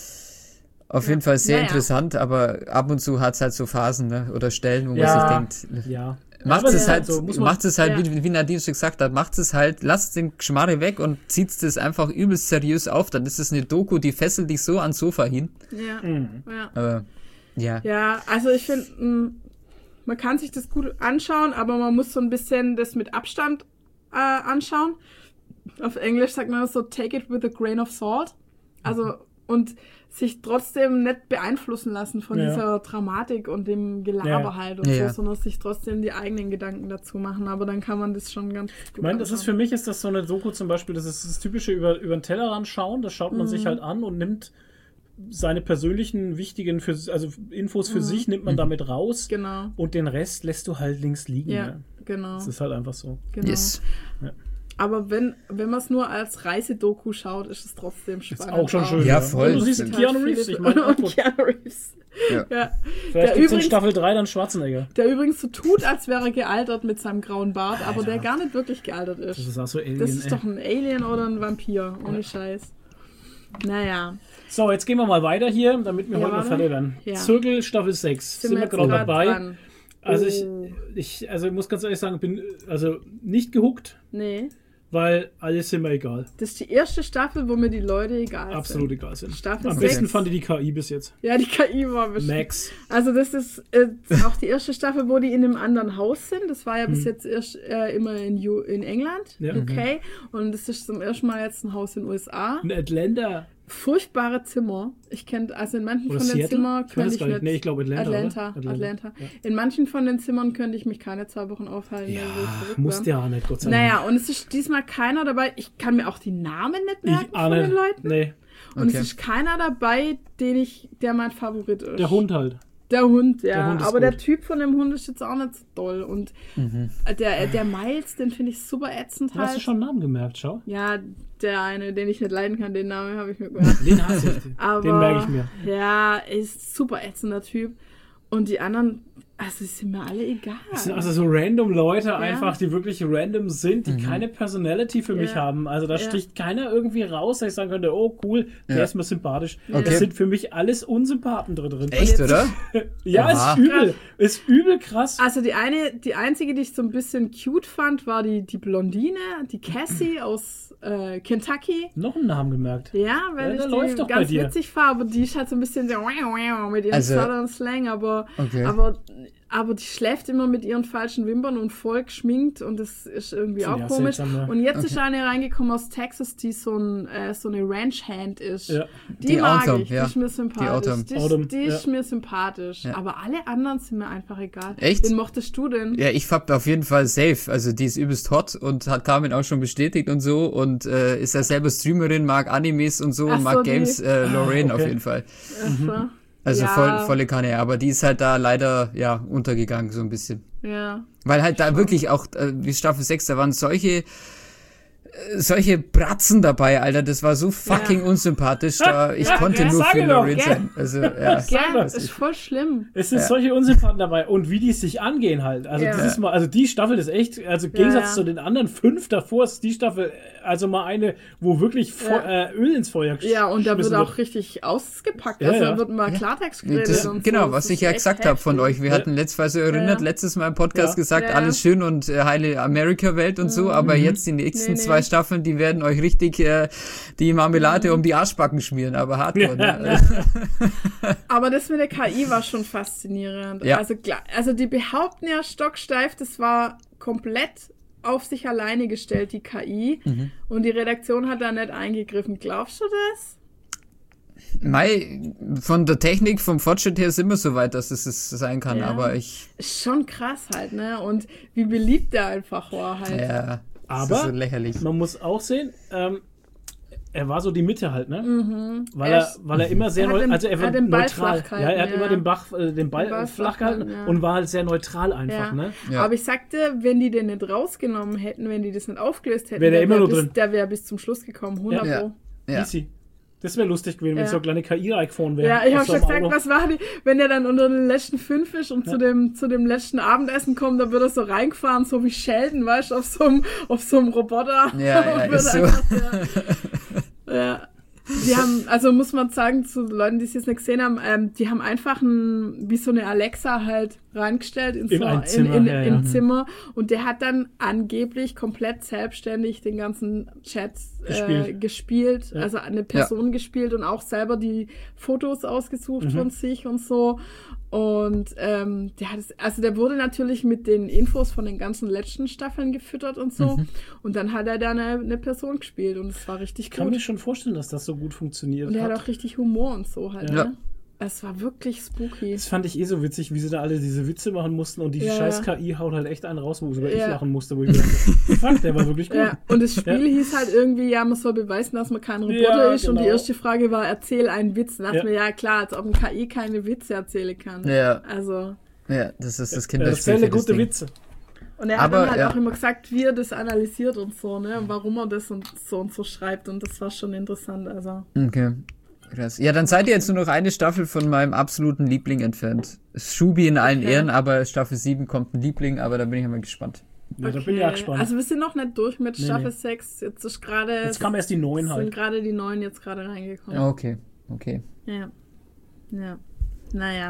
auf jeden Fall sehr Naja. interessant, aber ab und zu hat es halt so Phasen, ne? Oder Stellen, wo Ja. man sich denkt, Ja. macht Aber es ist halt, so, muss man- macht es halt, Ja. wie Nadine schon gesagt hat, macht es halt, lasst den Geschmarre weg und zieht es einfach übelst seriös auf. Dann ist es eine Doku, die fesselt dich so ans Sofa hin. Ja. Ja. Aber ja. Ja, also ich finde, man kann sich das gut anschauen, aber man muss so ein bisschen das mit Abstand anschauen. Auf Englisch sagt man so, take it with a grain of salt. Also, und sich trotzdem nicht beeinflussen lassen von Ja. dieser Dramatik und dem Gelaber Ja. halt und Ja. so, sondern sich trotzdem die eigenen Gedanken dazu machen. Aber dann kann man das schon ganz gut Ich meine, das ist für mich ist das so eine Doku zum Beispiel, das ist das typische über den Tellerrand schauen, das schaut man sich halt an und nimmt seine persönlichen wichtigen Infos für sich nimmt man damit raus Genau. und den Rest lässt du halt links liegen. Ja, Ne? genau. Das ist halt einfach so. genau. Yes. Aber wenn man es nur als Reisedoku schaut, ist es trotzdem Ist spannend. auch schon schön. Ja, voll. Und du siehst Stimmt. Keanu Reeves, ich meine, und Keanu Reeves. Ja. Ja. vielleicht Der gibt es in übrigens- Staffel 3 dann Schwarzenegger. Der übrigens so tut, als wäre er gealtert mit seinem grauen Bart, aber der gar nicht wirklich gealtert ist. Das ist auch so Alien, Das ist ey. doch ein Alien oder ein Vampir, ohne Scheiß. Naja, So, jetzt gehen wir mal weiter hier, damit wir Ja, heute noch warte. fertig werden. Ja. Zirkel Staffel 6. Sind wir jetzt gerade grad dabei. dran. Also Oh. ich muss ganz ehrlich sagen, ich bin also nicht gehuckt, Nee, weil alles sind mir egal. das ist die erste Staffel, wo mir die Leute egal Absolut sind. egal sind. Staffel Am besten 6. fand ich die KI bis jetzt. Ja, die KI war bestimmt. Max. Also das ist auch die erste Staffel, wo die in einem anderen Haus sind. Das war ja bis jetzt erst immer in England, Ja. UK. Und das ist zum ersten Mal jetzt ein Haus in den USA. In Atlanta. Furchtbare Zimmer. Ich kenne, also in manchen Oder von den Seattle? Zimmern Ich weiß könnte es ich gar nicht. nicht. Nee, ich glaube Atlanta, oder? Atlanta. Ja. In manchen von den Zimmern könnte ich mich keine 2 Wochen aufhalten. Ja, wenn wir zurück musst wären. ja nicht, Gott sei Dank. Naja, und es ist diesmal keiner dabei. Ich kann mir auch die Namen nicht merken Ich von ahne, den Leuten. nee, Und Okay. es ist keiner dabei, der mein Favorit ist. der Hund halt. Der Hund, ja. Der Hund ist aber gut. der Typ von dem Hund ist jetzt auch nicht so toll. Und der Miles, den finde ich super ätzend Hast du halt. schon einen Namen gemerkt, schau? Ja, der eine, den ich nicht leiden kann, den Namen habe ich mir gemerkt. Den hasse ich. Aber, Den merke ich mir. Ja, ist super ätzender Typ. Und die anderen, Also, die sind mir alle egal. Das sind also so random Leute einfach, die wirklich random sind, die keine Personality für mich haben. Also da sticht keiner irgendwie raus, dass ich sagen könnte, oh cool, der ist mir sympathisch. Okay. Das sind für mich alles Unsympathen drin. Echt, oder? Ja, Aha. ist übel krass. Also die einzige, die ich so ein bisschen cute fand, war die Blondine, die Cassie aus Kentucky. Noch einen Namen gemerkt. Ja, weil Ja, der ich läuft die doch bei ganz dir. witzig fand, aber die ist halt so ein bisschen so mit ihrem Also- Southern Slang, aber die schläft immer mit ihren falschen Wimpern und voll geschminkt und das ist irgendwie Finde auch ich auch komisch. seltsam, ja. Und jetzt ist eine reingekommen aus Texas, die so eine Ranch-Hand ist. Ja. Die mag Autumn, ich, ja. die ist mir sympathisch. Autumn, Die ist mir sympathisch. Ja. Aber alle anderen sind mir einfach egal. Echt? Wen mochtest du denn? Ja, ich hab auf jeden Fall safe. Also die ist übelst hot und hat Carmen auch schon bestätigt und so und ist ja selber Streamerin, mag Animes und so Ach und so, mag die- Games. Lorraine auf okay. jeden Fall. Also, Also ja, volle Kanne, aber die ist halt da leider untergegangen so ein bisschen. Ja. Weil halt da wirklich auch, wie Staffel 6, da waren solche Bratzen dabei, Alter, das war so fucking unsympathisch, da ich konnte nur sag für ich doch, Lorraine gell? sein. Also, ja. Ja, das das ist voll schlimm. Es sind solche Unsympathen dabei und wie die sich angehen halt. Also Ja. dieses Mal, also die Staffel ist echt, also im Gegensatz ja. zu den anderen 5 davor ist die Staffel also mal eine, wo wirklich Öl ins Feuer Ja, und da wird geschmissen auch richtig ausgepackt. Ja, also ja. da wird mal Klartext geredet. Das, und genau, so. was Das ich ist ja echt gesagt habe von heftig. euch. Wir hatten erinnert, Ja. letztes Mal im Podcast Ja. gesagt, Ja. alles schön und heile Amerika-Welt und so, aber jetzt die nächsten 2 Staffeln, die werden euch richtig die Marmelade um die Arschbacken schmieren, aber hardcore. Ne? Aber das mit der KI war schon faszinierend. Ja. Also die behaupten ja stocksteif, das war komplett auf sich alleine gestellt, die KI. Und die Redaktion hat da nicht eingegriffen. Glaubst du das? Mei, von der Technik, vom Fortschritt her sind wir so weit, dass es sein kann, Ja. aber ich, Ist schon krass halt, ne? Und wie beliebt der einfach war halt. das Aber ist so lächerlich. Man muss auch sehen, er war so die Mitte halt, ne? Weil Er er immer sehr er hat neutral, den- er war hat den Ball neutral. flach gehalten, Ja, er hat ja. immer den Ball flach gehalten ja. und war halt sehr neutral einfach, Ja. ne? Ja. Aber ich sagte, wenn die den nicht rausgenommen hätten, wenn die das nicht aufgelöst hätten, Wäre der immer nur bis, drin. der wäre bis zum Schluss gekommen, 100 Ja. Pro. Ja. Easy. Das wäre lustig gewesen, wenn Ja. so eine kleine KI reingefahren wäre. Ja, ich auf habe so schon einem gesagt, Auto. was war die, wenn der dann unter den letzten 5 ist und zu dem letzten Abendessen kommt, dann wird er so reingefahren, so wie Sheldon, weißt du, auf so einem Roboter. Ja, Und wird ist so. einfach ja. Die haben, also muss man sagen, zu Leuten, die es jetzt nicht gesehen haben, die haben einfach wie so eine Alexa halt reingestellt In ein Zimmer, ja. Zimmer und der hat dann angeblich komplett selbstständig den ganzen Chat gespielt, Ja. also eine Person gespielt und auch selber die Fotos ausgesucht von sich und so. Und der wurde natürlich mit den Infos von den ganzen letzten Staffeln gefüttert und so. Und dann hat er da eine Person gespielt und es war richtig Ich kann mir gut. schon vorstellen, dass das so gut funktioniert Und er hat. hat auch richtig Humor und so halt. Ja. Ne? Es war wirklich spooky. Das fand ich so witzig, wie sie da alle diese Witze machen mussten und die Ja. scheiß KI haut halt echt einen raus, wo sogar ich Ja. lachen musste, wo ich mir dachte, fuck, der war wirklich gut. Ja, und das Spiel Ja. hieß halt irgendwie, ja, man soll beweisen, dass man kein Roboter Ja, ist. Und die genau. erste Frage war, erzähl einen Witz. Da dachte Ja. mir, ja klar, als ob ein KI keine Witze erzählen kann. Ja. Also. Ja, das ist das Das Kinderspiel. sind für das gute Ding. Witze. Und er hat Aber, dann halt ja. auch immer gesagt, wie er das analysiert und so, ne? Und warum er das und so schreibt. Und das war schon interessant. Also. Okay. Krass. Ja, dann seid ihr jetzt nur noch eine Staffel von meinem absoluten Liebling entfernt. Shubi in allen Okay. Ehren, aber Staffel 7 kommt ein Liebling, aber da bin ich mal gespannt. Ja, da bin ich ja gespannt. Also wir sind noch nicht durch mit Nee, Staffel nee. 6. Jetzt ist gerade. Jetzt kamen erst die neuen sind halt. gerade die neuen jetzt gerade reingekommen. Okay. Ja. Ja. Naja.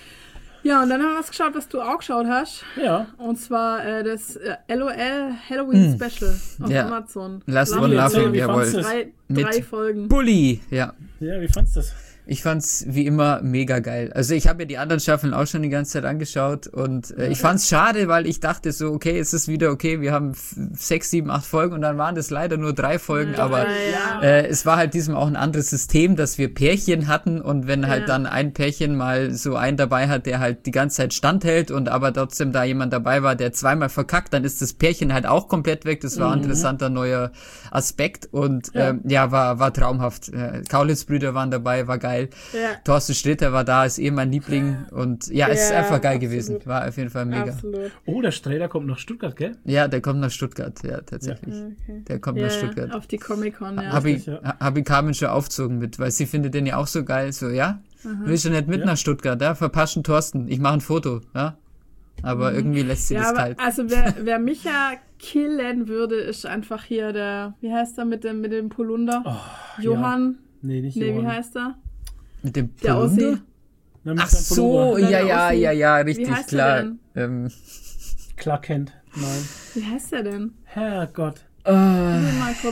Ja, und dann haben wir was geschaut, was du auch geschaut hast. Ja. Und zwar das LOL Halloween Special auf Ja. Amazon. Last One One Laughing, Laughing, wie jawohl. fandst du das? Drei Mit Folgen. Bully, ja. Ja, wie fandst du das? Ich fand's wie immer mega geil. Also ich habe mir die anderen Staffeln auch schon die ganze Zeit angeschaut und ich fand's schade, weil ich dachte so, okay, es ist wieder okay, wir haben 6, 7, 8 Folgen und dann waren das leider nur 3 Folgen, aber ja. es war halt diesem auch ein anderes System, dass wir Pärchen hatten und wenn halt Ja. dann ein Pärchen mal so einen dabei hat, der halt die ganze Zeit standhält und aber trotzdem da jemand dabei war, der zweimal verkackt, dann ist das Pärchen halt auch komplett weg. Das war ein interessanter neuer Aspekt und war traumhaft. Kaulitz-Brüder waren dabei, war geil. Ja. Thorsten Sträter war da, ist mein Liebling und es ist Ja, einfach geil absolut. gewesen. War auf jeden Fall mega. Absolut. Oh, der Sträder kommt nach Stuttgart, gell? Ja, der kommt nach Stuttgart, ja, tatsächlich. Okay. Der kommt nach Stuttgart. Auf die Comic-Con, ja. Hab ich ja. Carmen schon aufgezogen mit, weil sie findet den ja auch so geil. So, ja? Willst du nicht mit nach Stuttgart, ja? Verpassen Thorsten, ich mache ein Foto, ja? aber irgendwie lässt sie Ja, das aber kalt. also wer mich ja killen würde, ist einfach hier der, wie heißt er mit dem Polunder? Johann? Nee, nicht Nee, wie Johann. heißt er? Mit dem Der Ossi. Polunder? Na, mit Ach seinem so, Pullover. ja, Wie richtig, heißt er klar. denn? Clark Kent. Nein. Wie heißt er denn? Herrgott. Mal kurz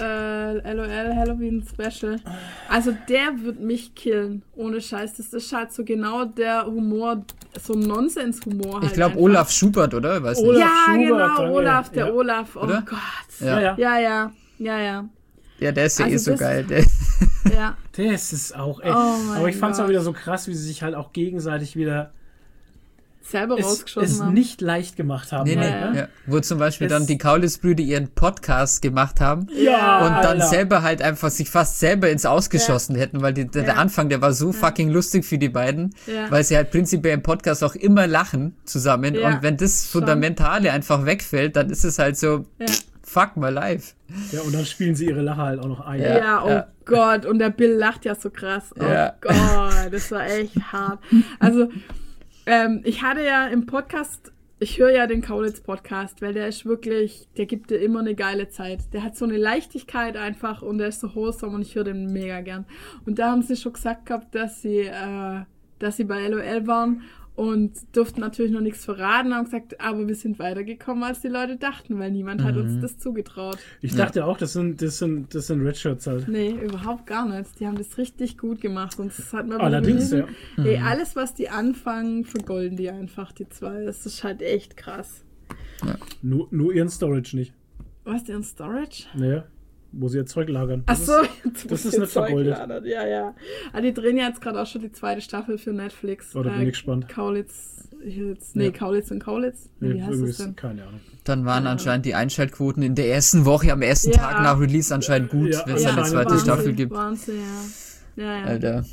LOL Halloween Special. Also der wird mich killen. Ohne Scheiß. Das ist halt so genau der Humor, so ein Nonsens-Humor halt. Ich glaube einfach. Olaf Schubert, oder? Weiß nicht. Olaf Ja, Schubert, genau, danke. Olaf, der Ja. Olaf. Oh Oder? Gott. Ja. Ja. Ja. Ja, der ist ja Also so das- geil. Der, Ja. Das ist auch echt. Oh mein Aber ich fand es auch Gott. wieder so krass, wie sie sich halt auch gegenseitig wieder Selber es rausgeschossen haben. nicht leicht gemacht haben. nee, nee, halt, ne? ja. Wo zum Beispiel Es- dann die Kaulitz-Brüder ihren Podcast gemacht haben. Ja, Und dann Alter. selber halt einfach sich fast selber ins Ausgeschossen hätten, weil der Ja. Anfang, der war so fucking lustig für die beiden, Ja. weil sie halt prinzipiell im Podcast auch immer lachen zusammen. Ja, Und wenn das schon. Fundamentale einfach wegfällt, dann ist es halt so, Ja. fuck my life. Ja, und dann spielen sie ihre Lache halt auch noch ein. Ja, oh ja. Gott, und der Bill lacht ja so krass. Oh Ja. Gott, das war echt hart. Also, ich hatte ja im Podcast, ich höre ja den Kaulitz-Podcast, weil der ist wirklich, der gibt dir immer eine geile Zeit. Der hat so eine Leichtigkeit einfach und der ist so wholesome und ich höre den mega gern. Und da haben sie schon gesagt gehabt, dass sie bei LOL waren und durften natürlich noch nichts verraten, haben gesagt, aber wir sind weitergekommen, als die Leute dachten, weil niemand hat uns das zugetraut. Ich dachte auch, das sind Red Shirts halt. Nee, überhaupt gar nicht. Die haben das richtig gut gemacht. Und das hat mir Allerdings, bewiesen, ja. Ey, alles, was die anfangen, vergolden die einfach, die zwei. Das ist halt echt krass. Nur ihren Storage nicht. Was, deren Storage? Naja, wo sie jetzt zurücklagern. Ach so, das ist nicht vergoldet. Ja. Aber die drehen ja jetzt gerade auch schon die zweite Staffel für Netflix. Oh, da bin ich gespannt. Kaulitz Hills. Nee, Ja. Kaulitz und Kaulitz. Nee, wie heißt irgendwie das denn? Keine Ahnung. Dann waren anscheinend die Einschaltquoten in der ersten Woche, am ersten Ja. Tag nach Release anscheinend gut, Ja, wenn es eine anscheinend zweite Wahnsinn. Staffel gibt. Wahnsinn, ja. Alter.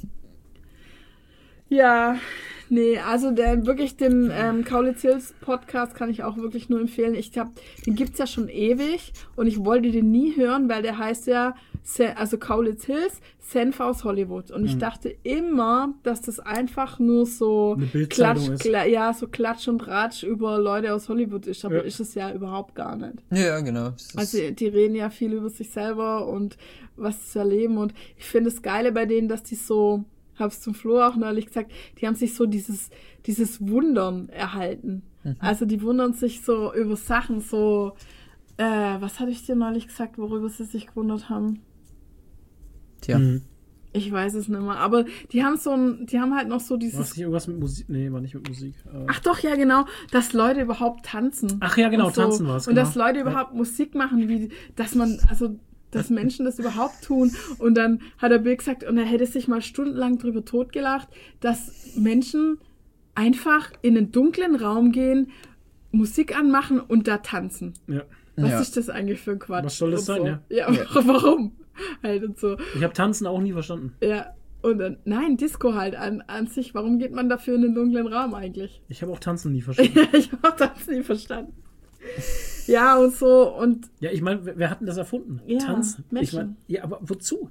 Ja, nee, also wirklich den Kaulitz Hills Podcast kann ich auch wirklich nur empfehlen. Den gibt's ja schon ewig und ich wollte den nie hören, weil der heißt ja, also Kaulitz Hills, Senf aus Hollywood. Und ich dachte immer, dass das einfach nur so Eine Bildzeitung ist. so Klatsch und Ratsch über Leute aus Hollywood ist, aber Ja. ist es ja überhaupt gar nicht. Ja, genau. Das ist- Also die reden ja viel über sich selber und was sie erleben und ich finde das Geile bei denen, dass die so, hab's zum Flo auch neulich gesagt, die haben sich so dieses Wundern erhalten. Also die wundern sich so über Sachen, so, was hatte ich dir neulich gesagt, worüber sie sich gewundert haben? Tja. Ich weiß es nicht mehr, aber die haben halt noch so War dieses, es nicht irgendwas mit Musik? Nee, war nicht mit Musik. ach doch, ja genau, dass Leute überhaupt tanzen. Ach ja, genau, Und so. tanzen war's, Und genau. dass Leute überhaupt Musik machen, dass Menschen das überhaupt tun. Und dann hat der Bill gesagt, und er hätte sich mal stundenlang drüber totgelacht, dass Menschen einfach in einen dunklen Raum gehen, Musik anmachen und da tanzen. Ja. Was Ja. ist das eigentlich für ein Quatsch? Was soll das Und sein, so. ja? Ja, warum? Halt und so. Ich habe Tanzen auch nie verstanden. Ja. Und dann, nein, Disco halt an sich. Warum geht man dafür in den dunklen Raum eigentlich? Ich habe auch Tanzen nie verstanden. Ich habe das nie verstanden. Ja, und so. Und Ja, ich meine, wer hat denn das erfunden? Ja, Tanzen. Ich Menschen. meine, ja, aber wozu?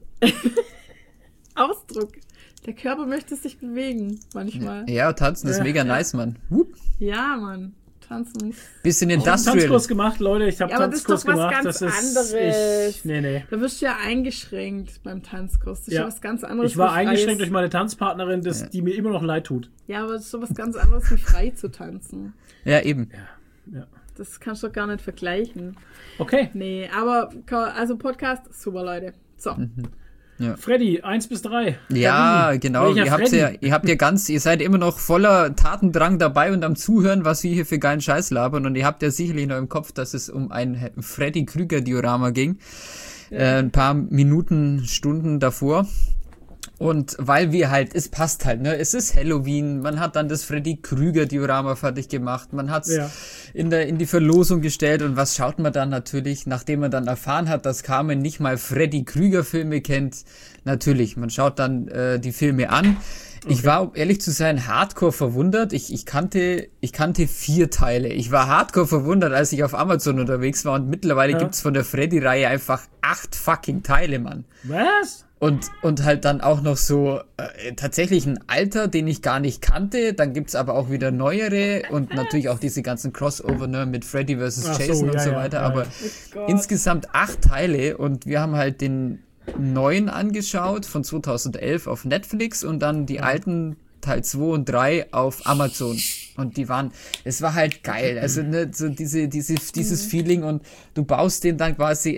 Ausdruck. Der Körper möchte sich bewegen, manchmal. Ja, tanzen ist Ja. mega nice, Mann. Wupp. Ja, Mann. Tanzen. Bisschen Ich habe Industrial. Tanzkurs gemacht, Leute. Ich habe Ja, aber das ist Tanzkurs doch was gemacht. ganz das ist anderes. Nee. Da wirst du ja eingeschränkt beim Tanzkurs. Das ist ja Ja. was ganz anderes. Ich war wie freies- eingeschränkt durch meine Tanzpartnerin, die mir immer noch leid tut. Ja, aber das ist so was ganz anderes wie frei zu tanzen. Ja, eben. Ja. Das kannst du doch gar nicht vergleichen. Okay. Nee, aber also Podcast, super Leute. So. Freddy, 1 bis 3. Ja, genau. Welcher Ihr seid immer noch voller Tatendrang dabei und am Zuhören, was wir hier für geilen Scheiß labern. Und ihr habt ja sicherlich noch im Kopf, dass es um ein Freddy Krüger-Diorama ging. Ein paar Minuten, Stunden davor. Und weil wir halt, es passt halt, ne? Es ist Halloween, man hat dann das Freddy Krüger-Diorama fertig gemacht, man hat's Ja. in die Verlosung gestellt und was schaut man dann natürlich, nachdem man dann erfahren hat, dass Carmen nicht mal Freddy Krüger-Filme kennt? Natürlich, man schaut dann die Filme an. Ich war, um ehrlich zu sein, hardcore verwundert. Ich kannte 4 Teile. Ich war hardcore verwundert, als ich auf Amazon unterwegs war und mittlerweile gibt's von der Freddy-Reihe einfach 8 fucking Teile, Mann. Was? Und halt dann auch noch so tatsächlich ein Alter, den ich gar nicht kannte. Dann gibt's aber auch wieder neuere und natürlich auch diese ganzen Crossover, ne, mit Freddy vs. Jason und so weiter. Aber insgesamt 8 Teile und wir haben halt den neuen angeschaut von 2011 auf Netflix und dann die alten Teil 2 und 3 auf Amazon. Und es war halt geil. Also, ne, so dieses Feeling und du baust den dann quasi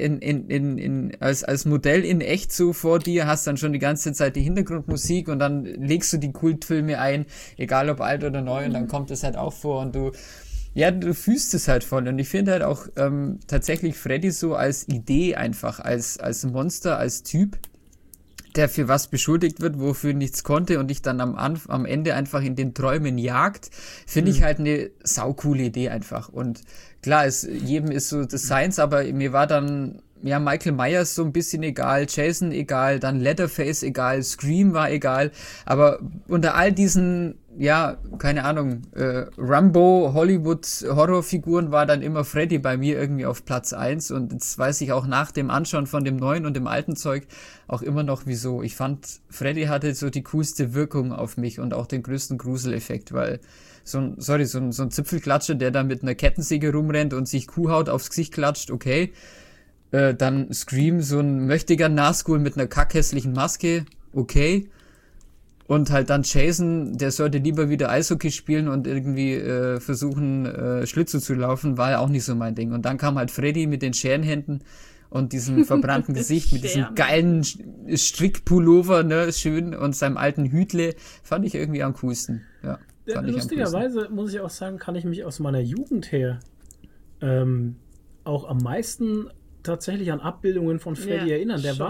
als Modell in echt so vor dir, hast dann schon die ganze Zeit die Hintergrundmusik und dann legst du die Kultfilme ein, egal ob alt oder neu, und dann kommt es halt auch vor und du fühlst es halt voll. Und ich finde halt auch tatsächlich Freddy so als Idee einfach, als Monster, als Typ, der für was beschuldigt wird, wofür nichts konnte und dich dann am Ende einfach in den Träumen jagt, finde ich halt eine saucoole Idee einfach. Und klar, jedem ist so das Seins, aber mir war dann Michael Myers so ein bisschen egal, Jason egal, dann Leatherface egal, Scream war egal, aber unter all diesen, keine Ahnung, Rambo, Hollywood-Horrorfiguren war dann immer Freddy bei mir irgendwie auf Platz 1 und jetzt weiß ich auch nach dem Anschauen von dem neuen und dem alten Zeug auch immer noch wieso. Ich fand, Freddy hatte so die coolste Wirkung auf mich und auch den größten Gruseleffekt, weil so ein Zipfelklatscher, der da mit einer Kettensäge rumrennt und sich Kuhhaut aufs Gesicht klatscht, okay. Dann Scream, so ein möchtegern Nahschool mit einer kackhässlichen Maske, okay. Und halt dann Jason, der sollte lieber wieder Eishockey spielen und irgendwie versuchen, Schlittschuh zu laufen, war ja auch nicht so mein Ding. Und dann kam halt Freddy mit den Scherenhänden und diesem verbrannten Gesicht, mit diesem geilen Strickpullover, ne, schön, und seinem alten Hütle, fand ich irgendwie am coolsten. Ja, lustigerweise, muss ich auch sagen, kann ich mich aus meiner Jugend her auch am meisten tatsächlich an Abbildungen von Freddy erinnern. Der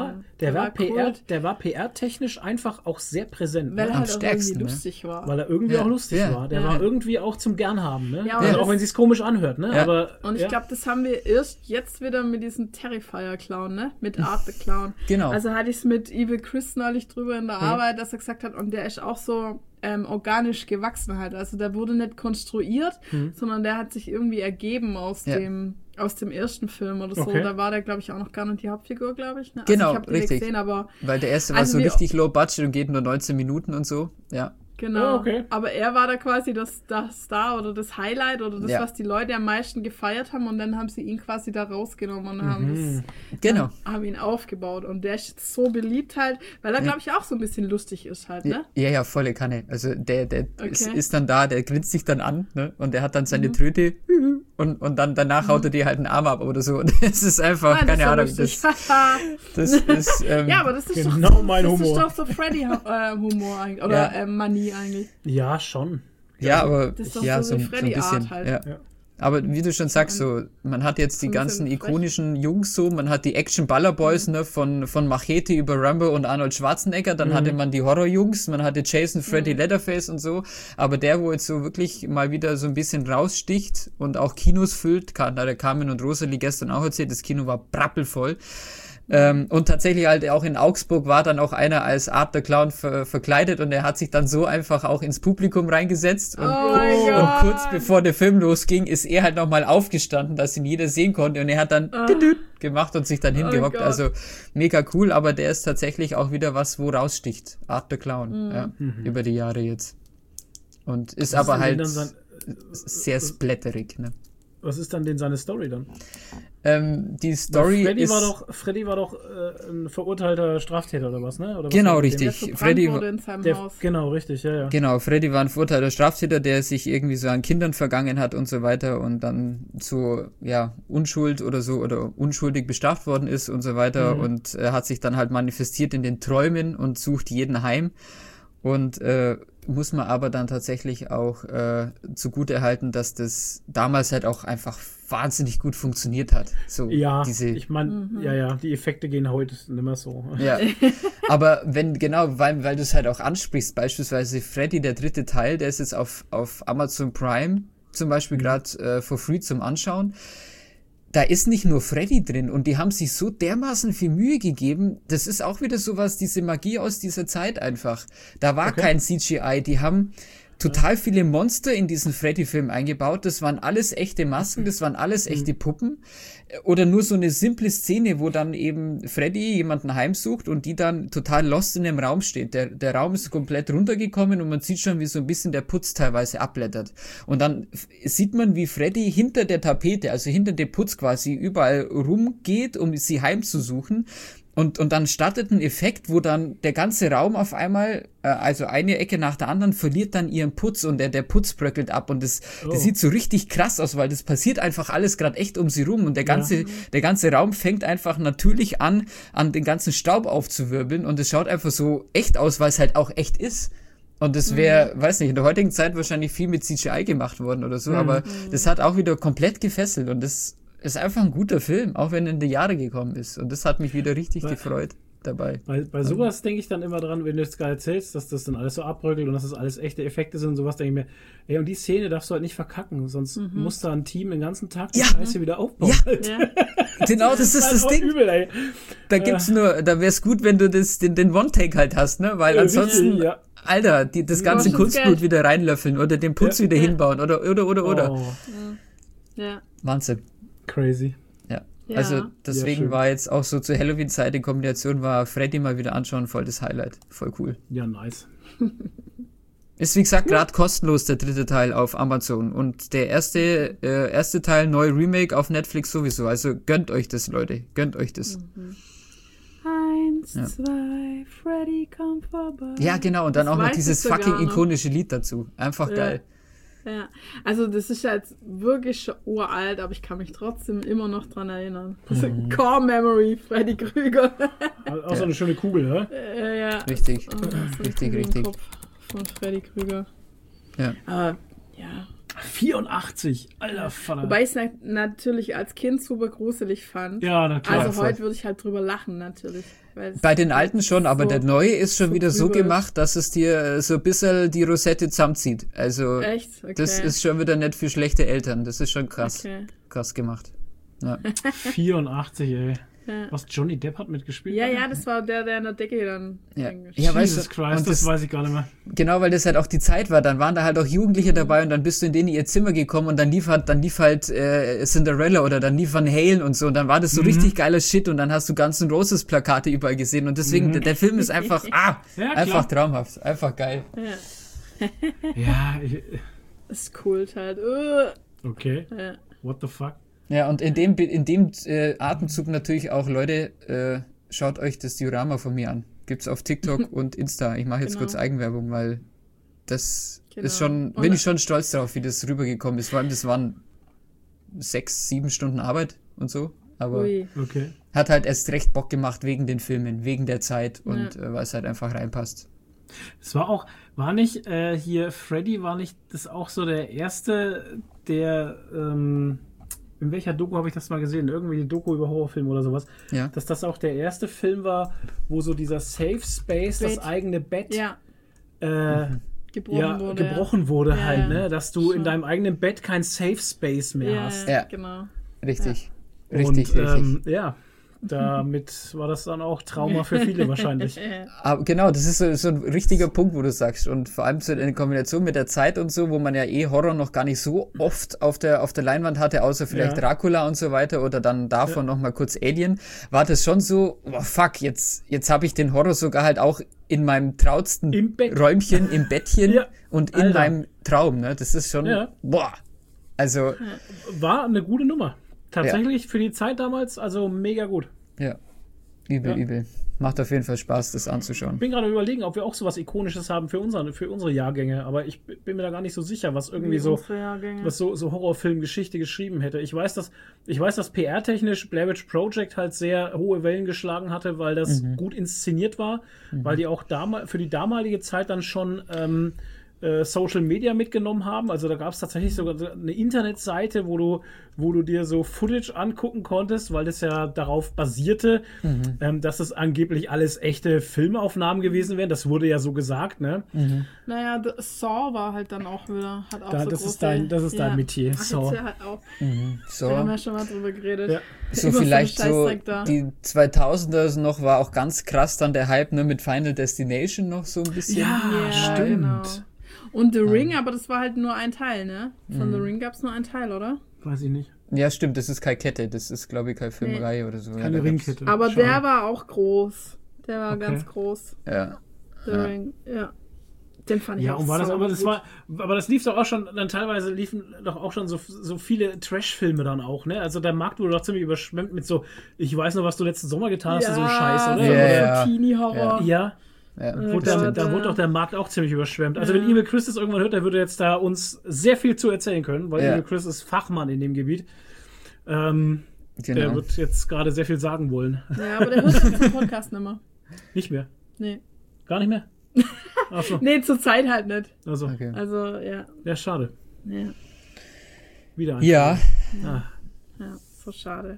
war PR-technisch einfach auch sehr präsent. Weil er halt auch irgendwie lustig war. Weil er irgendwie auch lustig war. Der war irgendwie auch zum Gernhaben. Ne? Ja, also auch wenn es sich komisch anhört. Ne? Ja. Aber, und ich glaube, das haben wir erst jetzt wieder mit diesem Terrifier-Clown, ne? Mit Art the Clown. Genau. Also hatte ich es mit Evil Chris neulich drüber in der Arbeit, dass er gesagt hat, und der ist auch so organisch gewachsen halt. Also der wurde nicht konstruiert, sondern der hat sich irgendwie ergeben aus dem ersten Film oder so. Da war der, glaube ich, auch noch gar nicht die Hauptfigur, glaube ich. Ne? Genau, also ich hab den richtig. Gesehen, aber weil der erste war so richtig low budget und geht nur 19 Minuten und so. Ja. Genau, okay. Aber er war da quasi das Star oder das Highlight oder das, was die Leute am meisten gefeiert haben, und dann haben sie ihn quasi da rausgenommen und haben ihn aufgebaut, und der ist jetzt so beliebt halt, weil er, glaube ich, auch so ein bisschen lustig ist halt, ne? Ja, volle Kanne. Also der ist dann da, der grinst sich dann an, ne? Und der hat dann seine Tröte und dann danach haut er dir halt einen Arm ab oder so. Und es ist einfach, keine Ahnung. Das ist ja, aber das ist genau doch, mein Humor. Das ist doch so Freddy-Humor eigentlich. Oder Manie eigentlich. Ja, schon. Ja, aber das ist doch ja, so so ein bisschen. halt. Ja. Aber wie du schon sagst, so, man hat jetzt die ganzen ikonischen Jungs so, man hat die Action-Baller-Boys, ne, von Machete über Rambo und Arnold Schwarzenegger, dann hatte man die Horror-Jungs, man hatte Jason, Freddy, Leatherface und so, aber der, wo jetzt so wirklich mal wieder so ein bisschen raussticht und auch Kinos füllt, da Carmen und Rosalie gestern auch erzählt, das Kino war prappelvoll. Und tatsächlich halt auch in Augsburg war dann auch einer als Art the Clown verkleidet und er hat sich dann so einfach auch ins Publikum reingesetzt und kurz bevor der Film losging, ist er halt nochmal aufgestanden, dass ihn jeder sehen konnte, und er hat dann gemacht und sich dann hingehockt. Also mega cool, aber der ist tatsächlich auch wieder was, wo raussticht. Art the Clown, über die Jahre jetzt. Und ist aber halt sehr splatterig, ne? Was ist dann denn seine Story dann? Die Story Freddy war doch ein verurteilter Straftäter oder was, ne? Oder was genau, richtig. Freddy wurde in seinem Haus. Genau, richtig, ja. Genau, Freddy war ein verurteilter Straftäter, der sich irgendwie so an Kindern vergangen hat und so weiter und dann zu Unschuld oder so oder unschuldig bestraft worden ist und so weiter und hat sich dann halt manifestiert in den Träumen und sucht jeden heim. Und muss man aber dann tatsächlich auch zugutehalten, dass das damals halt auch einfach wahnsinnig gut funktioniert hat. So, ich meine, die Effekte gehen heute nicht mehr so. Ja, aber weil du es halt auch ansprichst, beispielsweise Freddy, der 3. Teil, der ist jetzt auf Amazon Prime zum Beispiel gerade for free zum Anschauen. Da ist nicht nur Freddy drin und die haben sich so dermaßen viel Mühe gegeben. Das ist auch wieder sowas, diese Magie aus dieser Zeit einfach. Da war kein CGI, die haben total viele Monster in diesen Freddy-Film eingebaut. Das waren alles echte Masken, das waren alles echte Puppen. Oder nur so eine simple Szene, wo dann eben Freddy jemanden heimsucht und die dann total lost in dem Raum steht. Der Raum ist komplett runtergekommen und man sieht schon, wie so ein bisschen der Putz teilweise abblättert. Und dann sieht man, wie Freddy hinter der Tapete, also hinter dem Putz quasi überall rumgeht, um sie heimzusuchen. Und dann startet ein Effekt, wo dann der ganze Raum auf einmal, also eine Ecke nach der anderen, verliert dann ihren Putz und der Putz bröckelt ab und das sieht so richtig krass aus, weil das passiert einfach alles gerade echt um sie rum und der ganze Raum fängt einfach natürlich an den ganzen Staub aufzuwirbeln und es schaut einfach so echt aus, weil es halt auch echt ist. Und das wäre, weiß nicht, in der heutigen Zeit wahrscheinlich viel mit CGI gemacht worden oder so, aber das hat auch wieder komplett gefesselt und das ist einfach ein guter Film, auch wenn er in die Jahre gekommen ist. Und das hat mich wieder richtig gefreut dabei. Bei sowas denke ich dann immer dran, wenn du jetzt gerade erzählst, dass das dann alles so abbröckelt und dass das alles echte Effekte sind und sowas, denke ich mir, ey, und die Szene darfst du halt nicht verkacken, sonst muss da ein Team den ganzen Tag die Scheiße wieder aufbauen. Ja. Genau, das ist das Ding. Übel, ey. Da wäre es gut, wenn du den One-Take halt hast, ne? Weil ansonsten, Alter, das ganze Kunstblut wieder reinlöffeln oder den Putz wieder hinbauen oder. Oh. Ja. Wahnsinn. Crazy. Ja. Also deswegen war jetzt auch so zur Halloween-Zeit in Kombination war Freddy mal wieder anschauen, voll das Highlight. Voll cool. Ja, nice. Ist wie gesagt gerade kostenlos der 3. Teil auf Amazon und der erste Teil neu Remake auf Netflix sowieso. Also gönnt euch das, Leute. Gönnt euch das. 1, 2, Freddy come vorbei. Ja, genau. Und dann Das auch noch weiß dieses ich sogar fucking noch. ikonische Lied dazu. Einfach geil. Ja, also das ist ja jetzt wirklich schon uralt, aber ich kann mich trotzdem immer noch dran erinnern. Core Memory, Freddy Krüger. Auch so eine schöne Kugel, ne? Ja. Richtig. Oh, so ein Richtig, Kugel im richtig. Kopf von Freddy Krüger. Ja. Aber ja. 84, alter Vater. Wobei ich es natürlich als Kind super gruselig fand. Ja, na klar. Also heute würde ich halt drüber lachen, natürlich. Weil Bei den alten schon, aber so- der neue ist schon so wieder so drüber ist. gemacht, dass es dir so ein bisschen die Rosette zusammenzieht. Also Echt? Okay. das ist schon wieder nicht für schlechte Eltern. Das ist schon krass. Okay. Krass gemacht. Ja. 84, ey. Ja. Was, Johnny Depp hat mitgespielt? Ja, das war der in der Decke dann. Ja. eingeschlagen. Ja, weißt Jesus du, Christ, und das das, weiß ich gar nicht mehr. genau, weil das halt auch die Zeit war, dann waren da halt auch Jugendliche dabei und dann bist du in denen ihr Zimmer gekommen und dann lief halt Cinderella oder dann lief Van Halen und so und dann war das so richtig geiler Shit und dann hast du ganzen Roses Plakate überall gesehen und deswegen, der Film ist einfach, Ja, einfach klar. traumhaft, einfach geil. Ja. Ja, Das ist Kult halt. okay. Ja. What the fuck? Ja, und in dem Atemzug natürlich auch, Leute, schaut euch das Diorama von mir an. Gibt's auf TikTok und Insta. Ich mache jetzt Genau. kurz Eigenwerbung, weil das Genau. ist schon, bin ich schon stolz drauf, wie das rübergekommen ist. Vor allem, das waren 6-7 Stunden Arbeit und so. Aber Ui. Okay. hat halt erst recht Bock gemacht wegen den Filmen, wegen der Zeit und weil es halt einfach reinpasst. Es war nicht hier, Freddy war nicht das auch so der erste, der, in welcher Doku habe ich das mal gesehen? Irgendwie die Doku über Horrorfilme oder sowas. Ja. Dass das auch der erste Film war, wo so dieser Safe Space, das Bett. eigene Bett, Ja, gebrochen gebrochen wurde Ja, halt, ja. ne? Dass du in Schon. deinem eigenen Bett kein Safe Space mehr Ja, hast. Ja. genau. Richtig. Und, Richtig. ja, damit war das dann auch Trauma für viele wahrscheinlich. Aber genau, das ist so ein richtiger Punkt, wo du sagst. Und vor allem so in Kombination mit der Zeit und so, wo man ja Horror noch gar nicht so oft auf der Leinwand hatte, außer vielleicht Ja. Dracula und so weiter oder dann davon noch mal kurz Alien, war das schon so, oh fuck, jetzt habe ich den Horror sogar halt auch in meinem trautsten Im Bett. Räumchen, im Bettchen Ja, und in Alter. meinem Traum, ne? Das ist schon, Ja. boah. Also, War eine gute Nummer. Tatsächlich für die Zeit damals, also mega gut. ja. Übel, Ja. übel. Macht auf jeden Fall Spaß, das anzuschauen. Ich bin gerade überlegen, ob wir auch sowas Ikonisches haben für unsere Jahrgänge, aber ich bin mir da gar nicht so sicher, was irgendwie so, was so Horrorfilmgeschichte geschrieben hätte. Ich weiß, dass PR-technisch Blair Witch Project halt sehr hohe Wellen geschlagen hatte, weil das gut inszeniert war, weil die auch für die damalige Zeit dann schon Social Media mitgenommen haben. Also da gab es tatsächlich sogar eine Internetseite, wo du dir so Footage angucken konntest, weil das ja darauf basierte, dass das angeblich alles echte Filmaufnahmen gewesen wären. Das wurde ja so gesagt, ne? Naja, Saw war halt dann auch wieder, hat auch Da- so das große... ist dein Metier, Ach, Saw. jetzt ja halt auch. So. Wir haben ja schon mal drüber geredet. Ja. So Immer vielleicht ein so Scheißdreck da. die 2000er noch war auch ganz krass dann der Hype, ne, mit Final Destination noch so ein bisschen. Ja, stimmt. Genau. Und The Ring, aber das war halt nur ein Teil, ne? Von The Ring gab es nur einen Teil, oder? Weiß ich nicht. Ja, stimmt, das ist keine Kette, das ist, glaube ich, keine Filmreihe oder so. Keine ja, Ringkette. Aber Schade. der war auch groß. Der war Okay. ganz groß. Ja. The Ring, ja. Den fand ich Ja, auch und war das, aber das saugut. aber das lief doch auch schon, dann teilweise liefen doch auch schon so viele Trash-Filme dann auch, ne? Also der Markt wurde doch ziemlich überschwemmt mit so, ich weiß noch, was du letzten Sommer getan hast, so ein Scheiß, oder? Ja, ja. Teenie-Horror. Ja, Ja. da wurde doch der Markt auch ziemlich überschwemmt. Also wenn Evil Chris das irgendwann hört, der würde jetzt da uns sehr viel zu erzählen können, weil Ja. Evil Chris ist Fachmann in dem Gebiet. Der Genau. wird jetzt gerade sehr viel sagen wollen. Ja, aber der hört unseren Podcast nicht mehr. Nicht mehr. Nee. Gar nicht mehr? Achso. Nee, zur Zeit halt nicht. Also, Okay. Also, ja. ja, schade. Ja, Wieder ein. Ja, Ah. ja, so schade.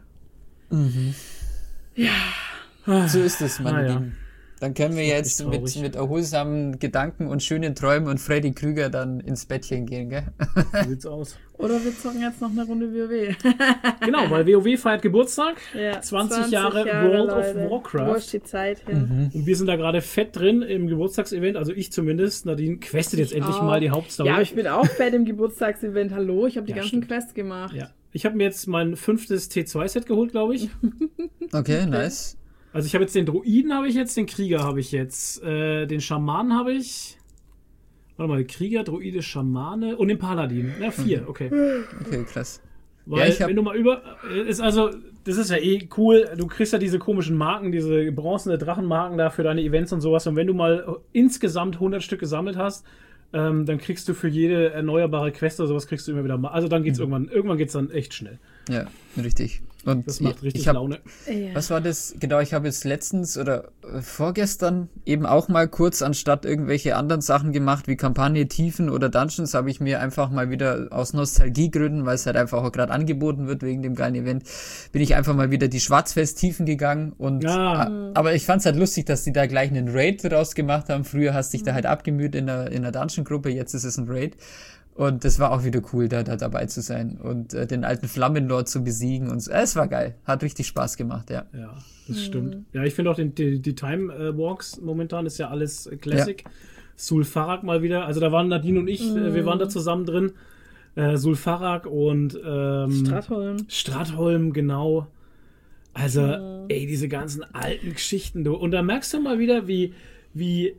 so ist es, meine Ah, ja. Lieben. Dann können wir jetzt traurig. mit erholsamen Gedanken und schönen Träumen und Freddy Krüger dann ins Bettchen gehen, gell? So sieht's aus. Oder wir zocken jetzt noch eine Runde WoW. Genau, weil WoW feiert Geburtstag. Ja, 20 Jahre World of Leute. Warcraft. Wo ist die Zeit hin? Und wir sind da gerade fett drin im Geburtstagsevent, also ich zumindest. Nadine questet jetzt endlich mal die Hauptstory. Ja, ich bin auch bei dem Geburtstagsevent. Hallo, ich habe die Ja, ganzen stimmt. Quests gemacht. Ja. Ich habe mir jetzt mein 5. T2-Set geholt, glaube ich. Okay, nice. Also ich habe jetzt den Druiden, habe ich jetzt, den Krieger habe ich jetzt, den Schamanen habe ich. Warte mal, Krieger, Druide, Schamane und den Paladin. Ja, 4, okay. Okay, krass. Weil, Ja, ich hab- wenn du mal das ist ja eh cool, du kriegst ja diese komischen Marken, diese bronzene Drachenmarken da für deine Events und sowas. Und wenn du mal insgesamt 100 Stück gesammelt hast, dann kriegst du für jede erneuerbare Quest oder sowas, kriegst du immer wieder mal. Also dann geht's irgendwann geht's dann echt schnell. Ja, richtig. Und Das macht richtig ich hab, Laune. Ja. Was war das? Genau, ich habe jetzt letztens oder vorgestern eben auch mal kurz, anstatt irgendwelche anderen Sachen gemacht, wie Kampagne, Tiefen oder Dungeons, habe ich mir einfach mal wieder aus Nostalgiegründen, weil es halt einfach auch gerade angeboten wird wegen dem geilen Event, bin ich einfach mal wieder die Schwarzfest-Tiefen gegangen und aber ich fand's halt lustig, dass die da gleich einen Raid draus gemacht haben. Früher hast dich da halt abgemüht in der Dungeon-Gruppe, jetzt ist es ein Raid. Und das war auch wieder cool, da dabei zu sein und den alten Flammenlord zu besiegen. Und es war geil. Hat richtig Spaß gemacht, ja. Ja, das stimmt. Ja, ich finde auch die Time Walks momentan ist ja alles Classic. Sulfarak mal wieder. Also da waren Nadine und ich, wir waren da zusammen drin. Sulfarak und Stratholm, genau. Also, ey, diese ganzen alten Geschichten, du. Und da merkst du mal wieder, wie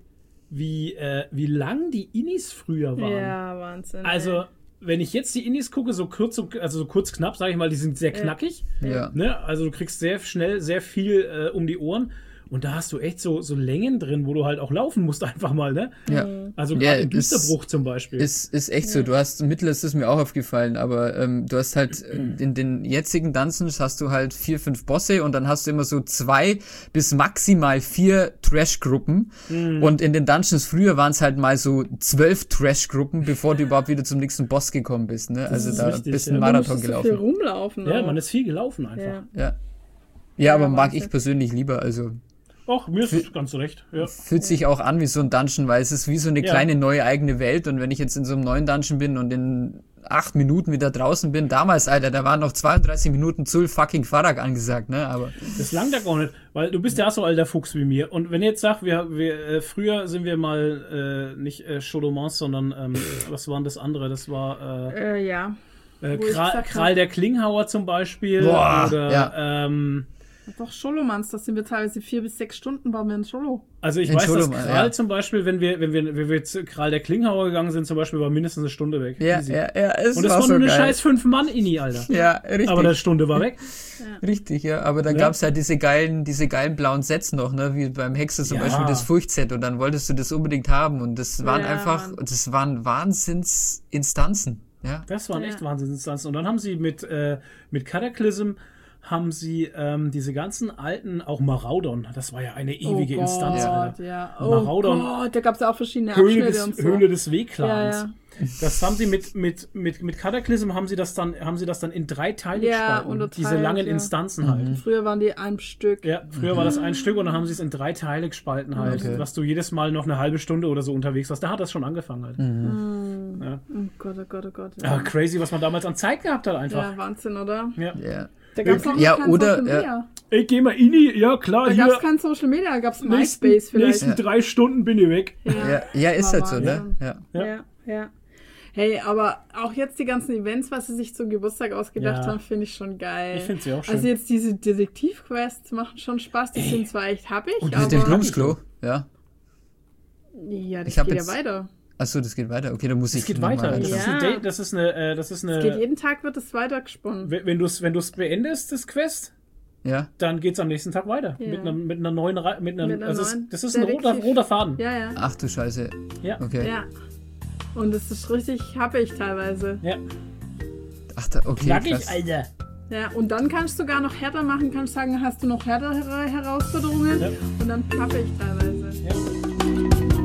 lang die Innis früher waren. Ja, Wahnsinn. Also, wenn ich jetzt die Innis gucke, so kurz knapp, sage ich mal, die sind sehr knackig. Ja. Ne? Also du kriegst sehr schnell sehr viel um die Ohren. Und da hast du echt so Längen drin, wo du halt auch laufen musst einfach mal, ne? Ja. Also Ja, gerade im Düsterbruch zum Beispiel. Ist echt so. Du hast, mittlerweile ist es mir auch aufgefallen, aber du hast halt in den jetzigen Dungeons hast du halt 4, 5 Bosse und dann hast du immer so 2 bis maximal 4 Trash-Gruppen. Und in den Dungeons früher waren es halt mal so 12 Trash-Gruppen, bevor du überhaupt wieder zum nächsten Boss gekommen bist, ne? Also ist da richtig, bist ja. ein Du Marathon so viel gelaufen. rumlaufen. Ja, auch. man ist viel gelaufen einfach. Ja. Ja. Ja, aber mag Wahnsinn. ich persönlich lieber, also Och, mir ist ganz recht. Ja. fühlt sich auch an wie so ein Dungeon, weil es ist wie so eine Ja. kleine neue eigene Welt und wenn ich jetzt in so einem neuen Dungeon bin und in 8 Minuten wieder draußen bin, damals, Alter, da waren noch 32 Minuten Zul fucking Farak angesagt, ne, aber Das langt ja gar nicht, weil du bist ja auch so alter Fuchs wie mir. Und wenn ihr jetzt sagt, wir früher sind wir mal nicht Chodomans, sondern was war denn das andere? Das war Ja. Wo ich gesagt Kral der Klinghauer zum Beispiel. Boah, oder ja. Doch, Scholomans, das sind wir teilweise 4 bis 6 Stunden, waren wir in Scholo. Also ich In weiß, dass Scholom, Kral ja. zum Beispiel, wenn wir zu Kral der Klinghauer gegangen sind, zum Beispiel, war mindestens eine Stunde weg. ja, Easy. es Und das war war so nur eine geil. scheiß 5-Mann-Inni, Alter. Ja, richtig. Aber eine Stunde war weg. Richtig, ja, aber dann Ja. gab's halt diese geilen blauen Sets noch, ne, wie beim Hexe zum Ja. Beispiel das Furchtset und dann wolltest du das unbedingt haben und das waren Ja, einfach, Mann. das waren Wahnsinnsinstanzen, ja. Das waren Ja. echt Wahnsinnsinstanzen. Und dann haben sie mit Cataclysm haben sie diese ganzen alten, auch Maraudon, das war ja eine ewige Instanz, Alter. Ja. Maraudon. Oh Gott, da gab es auch verschiedene Höhle Abschnitte und des, so. Höhle des W-Clans. Ja, Das haben sie mit Cataclysm haben sie das dann in 3 Teile Ja, gespalten. unterteilt, Diese langen ja. Instanzen halt. Früher waren die ein Stück. Ja, früher war das ein Stück und dann haben sie es in 3 Teile gespalten halt, Okay. dass du jedes Mal noch eine halbe Stunde oder so unterwegs warst. Da hat das schon angefangen halt. Oh Gott, oh Gott, oh Gott. Ja, crazy, was man damals an Zeit gehabt hat einfach. Ja, Wahnsinn, oder? Ja. Ja. Da gab es auch Ja, noch kein oder, Social Media. Ich geh mal in die, ja klar, Da hier. gab es kein Social Media, da gab es nächsten, MySpace vielleicht. nächsten 3 Stunden bin ich weg. Ja, ist war halt so, ne? Wahnsinn. Ja. Ja. Hey, aber auch jetzt die ganzen Events, was sie sich zum Geburtstag ausgedacht Ja. haben, finde ich schon geil. Ich finde sie auch schön. Also jetzt diese Detektiv-Quests machen schon Spaß. Die sind zwar echt happig, Und aber... mit dem Plumpsklo, ja. Ja, das Ich hab geht jetzt- ja weiter. Achso, das geht weiter. Okay, dann muss ich. Es geht noch weiter. mal- Das Ja. ist ein Date, das ist eine, Es geht jeden Tag wird es weitergesponnen. wenn du es beendest, das Quest, Ja. dann geht's am nächsten Tag weiter. Ja. Mit einer neuen, Mit einer also neuen das ist ein roter Detektiv. Faden. Ja, ja. Ach du Scheiße. Ja. Okay. Ja. Und es ist richtig happig teilweise. Ja. Ach, da, okay. Knackig, Krass. Alter. Ja, und dann kannst du sogar noch härter machen, kannst sagen, hast du noch härtere Herausforderungen? Ja. Und dann klappe ich teilweise. Ja.